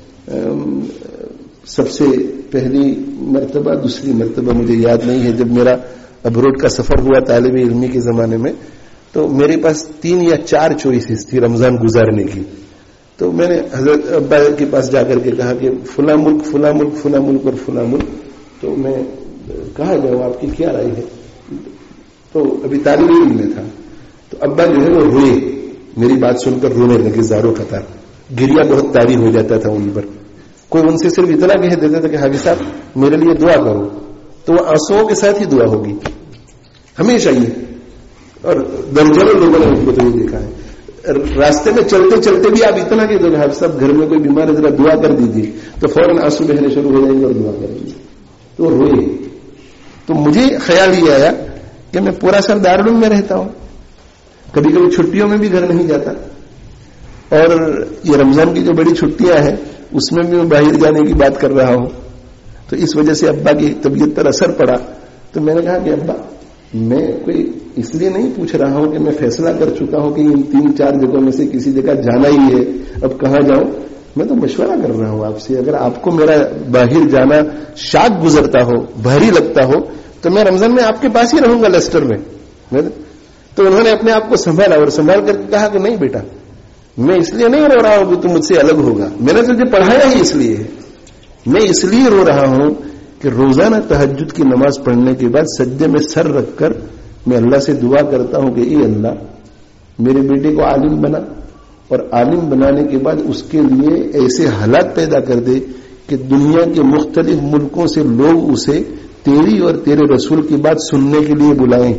سب سے پہلی مرتبہ دوسری مرتبہ مجھے یاد نہیں ہے, جب میرا ابروڈ کا سفر ہوا طالب علمی کے زمانے میں, تو میرے پاس تین یا چار چوائسز تھی رمضان گزارنے کی. تو میں نے حضرت ابا کے پاس جا کر کے کہا کہ فلاں ملک فلاں ملک فلاں ملک اور فلاں ملک. تو میں کہا جاؤ آپ کی کیا رائے ہے, تو ابھی طالب علم میں تھا. تو ابا جو ہے وہ روئے, میری بات سن کر رونے لگے زاروں قطار, گریا بہت طاری ہو جاتا تھا ان پر. کوئی ان سے صرف اتنا کہہ دیتا تھا کہ حاجی صاحب میرے لیے دعا کرو, تو وہ آنسوؤں کے ساتھ ہی دعا ہوگی ہمیشہ ہی. اور درجنوں لوگوں نے ان کو تو یہ دیکھا ہے, راستے میں چلتے چلتے بھی آپ اتنا کہہ دو کہ حاجی صاحب گھر میں کوئی بیمار ہے ذرا دعا کر دیجیے, تو فوراً آنسو بہنے شروع ہو جائیں گے اور دعا کریں گے. تو وہ روئے. تو مجھے خیال یہ آیا کہ میں پورا سال دارالعلوم میں رہتا ہوں, کبھی کبھی چھٹیوں میں بھی گھر نہیں جاتا, اور یہ رمضان کی جو بڑی چھٹیاں ہیں اس میں بھی میں باہر جانے کی بات کر رہا ہوں. تو اس وجہ سے ابا کی طبیعت پر اثر پڑا. تو میں نے کہا کہ ابا میں کوئی اس لیے نہیں پوچھ رہا ہوں کہ میں فیصلہ کر چکا ہوں کہ ان تین چار جگہوں میں سے کسی جگہ جانا ہی ہے, اب کہاں جاؤں. میں تو مشورہ کر رہا ہوں آپ سے, اگر آپ کو میرا باہر جانا شاق گزرتا ہو, بھاری لگتا ہو, تو میں رمضان میں آپ کے پاس ہی رہوں گا لیسٹر میں. تو انہوں نے اپنے آپ کو سنبھالا اور سنبھال کر کہا کہ نہیں بیٹا, میں اس لیے نہیں رو رہا ہوں کہ تم مجھ سے الگ ہوگا, میں نے تجھے پڑھایا ہی اس لیے ہے. میں اس لیے رو رہا ہوں کہ روزانہ تہجد کی نماز پڑھنے کے بعد سجدے میں سر رکھ کر میں اللہ سے دعا کرتا ہوں کہ اے اللہ میرے بیٹے کو عالم بنا, اور عالم بنانے کے بعد اس کے لیے ایسے حالات پیدا کر دے کہ دنیا کے مختلف ملکوں سے لوگ اسے تیری اور تیرے رسول کی بات سننے کے لیے بلائیں.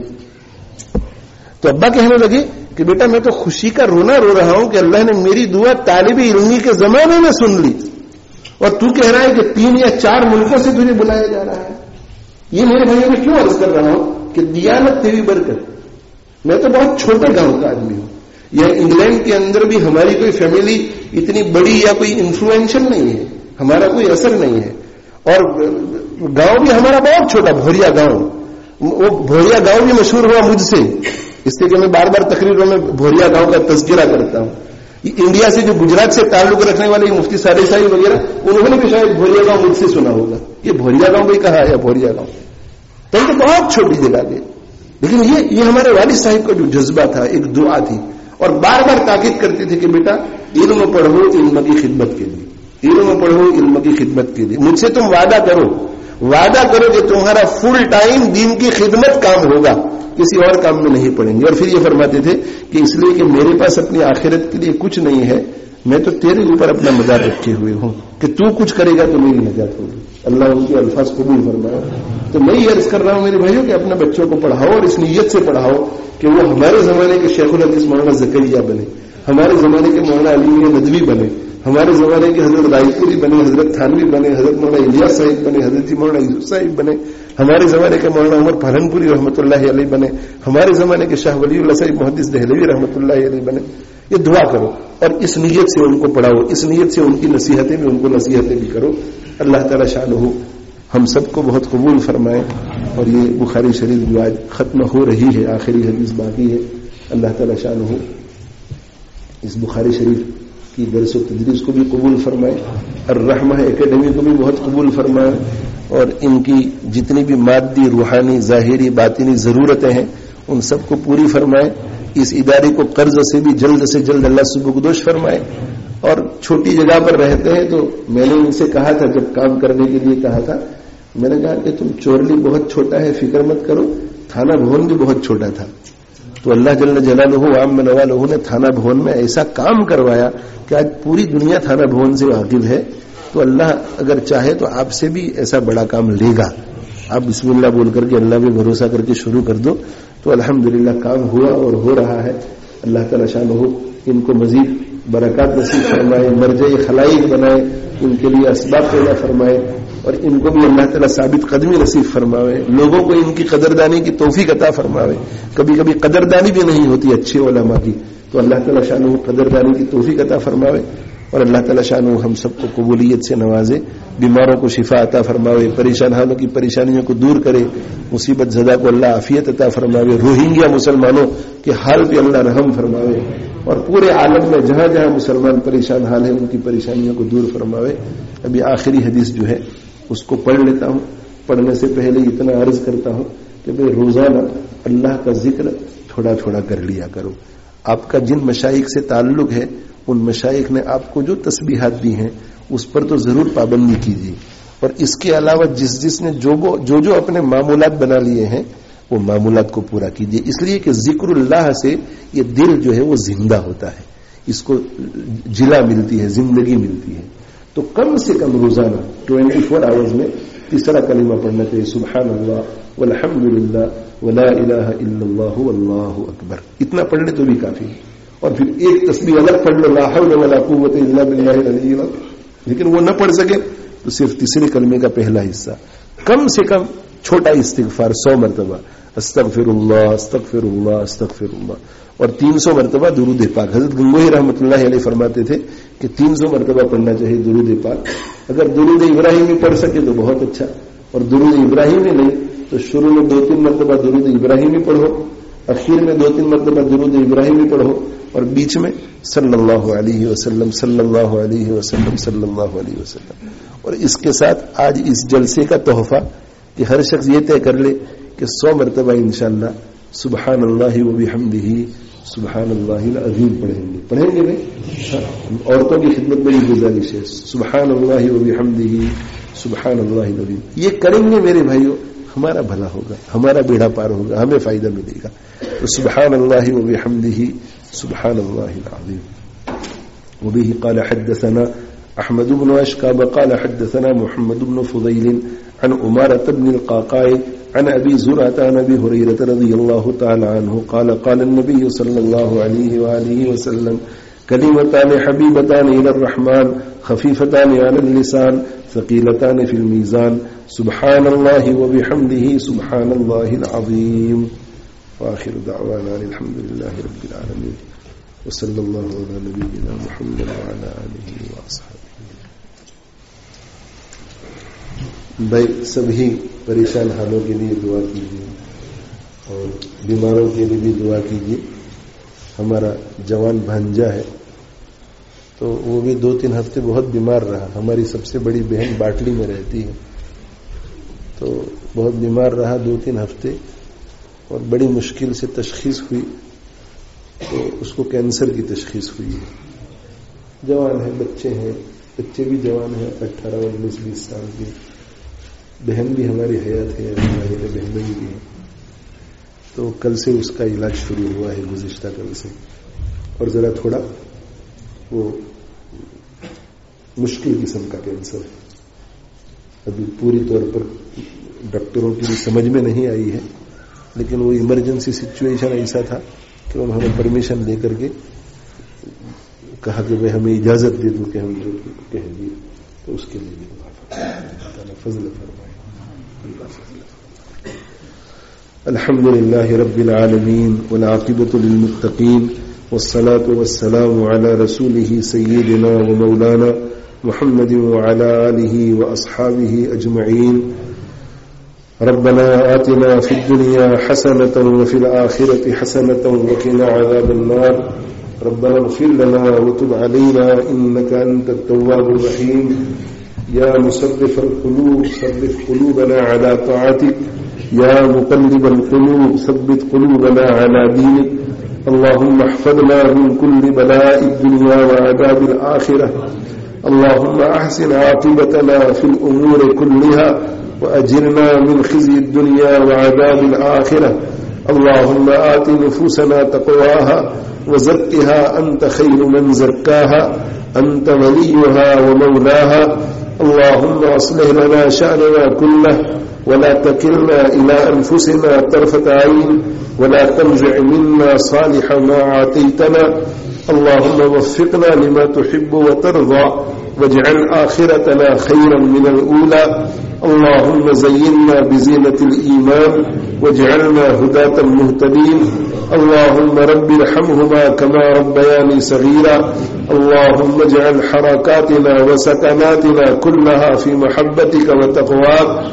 تو ابا کہنے لگے کہ بیٹا میں تو خوشی کا رونا رو رہا ہوں کہ اللہ نے میری دعا طالب علمی کے زمانے میں سن لی, اور تو کہہ رہا ہے کہ تین یا چار ملکوں سے تجھے بلایا جا رہا ہے. یہ میرے بھائیوں میں کیوں عرض کر رہا ہوں کہ دیانت تیری برکت. میں تو بہت چھوٹے گاؤں کا آدمی ہوں, یہ انگلینڈ کے اندر بھی ہماری کوئی فیملی اتنی بڑی یا کوئی انفلوئنشل نہیں ہے, ہمارا کوئی اثر نہیں ہے, اور گاؤں بھی ہمارا بہت چھوٹا بھوریا گاؤں. وہ بھوریا گاؤں بھی مشہور ہوا مجھ سے, اس لیے کہ میں بار بار تقریروں میں بھوریا گاؤں کا تذکرہ کرتا ہوں. انڈیا سے جو گجرات سے تعلق رکھنے والے مفتی صالح صاحب وغیرہ, انہوں نے بھی شاید بھوریا گاؤں مجھ سے سنا ہوگا. یہ بھوریا گاؤں بھی کہا ہے, بھوریا گاؤں تو بہت چھوٹی جگہ تھی, لیکن یہ یہ ہمارے والد صاحب کا جو جذبہ تھا, ایک دعا تھی, اور بار بار تاکید کرتے تھے کہ بیٹا علم پڑھو علم کی خدمت کے لیے. علم پڑھو علم کی خدمت کے لیے. مجھ سے تم وعدہ کرو وعدہ کرو کہ تمہارا فل ٹائم دین کی خدمت کام ہوگا, کسی اور کام میں نہیں پڑیں گے. اور پھر یہ فرماتے تھے کہ اس لیے کہ میرے پاس اپنی آخرت کے لیے کچھ نہیں ہے, میں تو تیرے اوپر اپنا مدار رکھے ہوئے ہوں کہ تو کچھ کرے گا تو میری نجات ہوگی. اللہ ان کے الفاظ قبول فرمایا. تو میں یہ عرض کر رہا ہوں میرے بھائیوں کہ اپنے بچوں کو پڑھاؤ اور اس نیت سے پڑھاؤ کہ وہ ہمارے زمانے کے شیخ الحدیث مولانا زکریا بنے, ہمارے زمانے کے مولانا علی ندوی بنے, ہمارے زمانے کے حضرت رائے پوری بنے, حضرت تھانوی بنے, حضرت مولانا الیاس صاحب بنے, حضرت مولانا یوسف صاحب بنے, ہمارے زمانے کے مولانا عمر پالنپوری رحمۃ اللہ علیہ بنے, ہمارے زمانے کے شاہ ولی اللہ صاحب محدث دہلوی رحمۃ اللہ علیہ بنے. یہ دعا کرو اور اس نیت سے ان کو پڑھاؤ, اس نیت سے ان کی نصیحتیں بھی ان کو نصیحتیں بھی کرو. اللہ تعالی شانہ ہم سب کو بہت قبول فرمائے. اور یہ بخاری شریف جو آج ختم ہو رہی ہے, آخری حدیث باقی ہے, اللہ تعالی شانہ اس بخاری شریف کی درس و تدریس کو بھی قبول فرمائے, الرحمہ اکیڈمی کو بھی بہت قبول فرمائے, اور ان کی جتنی بھی مادی روحانی ظاہری باطنی ضرورتیں ہیں ان سب کو پوری فرمائے. اس ادارے کو قرض سے بھی جلد سے جلد اللہ سبکدوش فرمائے. اور چھوٹی جگہ پر رہتے ہیں تو میں نے ان سے کہا تھا, جب کام کرنے کے لیے کہا تھا, میں نے کہا کہ تم چورلی بہت چھوٹا ہے, فکر مت کرو, تھانہ بھون بھی بہت چھوٹا تھا. تو اللہ جل جلالہ عام میں نوالہ نے تھانہ بھون میں ایسا کام کروایا کہ آج پوری دنیا تھانہ بھون سے واقف ہے. تو اللہ اگر چاہے تو آپ سے بھی ایسا بڑا کام لے گا. آپ بسم اللہ بول کر کے اللہ پہ بھروسہ کر کے شروع کر دو تو الحمدللہ کام ہوا اور ہو رہا ہے. اللہ تعالی شانہ ان کو مزید برکات نصیب فرمائے, مرجع خلائق بنائے, ان کے لیے اسباب پیدا فرمائے, اور ان کو بھی اللہ تعالیٰ ثابت قدمی نصیب فرماوے. لوگوں کو ان کی قدردانی کی توفیق عطا فرماوے. کبھی کبھی قدردانی بھی نہیں ہوتی اچھے علماء کی, تو اللہ تعالیٰ شانہ قدردانی کی توفیق عطا فرماوے. اور اللہ تعالیٰ شانہ ہم سب کو قبولیت سے نوازے, بیماروں کو شفا عطا فرماوے, پریشان حالوں کی پریشانیوں کو دور کرے, مصیبت زدہ کو اللہ عافیت عطا فرماوے, روہنگیا مسلمانوں کے حال پہ اللہ رحم فرماوے, اور پورے عالم میں جہاں جہاں مسلمان پریشان حال ہیں ان کی پریشانیوں کو دور فرماوے. ابھی آخری حدیث جو ہے اس کو پڑھ لیتا ہوں. پڑھنے سے پہلے اتنا عرض کرتا ہوں کہ بھئی روزانہ اللہ کا ذکر تھوڑا تھوڑا کر لیا کرو. آپ کا جن مشائخ سے تعلق ہے ان مشائخ نے آپ کو جو تسبیحات دی ہیں اس پر تو ضرور پابندی کیجیے. اور اس کے علاوہ جس جس نے جو جو جو اپنے معمولات بنا لیے ہیں وہ معمولات کو پورا کیجیے, اس لیے کہ ذکر اللہ سے یہ دل جو ہے وہ زندہ ہوتا ہے, اس کو جلا ملتی ہے, زندگی ملتی ہے. تو کم سے کم روزانہ ٹوینٹی فور آورز میں تیسرا کلمہ پڑھنا چاہیے, سبحان اللہ والحمد للہ ولا الہ الا اللہ واللہ اکبر. اتنا پڑھ لے تو بھی کافی ہے. اور پھر ایک تسبیح الگ پڑھ لو, لا حول ولا قوت الا باللہ العلی العظیم. لیکن وہ نہ پڑھ سکے تو صرف تیسرے کلمے کا پہلا حصہ, کم سے کم چھوٹا استغفار سو مرتبہ, استغفر اللہ استغفر اللہ استغفر اللہ, اور تین سو مرتبہ درود پاک. حضرت گنگوہی رحمۃ اللہ علیہ فرماتے تھے کہ تین سو مرتبہ پڑھنا چاہیے درود پاک. اگر درود ابراہیمی پڑھ سکے تو بہت اچھا, اور درود ابراہیمی نہیں تو شروع میں دو تین مرتبہ درود ابراہیمی پڑھو, اخیر میں دو تین مرتبہ درود ابراہیمی پڑھو, اور بیچ میں صلی اللہ علیہ وسلم صلی اللہ علیہ وسلم صلی اللہ علیہ وسلم. اور اس کے ساتھ آج اس جلسے کا تحفہ کہ ہر شخص یہ طے کر لے کہ سو مرتبہ انشاءاللہ سبحان اللہ و بحمدہ سبحان اللہ العظیم پڑھیں گے. پڑھیں گے نہیں؟ عورتوں کی خدمت میں یہ گزارش ہے, سبحان اللہ و بحمدہ سبحان اللہ العظیم. یہ کریں گے میرے بھائیوں, ہمارا بھلا ہوگا, ہمارا بیڑا پار ہوگا, ہمیں فائدہ ملے گا. تو سبحان اللہ و بحمدہ سبحان اللہ العظیم. وبه قال حدثنا احمد بن اشقاب قال حدثنا محمد بن فضيل عن عمارة بن القعقاع عن ابي زرعة عن ابي هريرة رضي الله تعالى عنه قال قال النبي صلى الله عليه واله وسلم كلمتان حبيبتان الى الرحمن خفيفتان على اللسان ثقيلتان في الميزان سبحان الله وبحمده سبحان الله العظيم. واخر دعوانا الحمد لله رب العالمين وصلى الله على نبينا محمد وعلى آله وأصحابه. بھائی سبھی پریشان حالوں کے لیے دعا کیجیے اور بیماروں کے لیے بھی دعا کیجیے. ہمارا جوان بھانجا ہے تو وہ بھی دو تین ہفتے بہت بیمار رہا. ہماری سب سے بڑی بہن باٹلی میں رہتی ہے تو بہت بیمار رہا دو تین ہفتے, اور بڑی مشکل سے تشخیص ہوئی تو اس کو کینسر کی تشخیص ہوئی ہے. جوان ہے, بچے ہیں, بچے بھی جوان ہیں، اٹھارہ انیس بیس سال کی، بہن بھی ہماری حیات ہے، ہماری بہنیں بھی ہیں. تو کل سے اس کا علاج شروع ہوا ہے، گزشتہ کل سے، اور ذرا تھوڑا وہ مشکل قسم کا کینسر ہے. ابھی پوری طور پر ڈاکٹروں کی بھی سمجھ میں نہیں آئی ہے، لیکن وہ ایمرجنسی سچویشن ایسا تھا کہ انہوں نے ہمیں پرمیشن دے کر کے کہا کہ بھائی ہمیں اجازت دے دو کہ ہم جو کہہ دیے، تو اس کے لیے بھی فضل فرمائے. الحمد للہ رب العالمین والعاقبۃ للمتقین والصلاة والسلام على رسوله سيدنا ومولانا محمد وعلى آله وأصحابه أجمعين. ربنا آتنا في الدنيا حسنة وفي الآخرة حسنة وقنا عذاب النار. ربنا اغفر لنا وتب علينا إنك أنت التواب الرحيم. يا مصرف القلوب صرف قلوبنا على طاعتك. يا مقلب القلوب ثبت قلوبنا على دينك. اللهم احفظنا من كل بلاء الدنيا وعذاب الآخرة. اللهم أحسن عاقبتنا في الأمور كلها وأجرنا من خزي الدنيا وعذاب الآخرة. اللهم آت نفوسنا تقواها وزكها أنت خير من زكاها أنت وليها ومولاها. اللهم أصلح لنا شأننا كله ولا تكلنا إلى أنفسنا طرفة عين ولا تنزع منا صالح ما عطيتنا. اللهم وفقنا لما تحب وترضى واجعل آخرتنا خيرا من الأولى. اللهم زينا بزينة الإيمان واجعلنا هداة مهتدين. اللهم رب ارحمهما كما ربياني صغيرا. اللهم اجعل حركاتنا وسكناتنا كلها في محبتك وتقواك.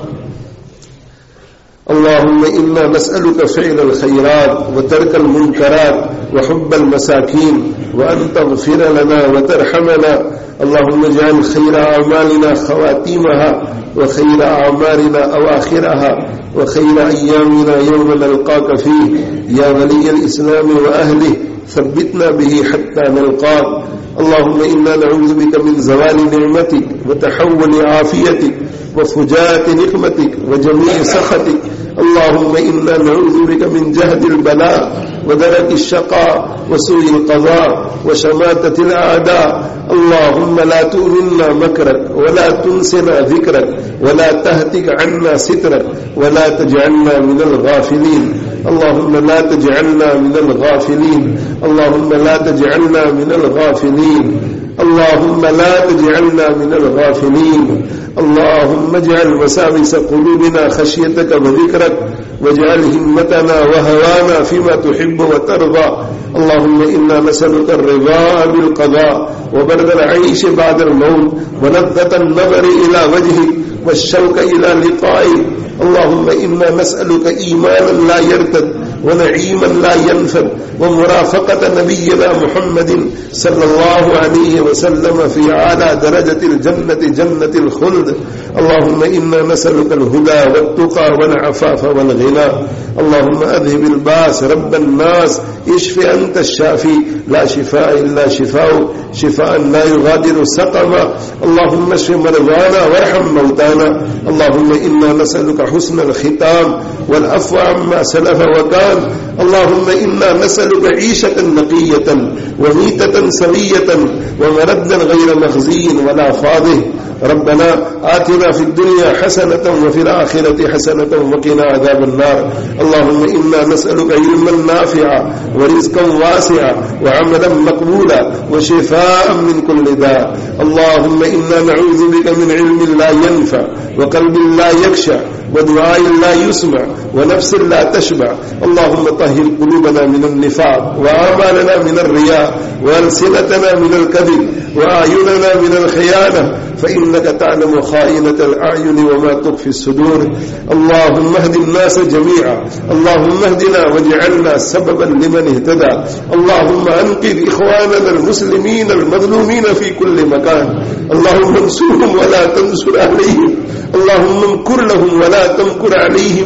اللهم إنا نسألك فعل الخيرات وترك المنكرات وحب المساكين وأن تغفر لنا وترحمنا. اللهم اجعل خير أعمالنا خواتيمها وخير أعمالنا أواخرها وخير أيامنا يوم نلقاك فيه يا ولي الإسلام وأهله ثبتنا به حتى نلقاك. اللهم إنا نعوذ بك من زوال نعمتك وتحول عافيتك وفجاءة نقمتك وجميع سخطك. اللهم إنا نعوذ بك من جهد البلاء ودرك الشقاء وسوء القضاء وشماتة الأعداء. اللهم لا تؤمنا مكرك ولا تنسنا ذكرك ولا تهتك عنا سترك ولا تجعلنا من الغافلين. اللهم لا تجعلنا من الغافلين. اللهم لا تجعلنا من الغافلين. اللهم لا تجعلنا من الغافلين. اللهم اجعل وساوس قلوبنا خشيتك وذكرك واجعل همتنا وهوانا فيما تحب وترضى. اللهم إنا نسألك الرضا بالقضاء وبرد العيش بعد الموت ولذة النظر إلى وجهك والشوق إلى لقائك. اللهم إنا نسألك إيمانا لا يرتد ونعيما لا ينفد ومرافقة نبينا محمد صلى الله عليه وسلم في أعلى درجة الجنة جنة الخلد. اللهم إنا نسألك الهدى والتقى والعفاف والغنى. اللهم أذهب الباس رب الناس اشف أنت الشافي لا شفاء إلا شفاء شفاء لا يغادر سقما. اللهم اشف مرضانا وارحم موتانا. اللهم إنا نسألك حسن الختام والعفو عما سلف وكان. اللهم إنا نسألك عيشة نقية وميتة سوية ومردا غير مخزي ولا فاضح. ربنا آتنا في الدنيا حسنة وفي الآخرة حسنة وقنا عذاب النار. اللهم إنا نسألك علما نافعا ورزقا واسعا وعملا مقبولا وشفاء من كل داء. اللهم إنا نعوذ بك من علم لا ينفع وقلب لا يخشع ودعاء لا يسمع ونفس لا تشبع. اللهم طهر قلوبنا من النفاق وآمالنا من الرياء وألسنتنا من الكذب وأعيننا من الخيانة فإنك تعلم خائنة الأعين وما تخفي الصدور. اللهم اهد الناس جميعا. اللهم اهدنا واجعلنا سببا لمن اهتدى. اللهم أنقذ إخواننا المسلمين المظلومين في كل مكان. اللهم انصرهم ولا تنصر عليهم. اللهم امكر لهم ولا تمكر عليهم.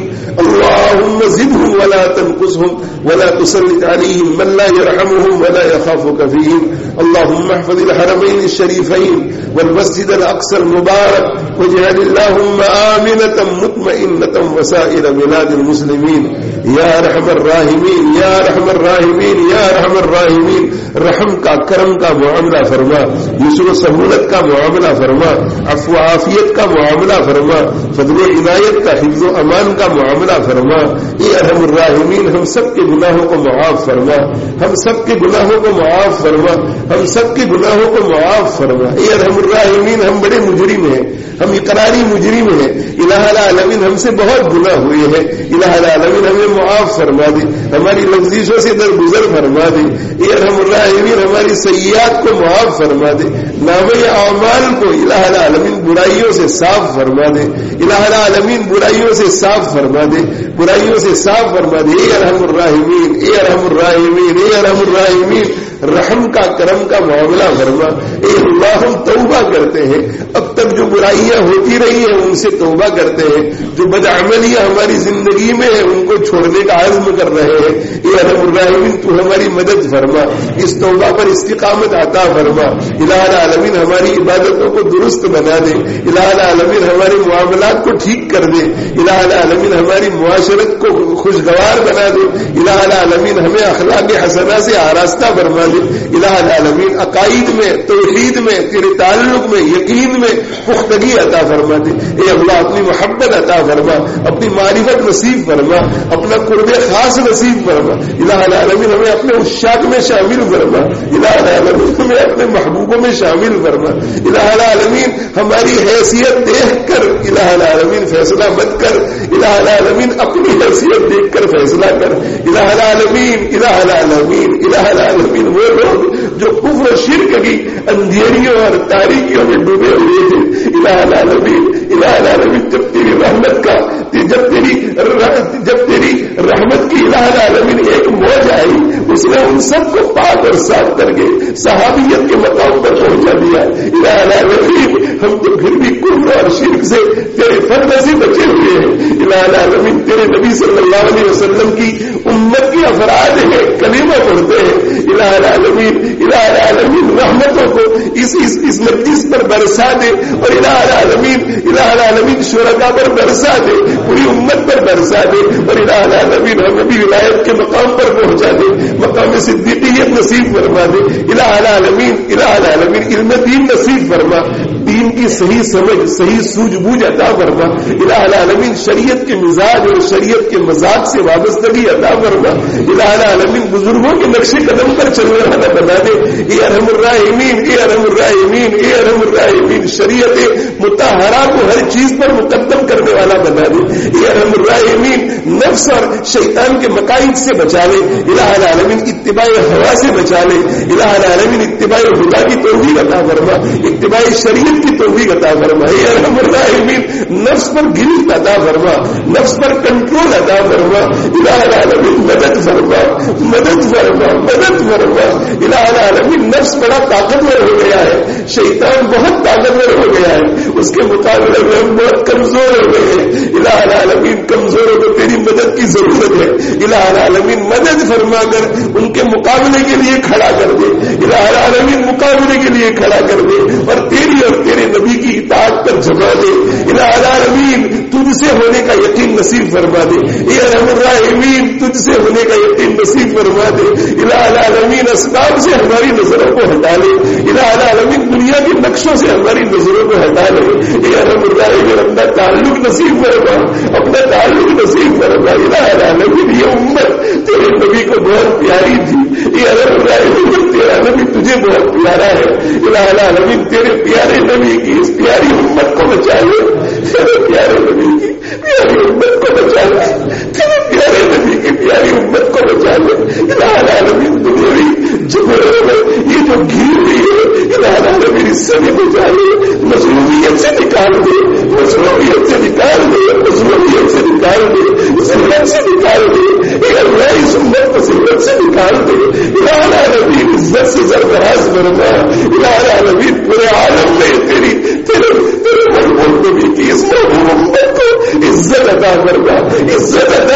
اللهم زدهم ولا تنقصهم ولا تسلط عليهم من لا يرحمهم ولا يخافك فيهم اللهم احفظ الحرمين الشريفين والمسجد الأقصى المبارك واجعل اللهم آمنة مطمئنة وسائر بلاد المسلمين یا ارحم الراحمین یا ارحم الراحمین یا ارحم الراحمین رحم کا کرم کا معاملہ فرما یسر و سہولت کا معاملہ فرما عفو عافیت کا معاملہ فرما فضل و عنایت کا حفظ و امان کا معاملہ فرما اے ارحم الراحمین ہم سب کے گناہوں کو معاف فرما ہم سب کے گناہوں کو معاف فرما ہم سب کے گناہوں کو معاف فرما اے ارحم الراحمین ہم بڑے مجرم ہیں ہم اقراری مجرم ہیں الہ العالمین ہم سے بہت گناہ ہوئے ہیں الہ العالمین ہمیں معاف فرما دے ہماری لفظیشوں سے درگزر فرما دے اے ارحم الراحمین ہماری سیئات کو معاف فرما دے نامہ اعمال کو الہ العالمین برائیوں سے صاف فرما دے الہ العالمین برائیوں سے صاف فرما دے برائیوں سے صاف فرما دے اے ارحم الراحمین اے ارحم الراحمین اے ارحم الراحمین رحم کا کرم کا معاملہ فرما اے اللہ ہم توبہ کرتے ہیں اب تک جو برائیاں ہوتی رہی ہیں ان سے توبہ کرتے ہیں جو بدعملیاں ہماری زندگی میں ہیں ان کو چھوڑنے کا عزم کر رہے ہیں اے ارحم الراحمین تو ہماری مدد فرما اس توبہ پر استقامت عطا فرما الہ العالمین ہماری عبادتوں کو درست بنا دے الہ العالمین ہمارے معاملات کو ٹھیک کر دے الہ العالمین ہماری معاشرت کو خوشگوار بنا دے الہ العالمین ہمیں اخلاق حسنہ سے آراستہ فرما دے الہ العالمین عقائد میں توحید میں تیرے تعلق میں یقین میں پختگی عطا فرما دے اے اللہ اپنی محبت عطا فرما اپنی معرفت نصیب فرما اپنا قرب خاص نصیب فرما الہ العالمین ہمیں اپنے عشاق میں شامل فرما الہ العالمین ہمیں اپنے محبوبوں میں شامل فرما الہ العالمین ہماری حیثیت دیکھ کر الہ العالمین فیصلہ مت کر الہ العالمین اپنی حیثیت دیکھ کر فیصلہ کر الہ العالمین الہ العالمین الہ العالمین وہ لوگ جو کفر و شرک کی اندھیریوں اور تاریکیوں میں ڈوبے ہوئے تھے الہ العالمین الہ العالمین جب تیری رحمت کا جب تیری جب تیری رحمت کی الہ العالمین ایک موج آئی اس نے ان سب کو پاک اور صاف کر کے صحابیت کے مقام پر پہنچا دیا الہ العالمین ہم تو پھر بھی کفر اور شرک سے تیرے فضل سے بچے ہوئے ہیں الہ العالمین تیرے نبی صلی اللہ علیہ وسلم کی امت کے افراد ہیں کلمہ پڑھتے ہیں الہ العالمین الہ العالمین رحمتوں کو اس اس اس مجلس پر برسا دے اور الہ العالمین الہ العالمین شرکا پر برسا دے پوری امت پر برسا دے اور الہ العالمین ہمیں بھی ولایت کے مقام پر پہنچا دے مقام صدیقیت نصیب فرما دے الہ العالمین الہ العالمین علم دین نصیب فرما دین کی صحیح سمجھ صحیح سوجھ بوجھ عطا فرما الہ العالمین شریعت کے مزاج اور شریعت کے مزاج سے وابستگی عطا فرما الہ العالمین بزرگوں کے نقش قدم پر چلنے والا بنا دے اے ارحم الراحمین اے ارحم الراحمین اے ارحم الراحمین شریعت مطہرہ کو ہر چیز پر مقدم کرنے والا بنا دے اے ارحم الراحمین نفس اور شیطان کے مقاصد سے بچا لے الہ العالمین اتباع ہوا سے بچا لے الہ العالمین اتباع خدا کی توفیق عطا فرما اتباع شریعت کی توفیق عطا فرما اے ارحم الراحمین نفس پر گرفت عطا فرما نفس پر کنٹرول عطا فرما الہ العالمین مدد فرما مدد فرما مدد فرما الہ العالمین نفس بڑا طاقتور ہو گیا ہے شیطان بہت طاقتور ہو گیا ہے اس کے مقابلے میں ہم بہت کمزور ہو گئے ہیں الہ العالمین کمزوروں کو تیری مدد کی ضرورت ہے الہ العالمین مدد فرما کر ان کے مقابلے کے لیے کھڑا کر دے الہ العالمین مقابلے کے لیے کھڑا کر دے اور تیری اور تیرے نبی کی اطاعت پر جما دے الہ العالمین تجھ سے ہونے کا یقین نصیب فرما دے اے ارحم الراحمین تجھ سے ہونے کا یقین نصیب فرما دے الہ العالمین اسباب سے ہماری نظروں کو ہٹا لے الہ العالمین دنیا کے نقشوں سے ہماری نظروں کو ہٹا لے اے ارحم الراحمین اپنا تعلق نصیب فرما اپنا تعلق نصیب فرما الہ العالمین یہ امت تیرے نبی کو بہت پیاری تھی اے ارحم الراحمین تیرا نبی تجھے بہت پیارا ہے الہ العالمین تیرے پیارے نبی کی اس پیاری امت کو بچا لے تیرے پیارے نبی کی پیاری امت کو بچا لے تیرے پیارے نبی کی پیاری امت کو بچا لے الہ العالمین دنیاوی جبروں میں یہ جو گھیر رہی ہے الہ العالمین اس سے بھی بچا لے مظلومیت سے نکال دے مظلومیت سے نکال دے مظلومیت سے نکال دے ذلت سے نکال دے اے اللہ اس امت کو ذلت سے نکال دے الہ العالمین عزت سے سرفراز فرما الہ العالمین پورے عالم میں تیری تیرے تیرے محبوب نبی کی اس محبوب امت کو عزت عطا فرما عزت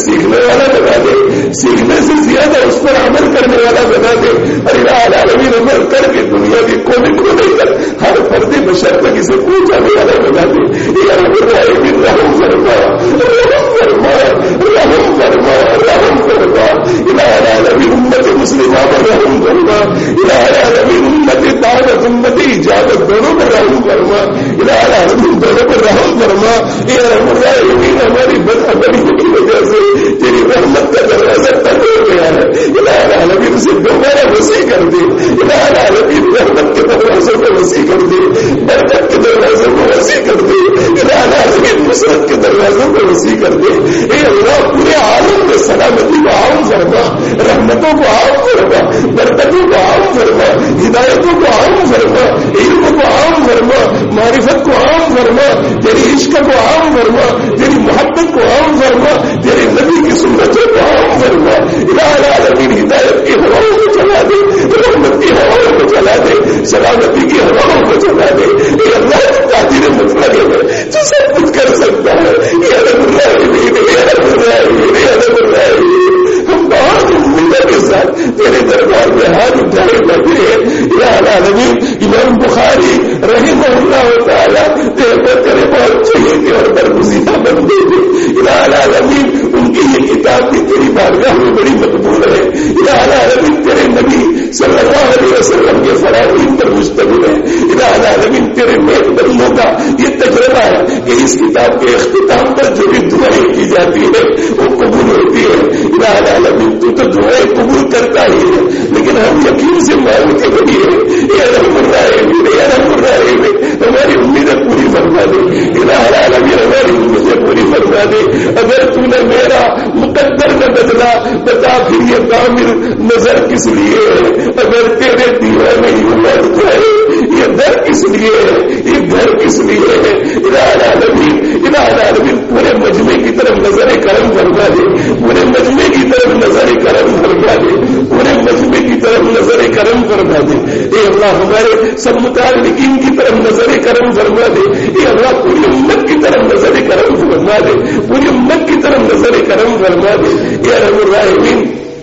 سیکھنے والا بنا دے, سیکھنے سے زیادہ اس پر عمل کرنے والا بنا دے, اور الہ العالمین عمل کر کے دنیا کے کونے کونے تک ہر فرد بشر تک اسے پہنچانے والا بنا دے. یا رب العالمین رحم فرما, رحم فرما, رحم فرما, رحم فرما. الہ العالمین امت مسلمہ پر رحم فرما, الہ العالمین امت دعوت امت اجابت دونوں پر رحم فرما, الہ العالمین دونوں پر رحم فرما. یا رب العالمین ہماری بدعملی کی وجہ سے تیری رحمت کا دروازہ تک ہو گیا ہے, الہ العالمین اسے دوبارہ وسیع کر دے, الہ العالمین رحمت کے دروازوں کو وسیع کر دے, برکت کے دروازوں کو وسیع کر دے, الہ العالمین نصرت کے دروازوں کو وسیع کر دے. اے اللہ پورے عالم میں سلامتی کو عام فرما, رحمتوں کو عام فرما, برکتوں کو عام فرما, ہدایتوں کو عام فرما, علم کو عام فرما, معرفت کو عام فرما, تیری عشق کو عام فرما, تیری محبت کو عام فرما, تیرے نبی کی سنتوں کو عام فرما. الہ العالمین ہدایت کی ہواؤں کو چلا دے, رحمت کی ہواؤں کو چلا دے, سلامتی کی ہواؤں کو چلا دے. اے اللہ قادر مطلب ہے, تو سب کچھ کر سکتا ہے. یا رب العالمین, یا رب العالمین, یا رب العالمین, ہم بہت امیدوں کے ساتھ تیرے دربار میں ہاتھ اٹھائے بیٹھے ہیں. الہ العالمین امام بخاری رحمہ اللہ تعالیٰ تیرے بہت چاہیے تھے اور برگزیدہ بندے تھے. الہ العالمین ان کی یہ کتاب بھی تیری بارگاہ میں بڑی مقبول ہے. الہ العالمین تیرے نبی صلی اللہ علیہ وسلم کے فرامین پر مشتمل ہے. الہ العالمین تیرے نیک بندوں کا یہ تجربہ ہے کہ اس کتاب کے اختتام پر جو بھی دعائیں کی جاتی ہے وہ قبول ہوتی ہے. الہ العالمین تو تو دعائیں قبول کرتا ہی ہے, لیکن ہم یقین سے مانگتے نہیں ہے. یا رب العالمین, یا رب العالمین ہماری امیدیں پوری فرما دے. الہ العالمین ہماری امیدیں پوری فرما دے. اگر تو نے میرا مقدر نہ بدلا بتا پھر یہ کامل نظر کس لیے ہے. اگر تیرے دیوانے یوں مر جائے یہ در کس لیے ہے, یہ گھر کس لیے ہے. الہ العالمین, الہ العالمین پورے مجمع کی طرف نظر کرم فرما دے, پورے مجمع کی طرف نظر کرم فرما دے, پورے مجمع کی طرف نظر کرم فرما دے. اے اللہ ہمارے سب متعلقین کی طرف نظر کرم فرما دے. اے اللہ پوری امت کی طرف نظر کرم فرما دے, پوری امت کی طرف نظر کرم فرما دے. یا رب الراحمین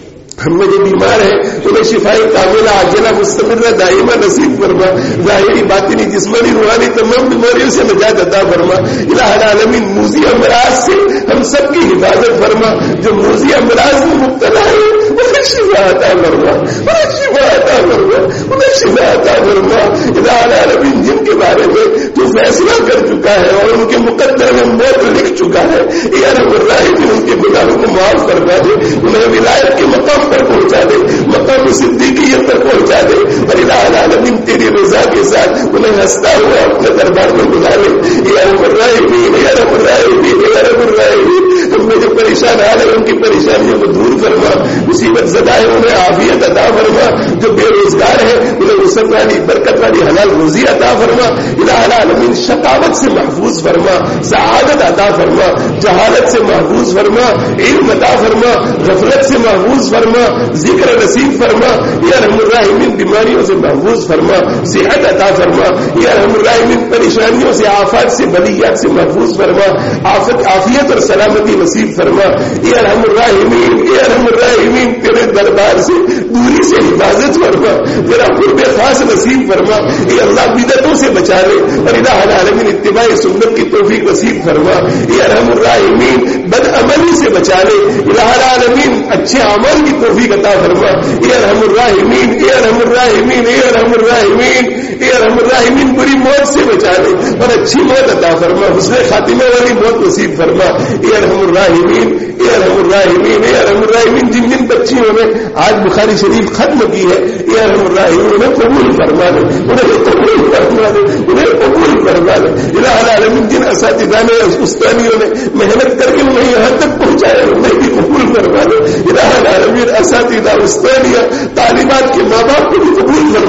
ہم میں جو بیمار ہیں انہیں شفائی کاملہ عاجلہ مستمرہ دائمہ نصیب فرما. ظاہری باطنی جسمانی روحانی تمام بیماریوں سے نجات عطا فرما. الہ العالمین موذی امراض سے ہم سب کی حفاظت فرما. جو موذی امراض میں مبتلا ہے انہیں شفا عطا فرما, انہیں شفا عطا فرما, انہیں شفا عطا فرما. الہ العالمین جن کے بارے میں تو فیصلہ کر چکا ہے اور ان کے مقدر میں موت لکھ چکا ہے, یا رب الراحمین ان کے گناہوں کو معاف فرما دے, انہیں ولایت کے مقام پر پہنچا دے, مقام صدیقیت پر پہنچا دے, اور الہ العالمین تیری رضا کے ساتھ انہیں ہنستا ہوا اپنے دربار میں بلا لے. یا رب الراحمین, یا رب الراحمین, یا رب الراحمین ہم میں جو پریشان آ رہے ان کی پریشانیوں کو دور فرما. مصیبت زدہ ہے انہیں عافیت عطا فرما. جو بے روزگار ہے انہیں وسعت والی برکت والی حلال روزی عطا فرما. الہ العالمین شقاوت سے محفوظ فرما, سعادت عطا فرما, جہالت سے محفوظ فرما, علم عطا فرما, غفلت سے محفوظ فرما, ذکر نصیب فرما. یا رحم الراحمین بیماریوں سے محفوظ فرما, صحت عطا فرما. یا رحم الراحمین پریشانیوں سے, آفات سے, بلیات سے محفوظ فرما, آفت عافیت اور سلامتی نصیب فرما. یا رحم الراحمین, یا رحم الراحمین تیرے دربار سے دوری سے حفاظت فرما, تیرا قرب خاص نصیب فرما. یا اللہ بدعتوں سے بچا لے اور الہ العالمین اتباع سنت کی توفیق نصیب فرما. یا رحم الراحمین بد عملی سے بچا لے, الہ العالمین اچھے اعمال کی توفیق عطا فرما. یا رحم الراحمین, یا رحم الراحمین, یا رحم الراحمین, یا رحم الراحمین بری موت سے بچا لے اور اچھی موت عطا فرما, حسن خاتمہ والی موت نصیب فرما. یا رحم الراحمین, یا رحم الراحمین, یا رحم الراحمین جن جن بچیوں نے آج بخاری شریف ختم کی ہے یا رحم الراحمین انہیں قبول فرما دے, انہیں قبول فرما دے, انہیں قبول فرما دے. الہ العالمین جن اساتذہ نے, استادیوں نے محنت کر کے انہیں یہاں تک پہنچایا انہیں بھی قبول فرما دے. الہ العالمین اساتذہ, استادیہ, تعلیمات کے ماں باپ کو بھی قبول فرما,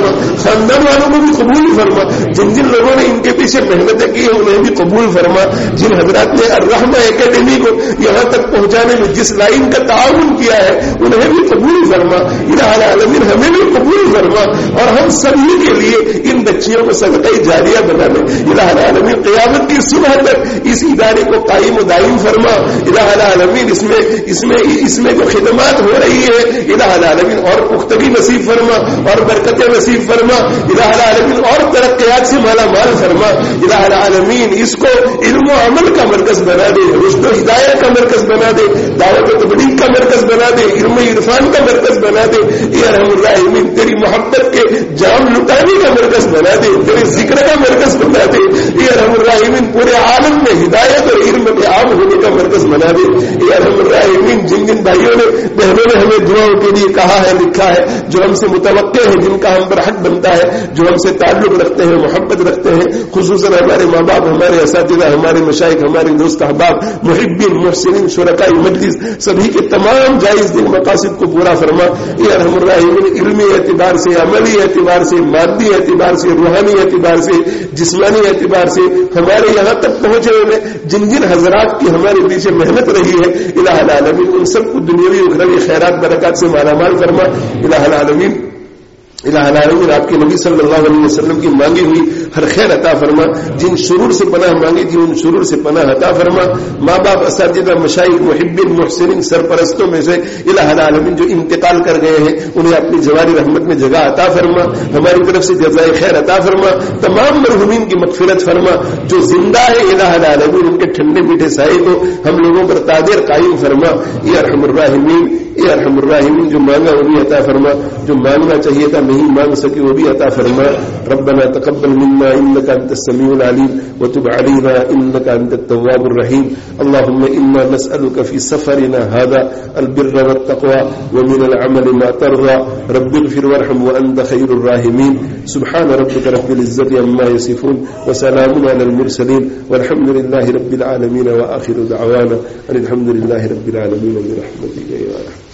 خاندان والوں کو بھی قبول فرما, جن جن لوگوں نے ان کے پیچھے محنتیں کی ہیں انہیں بھی قبول فرما, جن حضرات نے الرحمہ اکیڈمی کو یہاں تک پہنچانے میں جس لائن کا تعاون کیا ہے انہیں بھی قبول فرما. الہ العالمین ہمیں بھی قبول فرما اور ہم سبھی کے لیے ان بچیوں کو صدقہ جاریہ بنا لے. الہ العالمین قیامت کی صبح تک اس ادارے کو قائم و دائم فرما. الہ العالمین اس میں اس میں اس میں جو خدمات ہو رہی ہے الہ العالمین اور پختگی نصیب فرما اور برکتیں نصیب فرما. الہ العالمین اور ترقیات سے مالا مال فرما. الہ العالمین اس کو علم و عمل کا مرکز بنا دے, رشد و ہدایت کا مرکز بنا دے, دعوت و تبلیغ کا مرکز بنا دے, علم و عرفان کا مرکز بنا دے. اے ارحم الراحمین تیری محبت کے جام لٹانے کا مرکز بنا دے, تیرے ذکر کا مرکز بنا دے. اے ارحم الراحمین پورے عالم میں ہدایت اور علم کے عام ہونے کا مرکز بنا دے. اے ارحم الراحمین جن جن بھائیوں نے بہنوں نے ہمیں دعاؤں کے لیے کہا ہے لکھا ہے, جو ہم سے متوقع ہے, جن کا ہم پر حق بنتا ہے, جو ہم سے تعلق رکھتے ہیں محبت رکھتے ہیں, خصوصاً ہمارے ماں باپ, ہمارے اساتذہ, ہمارے مشائخ, ہمارے دوست احباب, محبین, محسنین, شرکاء مجلس, سبھی کے تمام جائز دل مقاصد کو پورا فرما. اے ارحم الراحمین علمی اعتبار سے, عملی اعتبار سے, مادی اعتبار سے, روحانی اعتبار سے, جسمانی اعتبار سے ہمارے یہاں تک پہنچنے میں جن جن حضرات کی ہمارے پیچھے محنت رہی ہے الہ العالمین ان سب کو دنیاوی اخروی خیرات برکات سے مالا مال فرما. الہ العالمین الہ العالمین آپ کے نبی صلی اللہ علیہ وسلم کی مانگی ہوئی ہر خیر عطا فرما. جن شرور سے پناہ مانگی تھی ان شرور سے پناہ عطا فرما. ماں باپ, اساتذہ, مشائخ, محبین, محسنین, سرپرستوں میں سے الہ العالمین جو انتقال کر گئے ہیں انہیں اپنی جواری رحمت میں جگہ عطا فرما. ہماری طرف سے جزائے خیر عطا فرما. تمام مرحومین کی مغفرت فرما. جو زندہ ہے الہ العالمین ان کے ٹھنڈے میٹھے سائے کو ہم لوگوں پر قادر قائم فرما. اے ارحم الراحمین, اے ارحم الراحمین جو مانگا وہ بھی عطا فرما, جو مانگنا چاہیے تھا نہیں مانگ سکے وہ بھی عطا فرما. ربنا تقبل منا انك انت السميع العليم وتب علينا انك انت التواب الرحيم. اللهم انا نسالك في سفرنا هذا البر والتقوى ومن العمل ما ترضى. رب اغفر وارحم وانت خير الراحمين. سبحان ربك رب العزه عما يصفون وسلام على المرسلين والحمد لله رب العالمين واخر دعوانا ان الحمد لله رب العالمين برحمتك يا رب.